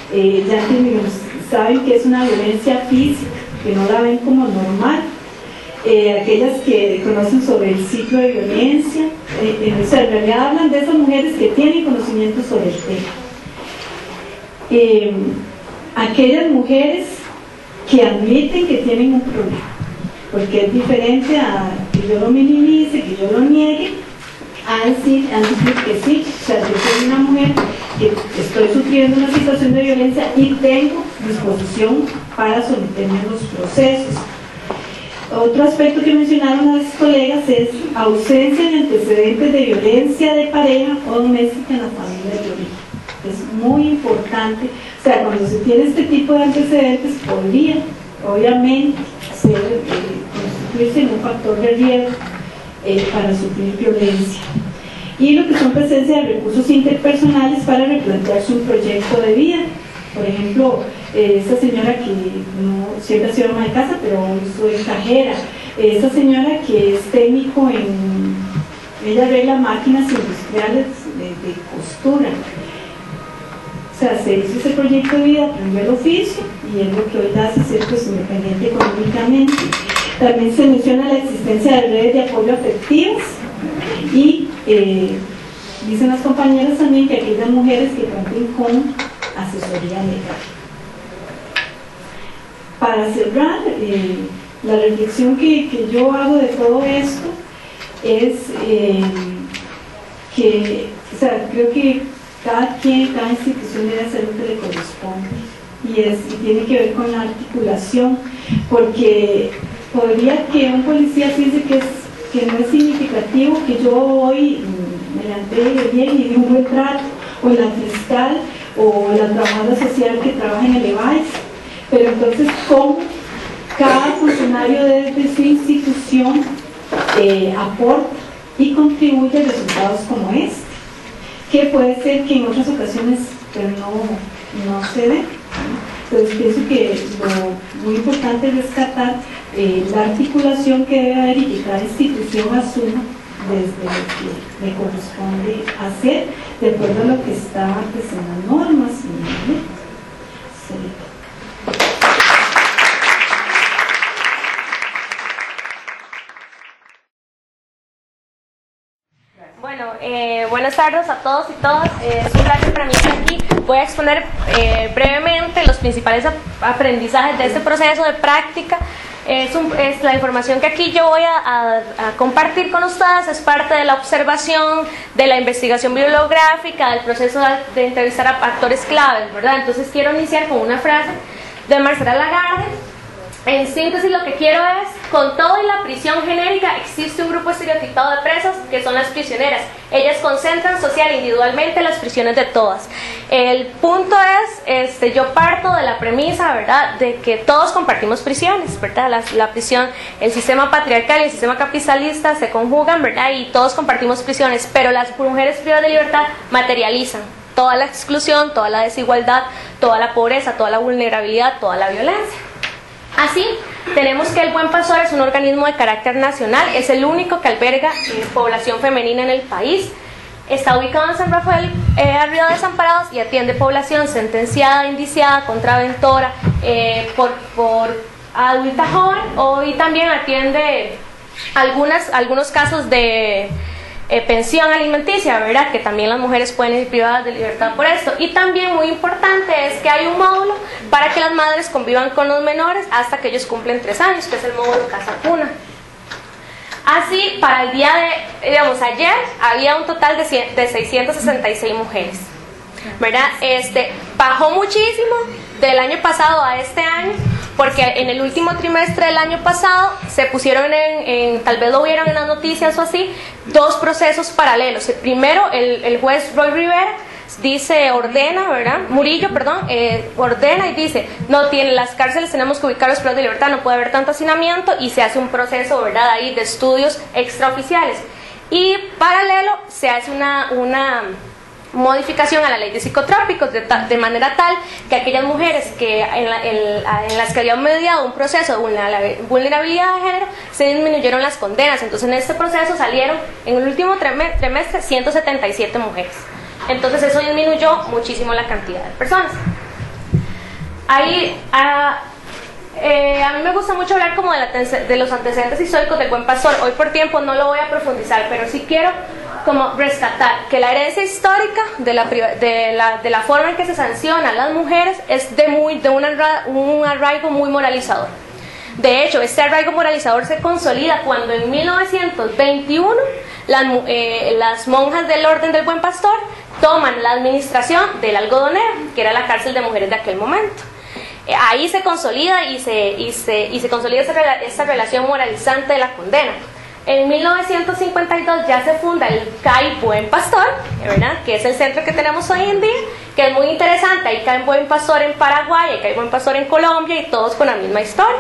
saben que es una violencia física, que no la ven como normal, aquellas que conocen sobre el ciclo de violencia, o sea, en realidad hablan de esas mujeres que tienen conocimiento sobre el tema. Aquellas mujeres que admiten que tienen un problema, porque es diferente a que yo lo minimice, que yo lo niegue, a decir que sí, o sea, yo soy una mujer que estoy sufriendo una situación de violencia y tengo disposición para someterme a los procesos. Otro aspecto que mencionaron las colegas es ausencia de antecedentes de violencia de pareja o doméstica en la familia de origen. Es muy importante, o sea, cuando se tiene este tipo de antecedentes podría, obviamente, constituirse en un factor de riesgo para sufrir violencia. Y lo que son presencia de recursos interpersonales para replantearse un proyecto de vida. Por ejemplo, esta señora que no siempre ha sido ama de casa, pero hoy soy cajera. Esta señora que es técnico ella arregla máquinas industriales de costura. O sea, se hizo ese proyecto de vida, aprendió el oficio y es lo que hoy la hace ser pues independiente económicamente. También se menciona la existencia de redes de apoyo afectivas y dicen las compañeras también que aquellas mujeres que cuenten con asesoría legal. Para cerrar, la reflexión que yo hago de todo esto es que, o sea, creo que cada institución debe hacer lo que le corresponde y tiene que ver con la articulación, porque podría que un policía piense que no es significativo que yo hoy me la entregue bien y de un buen trato, o la fiscal o la trabajadora social que trabaja en el EVAIS, pero entonces cómo cada funcionario desde su institución aporta y contribuye a resultados como este, que puede ser que en otras ocasiones pero no se ve. Entonces pienso que lo muy importante es rescatar la articulación que debe haber y que cada institución asuma desde lo que le corresponde hacer de acuerdo a lo que está antes en las normas y en la ley. Bueno, buenas tardes a todos y todas. Es un placer para mí estar aquí. Voy a exponer brevemente los principales aprendizajes de este proceso de práctica. Es la información que aquí yo voy a compartir con ustedes, es parte de la observación, de la investigación bibliográfica, del proceso de entrevistar a actores claves, ¿verdad? Entonces quiero iniciar con una frase de Marcela Lagarde. En síntesis, lo que quiero es, con todo y la prisión genérica, existe un grupo estereotipado de presas que son las prisioneras. Ellas concentran social e individualmente las prisiones de todas. El punto es, yo parto de la premisa, ¿verdad?, de que todos compartimos prisiones, ¿verdad? La prisión, el sistema patriarcal y el sistema capitalista se conjugan, ¿verdad?, y todos compartimos prisiones, pero las mujeres privadas de libertad materializan toda la exclusión, toda la desigualdad, toda la pobreza, toda la vulnerabilidad, toda la violencia. Así, tenemos que el Buen Pastor es un organismo de carácter nacional, es el único que alberga población femenina en el país. Está ubicado en San Rafael, Río de Desamparados, y atiende población sentenciada, indiciada, contraventora, por adulta joven, y también atiende algunos casos de pensión alimenticia, ¿verdad?, que también las mujeres pueden ir privadas de libertad por esto. Y también muy importante es que hay un módulo para que las madres convivan con los menores hasta que ellos cumplen 3 años, que es el módulo Casa Cuna. Así, para el día de, digamos, ayer había un total de 666 mujeres, ¿verdad? Bajó muchísimo del año pasado a este año, porque en el último trimestre del año pasado se pusieron tal vez lo vieron en las noticias o así, 2 procesos paralelos. El primero, el juez Roy Rivera ordena, ¿verdad? Murillo, perdón, ordena y dice, las cárceles tenemos que ubicar los privados de libertad, no puede haber tanto hacinamiento, y se hace un proceso, ¿verdad?, ahí de estudios extraoficiales. Y paralelo se hace una modificación a la ley de psicotrópicos de manera tal que aquellas mujeres que en las que había mediado un proceso de vulnerabilidad de género se disminuyeron las condenas. Entonces en este proceso salieron en el último trimestre 177 mujeres. Entonces eso disminuyó muchísimo la cantidad de personas. Ahí A mí me gusta mucho hablar como de los antecedentes históricos del Buen Pastor. Hoy por tiempo no lo voy a profundizar, pero sí quiero como rescatar que la herencia histórica de la forma en que se sancionan las mujeres es de un arraigo muy moralizador. De hecho, este arraigo moralizador se consolida cuando en 1921 las monjas del Orden del Buen Pastor toman la administración del Algodonero, que era la cárcel de mujeres de aquel momento. Ahí se consolida y se consolida esta relación moralizante de la condena. En 1952 ya se funda el CAI Buen Pastor, ¿verdad? Que es el centro que tenemos hoy en día, que es muy interesante. Hay CAI Buen Pastor en Paraguay, hay CAI Buen Pastor en Colombia y todos con la misma historia.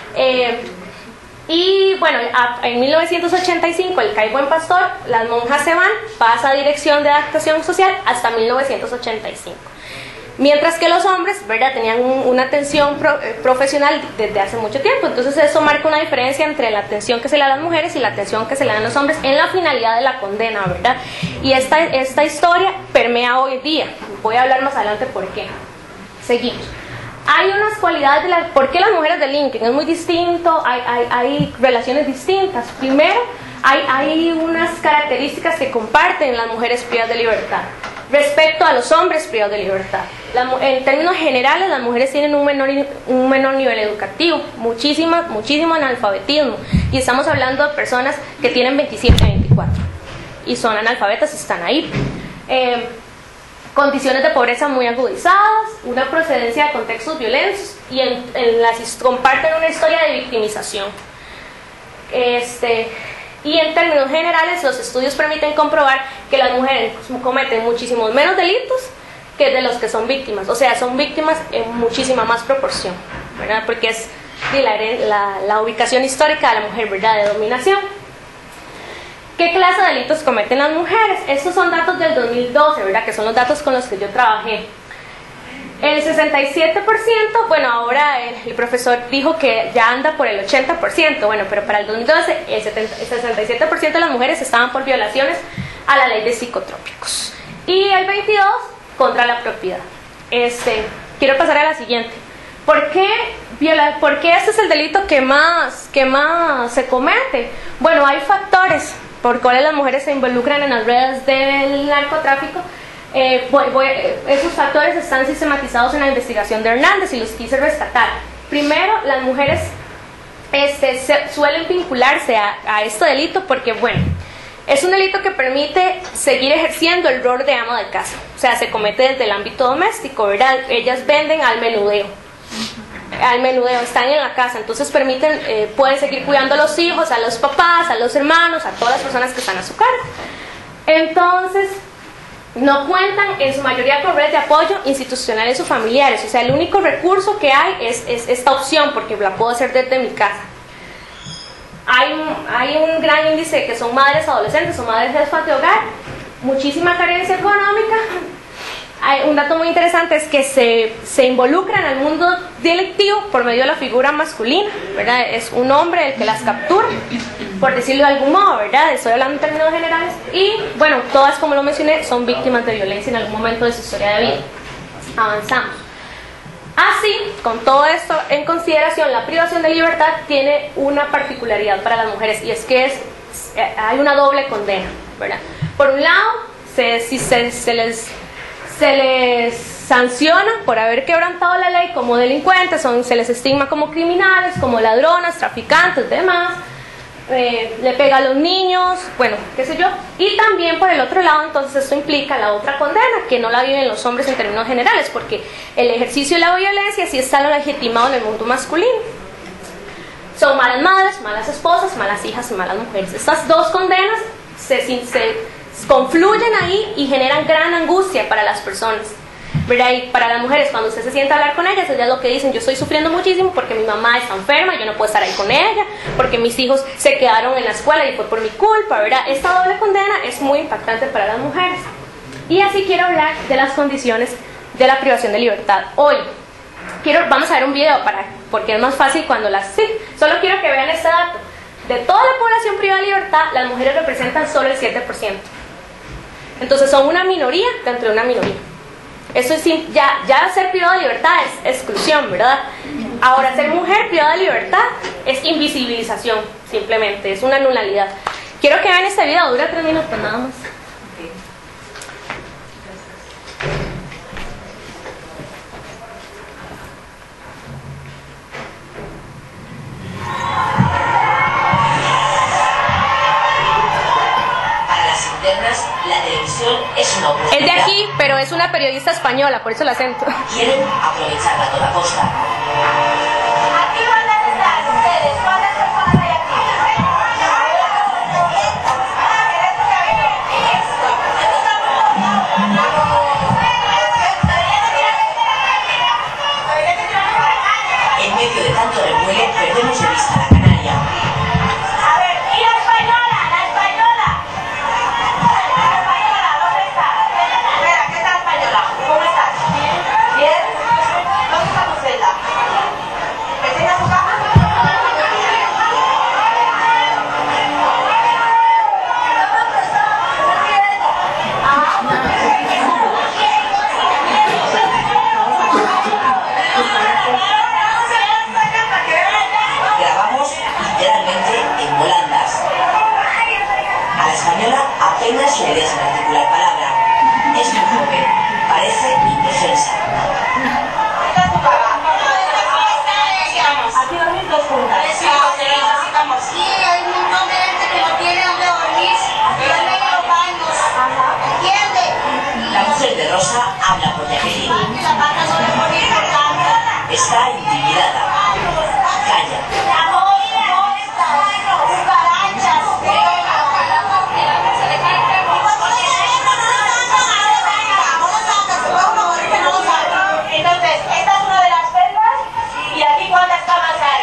Y bueno, en 1985 el CAI Buen Pastor, las monjas se van, pasa a Dirección de Adaptación Social hasta 1985. Mientras que los hombres, ¿verdad?, tenían una atención profesional desde hace mucho tiempo. Entonces eso marca una diferencia entre la atención que se le da a las mujeres y la atención que se le da a los hombres en la finalidad de la condena, ¿verdad? Y esta historia permea hoy día. Voy a hablar más adelante por qué. Seguimos. Hay unas cualidades de ¿por qué las mujeres delinquen? Es muy distinto, hay relaciones distintas. Primero, hay unas características que comparten las mujeres privadas de libertad respecto a los hombres privados de libertad. En términos generales, las mujeres tienen un menor nivel educativo, muchísimo analfabetismo, y estamos hablando de personas que tienen 27, 24 y son analfabetas, están ahí. Condiciones de pobreza muy agudizadas, una procedencia de contextos violentos y comparten una historia de victimización. Y en términos generales, los estudios permiten comprobar que las mujeres cometen muchísimos menos delitos que de los que son víctimas. O sea, son víctimas en muchísima más proporción, ¿verdad? Porque es la ubicación histórica de la mujer, ¿verdad?, de dominación. ¿Qué clase de delitos cometen las mujeres? Estos son datos del 2012, ¿verdad?, que son los datos con los que yo trabajé. El 67%, bueno, ahora el profesor dijo que ya anda por el 80%, bueno, pero para el 2012 el 67% de las mujeres estaban por violaciones a la ley de psicotrópicos y el 22% contra la propiedad. Quiero pasar a la siguiente. ¿Por qué este es el delito que más se comete? Bueno, hay factores por cuales las mujeres se involucran en las redes del narcotráfico. Esos factores están sistematizados en la investigación de Hernández y los quise rescatar. Primero, las mujeres suelen vincularse a este delito porque, bueno, es un delito que permite seguir ejerciendo el rol de ama de casa. O sea, se comete desde el ámbito doméstico, ¿verdad? Ellas venden al menudeo, están en la casa, entonces pueden seguir cuidando a los hijos, a los papás, a los hermanos, a todas las personas que están a su cargo. Entonces, no cuentan en su mayoría con redes de apoyo institucionales o familiares. O sea, el único recurso que hay es esta opción, porque la puedo hacer desde mi casa. Hay un gran índice que son madres adolescentes o madres jefas de hogar, muchísima carencia económica. Un dato muy interesante es que se involucran al mundo delictivo por medio de la figura masculina, ¿verdad? Es un hombre el que las captura, por decirlo de algún modo, ¿verdad? Estoy hablando en términos generales. Y bueno, todas, como lo mencioné, son víctimas de violencia en algún momento de su historia de vida. Avanzamos. Así, con todo esto en consideración, la privación de libertad tiene una particularidad para las mujeres, y es que hay una doble condena, ¿verdad? Por un lado, se les sanciona por haber quebrantado la ley como delincuentes, se les estigma como criminales, como ladronas, traficantes, demás. Le pega a los niños, bueno, qué sé yo. Y también por el otro lado, entonces esto implica la otra condena, que no la viven los hombres en términos generales, porque el ejercicio de la violencia sí está legitimado en el mundo masculino. Son malas madres, malas esposas, malas hijas y malas mujeres. Estas dos condenas se confluyen ahí y generan gran angustia para las personas, ¿verdad? Y para las mujeres, cuando usted se sienta a hablar con ellas, ellas lo que dicen: yo estoy sufriendo muchísimo porque mi mamá está enferma, yo no puedo estar ahí con ella, porque mis hijos se quedaron en la escuela y fue por mi culpa, ¿verdad? Esta doble condena es muy impactante para las mujeres. Y así quiero hablar de las condiciones de la privación de libertad. Hoy vamos a ver un video porque es más fácil cuando solo quiero que vean este dato. De toda la población privada de libertad, las mujeres representan solo el 7%. Entonces son una minoría dentro de una minoría. Eso es ya ser privado de libertad es exclusión, ¿verdad? Ahora, ser mujer privada de libertad es invisibilización, simplemente, es una nulidad. Quiero que vean este video, dura 3 minutos nada más. La televisión es una oportunidad. Es de aquí, pero es una periodista española, por eso el acento. Quieren aprovecharla a toda costa. ¿Aquí cuántas están ustedes? ¿Cuántas personas hay aquí? En medio de tanto revuelo, perdemos de vista la canaria. A ver, ¿y la española? ¡La española! ¿Dónde está? Espera, ¿qué tal española? ¿Cómo estás? ¿Bien? ¿Dónde está tu celda? ¿Vecina a su cama? Grabamos literalmente en volandas. A la española apenas le dejan articular palabra. Es muy joven, parece indefensa. ¿Está en tu cama? Aquí dormís dos juntas. Sí, hay un montón de gente que no tiene donde dormir. Duerme en los baños. ¿Entiendes? La mujer de rosa habla por Jacqueline. La pata no le pone importante. Está intimidada. Calla. Entonces, esta es una de las celdas y aquí cuántas camas hay.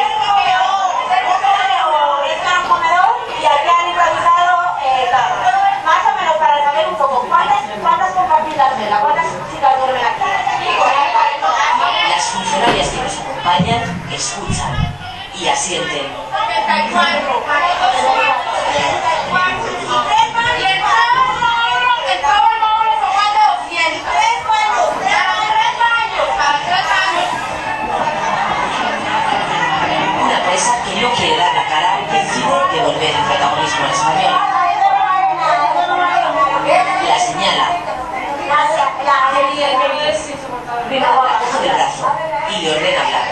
Está un comedor y aquí han improvisado camas. Más o menos para saber un poco cuántas compartís la celda, cuántas chicas duermen aquí. Las funcionarias que nos acompañan escuchan y asienten. Una presa que no quiere dar la cara decide devolver el protagonismo al español. La señala. Coge del brazo y le ordena hablar.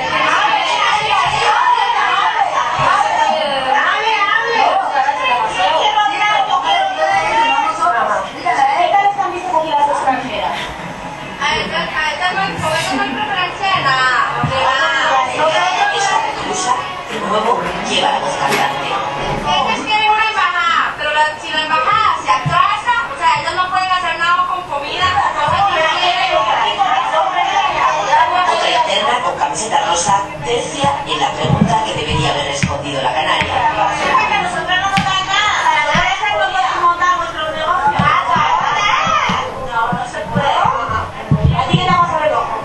Esta reclusa de nuevo lleva la voz cantante. Ellos quieren una embajada, pero si la embajada se atrasa, o sea, ellos no pueden hacer nada con comida, Otra interna con camiseta rosa tercia en la pregunta que debería haber respondido la canaria. que nosotros no nos dan nada. Para poder hacer montar nuestros negocios. No se puede. ¿A ti qué te vamos a ver ojo?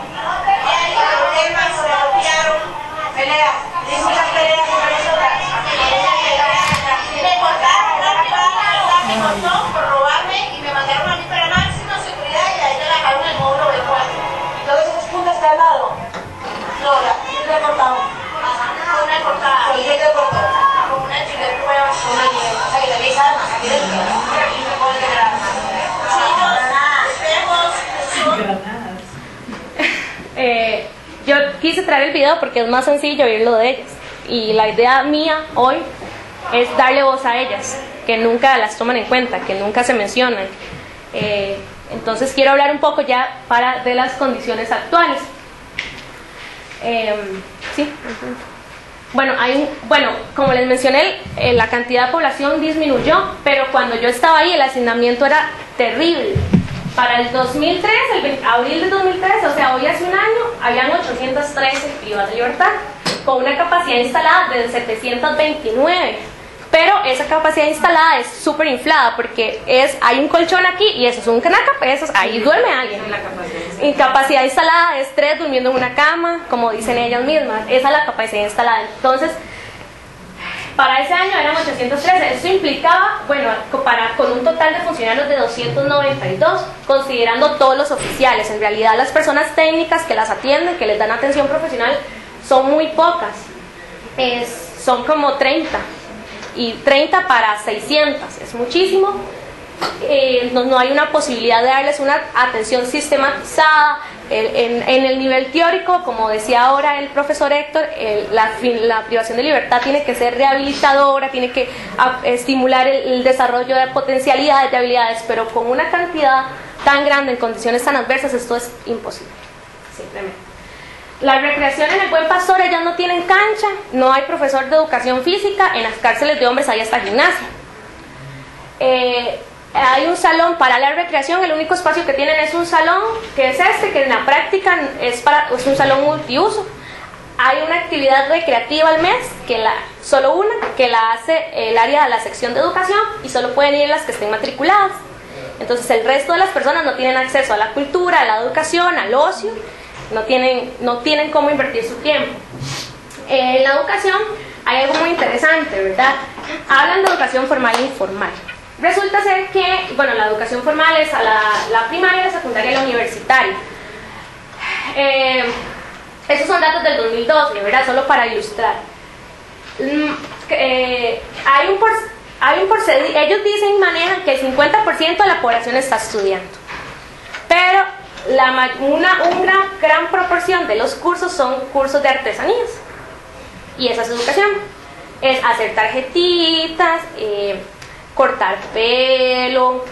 Temas se negociaron, peleas, hay muchas peleas entre nosotras. Me cortaron una paga, me costó por robarme y me mandaron a mí para máxima seguridad y ahí me dejaron el módulo de 4. ¿Y todos esos puntos que al lado? No, ¿quién te ha cortado? Una cortada. ¿Con quién te cortó? Con una chica de pruebas. Con una chica. O sea, que tenéis armas aquí dentro. Y se pueden tener armas. Yo quise traer el video porque es más sencillo oírlo de ellas. Y la idea mía hoy es darle voz a ellas, que nunca las toman en cuenta, que nunca se mencionan. Entonces quiero hablar un poco ya de las condiciones actuales. Sí. Bueno, como les mencioné, la cantidad de población disminuyó, pero cuando yo estaba ahí el hacinamiento era terrible. Para el 2003, abril del 2003, o sea, hoy hace un año, habían 813 privadas de libertad, con una capacidad instalada de 729. Pero esa capacidad instalada es súper inflada porque hay un colchón aquí y eso es un canaca, ahí duerme alguien. Incapacidad instalada es 3 durmiendo en una cama, como dicen ellas mismas. Esa es la capacidad instalada. Entonces, para ese año eran 813. Eso implicaba, con un total de funcionarios de 292, considerando todos los oficiales. En realidad, las personas técnicas que las atienden, que les dan atención profesional, son muy pocas, son como 30, y 30 para 600, es muchísimo. No hay una posibilidad de darles una atención sistematizada. En el nivel teórico, como decía ahora el profesor Héctor, la privación de libertad tiene que ser rehabilitadora, tiene que estimular el desarrollo de potencialidades, de habilidades, pero con una cantidad tan grande en condiciones tan adversas, esto es imposible, simplemente. La recreación en el Buen Pastor, ellas no tienen cancha, no hay profesor de educación física, en las cárceles de hombres hay hasta gimnasia. Hay un salón para la recreación, el único espacio que tienen es un salón, que es este, que en la práctica es un salón multiuso. Hay una actividad recreativa al mes, solo una, que la hace el área de la sección de educación, y solo pueden ir las que estén matriculadas. Entonces el resto de las personas no tienen acceso a la cultura, a la educación, al ocio, no tienen cómo invertir su tiempo. En la educación hay algo muy interesante, ¿verdad? Hablan de educación formal e informal. Resulta ser que, bueno, la educación formal es a la primaria, la secundaria y la universitaria. Esos son datos del 2012, ¿verdad? Solo para ilustrar. Ellos dicen y manejan que el 50% de la población está estudiando, pero una gran proporción de los cursos son cursos de artesanías, y esa es educación. Es hacer tarjetitas, cortar pelo,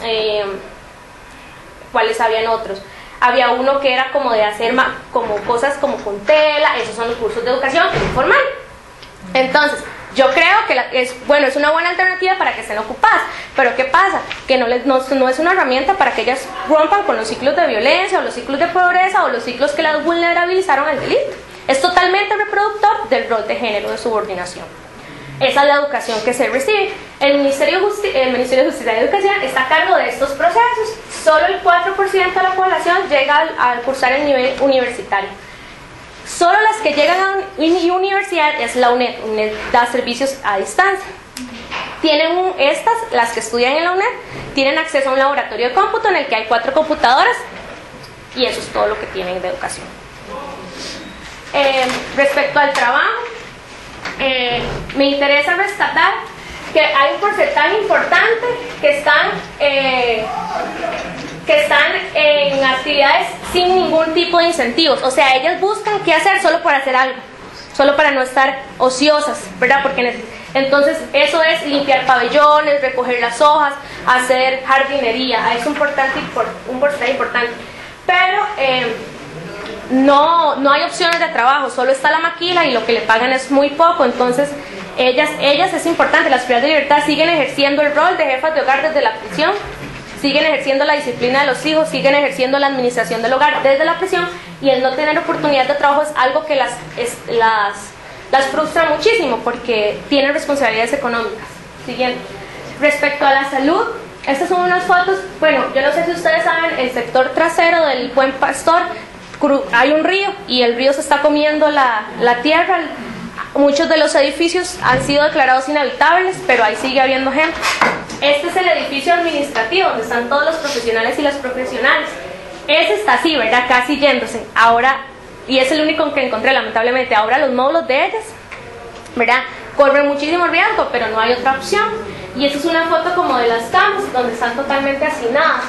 ¿cuáles habían otros? Había uno que era como de hacer como cosas como con tela, esos son los cursos de educación informal. Entonces, yo creo que es una buena alternativa para que estén ocupadas, pero ¿qué pasa? Que no es una herramienta para que ellas rompan con los ciclos de violencia o los ciclos de pobreza o los ciclos que las vulnerabilizaron al delito. Es totalmente reproductor del rol de género de subordinación. Esa es la educación que se recibe. El Ministerio de Justicia y Educación está a cargo de estos procesos. Solo el 4% de la población llega a cursar el nivel universitario. Solo las que llegan a universidad es la UNED. UNED da servicios a distancia. Las que estudian en la UNED, tienen acceso a un laboratorio de cómputo en el que hay 4 computadoras, y eso es todo lo que tienen de educación. Respecto al trabajo, me interesa rescatar que hay un porcentaje importante que están en actividades sin ningún tipo de incentivos. O sea, ellas buscan qué hacer solo por hacer algo, solo para no estar ociosas, ¿verdad? Porque entonces eso es limpiar pabellones, recoger las hojas, hacer jardinería. Es un porcentaje importante. Pero no hay opciones de trabajo, solo está la maquila y lo que le pagan es muy poco. Entonces ellas es importante, las privadas de libertad siguen ejerciendo el rol de jefas de hogar desde la prisión, siguen ejerciendo la disciplina de los hijos, siguen ejerciendo la administración del hogar desde la prisión, y el no tener oportunidad de trabajo es algo que las frustra muchísimo porque tienen responsabilidades económicas. Siguiente. Respecto a la salud, estas son unas fotos. Bueno, yo no sé si ustedes saben, el sector trasero del Buen Pastor hay un río y el río se está comiendo la tierra. Muchos de los edificios han sido declarados inhabitables, pero ahí sigue habiendo gente. Este es el edificio administrativo donde están todos los profesionales y las profesionales. Ese está así, ¿verdad? Casi yéndose. Ahora, y es el único que encontré, lamentablemente. Ahora los módulos de ellas, ¿verdad?, corren muchísimo riesgo, pero no hay otra opción. Y esta es una foto como de las camas, donde están totalmente hacinadas.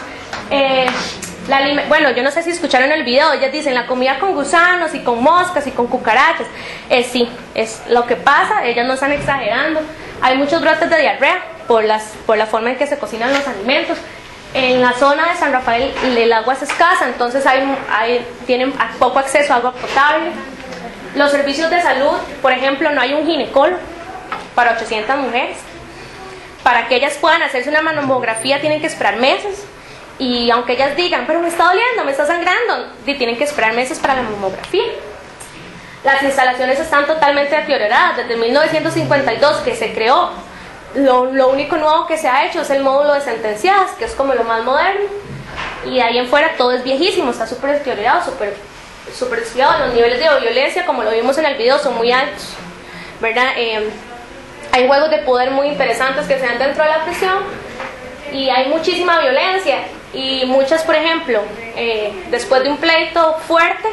Bueno, yo no sé si escucharon el video, ellas dicen la comida con gusanos y con moscas y con cucarachas. Sí, es lo que pasa, ellas no están exagerando. Hay muchos brotes de diarrea por la forma en que se cocinan los alimentos. En la zona de San Rafael el agua es escasa, entonces tienen poco acceso a agua potable. Los servicios de salud, por ejemplo, no hay un ginecólogo para 800 mujeres. Para que ellas puedan hacerse una mamografía tienen que esperar meses. Y aunque ellas digan, pero me está doliendo, me está sangrando, tienen que esperar meses para la mamografía. Las instalaciones están totalmente deterioradas. Desde 1952 que se creó, lo único nuevo que se ha hecho es el módulo de sentenciadas, que es como lo más moderno. Y de ahí en fuera todo es viejísimo, está súper deteriorado, súper descuidado. Los niveles de violencia, como lo vimos en el video, son muy altos, ¿verdad? Hay juegos de poder muy interesantes que se dan dentro de la prisión y hay muchísima violencia. Y muchas, por ejemplo, después de un pleito fuerte,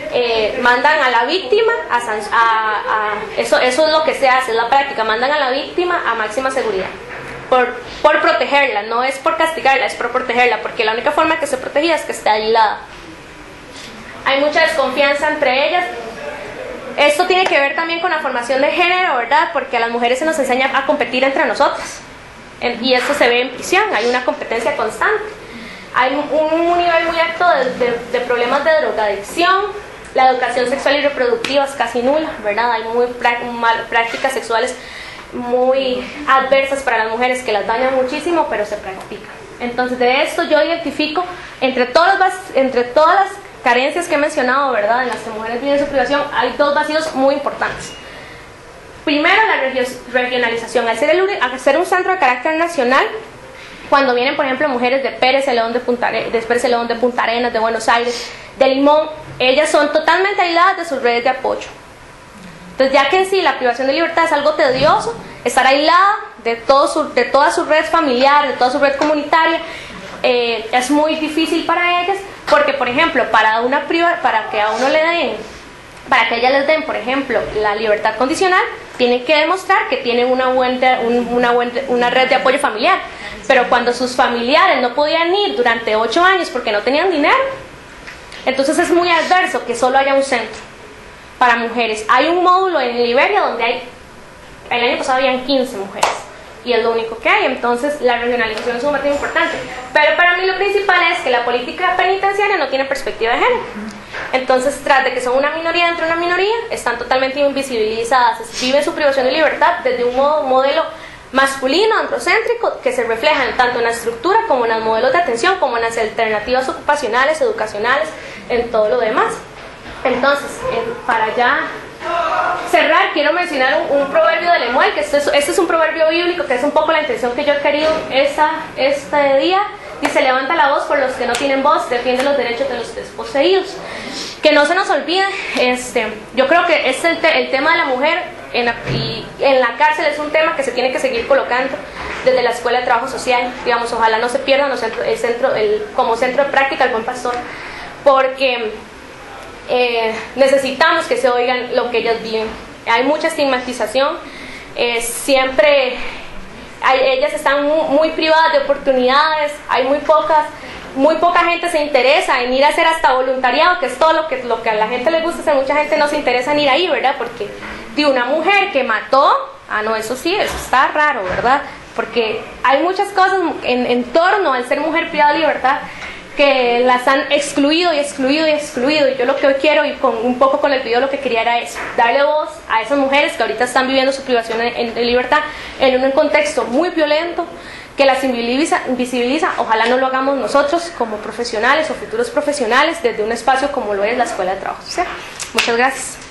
mandan a la víctima eso es lo que se hace, es la práctica, mandan a la víctima a máxima seguridad por protegerla, no es por castigarla, es por protegerla, porque la única forma que se protegía es que esté aislada. Hay mucha desconfianza entre ellas. Esto tiene que ver también con la formación de género, ¿verdad? Porque a las mujeres se nos enseña a competir entre nosotras, y esto se ve en prisión, hay una competencia constante. Hay un nivel muy alto de problemas de drogadicción, la educación sexual y reproductiva es casi nula, ¿verdad? Hay prácticas sexuales muy adversas para las mujeres que las dañan muchísimo, pero se practican. Entonces, de esto yo identifico entre todas las carencias que he mencionado, ¿verdad? En las que mujeres viven su privación, hay dos vacíos muy importantes. Primero, la regionalización. Al ser un centro de carácter nacional, cuando vienen, por ejemplo, mujeres de Pérez Celedón, de Punta Arenas, de Buenos Aires, de Limón, ellas son totalmente aisladas de sus redes de apoyo. Entonces, ya que en sí la privación de libertad es algo tedioso, estar aislada de toda su red familiar, de toda su red comunitaria, es muy difícil para ellas, porque, por ejemplo, para que ellas les den, por ejemplo, la libertad condicional, tienen que demostrar que tienen una red de apoyo familiar. Pero cuando sus familiares no podían ir durante 8 años porque no tenían dinero, entonces es muy adverso que solo haya un centro para mujeres. Hay un módulo en Liberia donde el año pasado habían 15 mujeres y es lo único que hay. Entonces la regionalización es un motivo importante, pero para mí lo principal es que la política penitenciaria no tiene perspectiva de género. Entonces, tras de que son una minoría dentro de una minoría, están totalmente invisibilizadas, viven su privación de libertad desde un modelo masculino, androcéntrico, que se refleja tanto en la estructura como en los modelos de atención, como en las alternativas ocupacionales, educacionales, en todo lo demás. Entonces, para ya cerrar, quiero mencionar un proverbio de Lemuel, que este es un proverbio bíblico, que es un poco la intención que yo he querido este día. Dice: levanta la voz por los que no tienen voz, defiende los derechos de los desposeídos. Que no se nos olvide, yo creo que el tema de la mujer en la cárcel es un tema que se tiene que seguir colocando desde la Escuela de Trabajo Social. Digamos, ojalá no se pierdan como centro de práctica el Buen Pastor, porque necesitamos que se oigan lo que ellas viven. Hay mucha estigmatización, ellas están muy privadas de oportunidades, hay muy poca gente se interesa en ir a hacer hasta voluntariado, que es todo lo que a la gente le gusta hacer. Mucha gente no se interesa en ir ahí, ¿verdad? Porque de una mujer que mató, no, eso sí, eso está raro, ¿verdad? Porque hay muchas cosas en torno al ser mujer privada de libertad que las han excluido y yo lo que hoy quiero, y un poco con el video lo que quería era eso, darle voz a esas mujeres que ahorita están viviendo su privación de libertad en un contexto muy violento, que las invisibiliza. Ojalá no lo hagamos nosotros como profesionales o futuros profesionales desde un espacio como lo es la Escuela de Trabajo Social. Muchas gracias.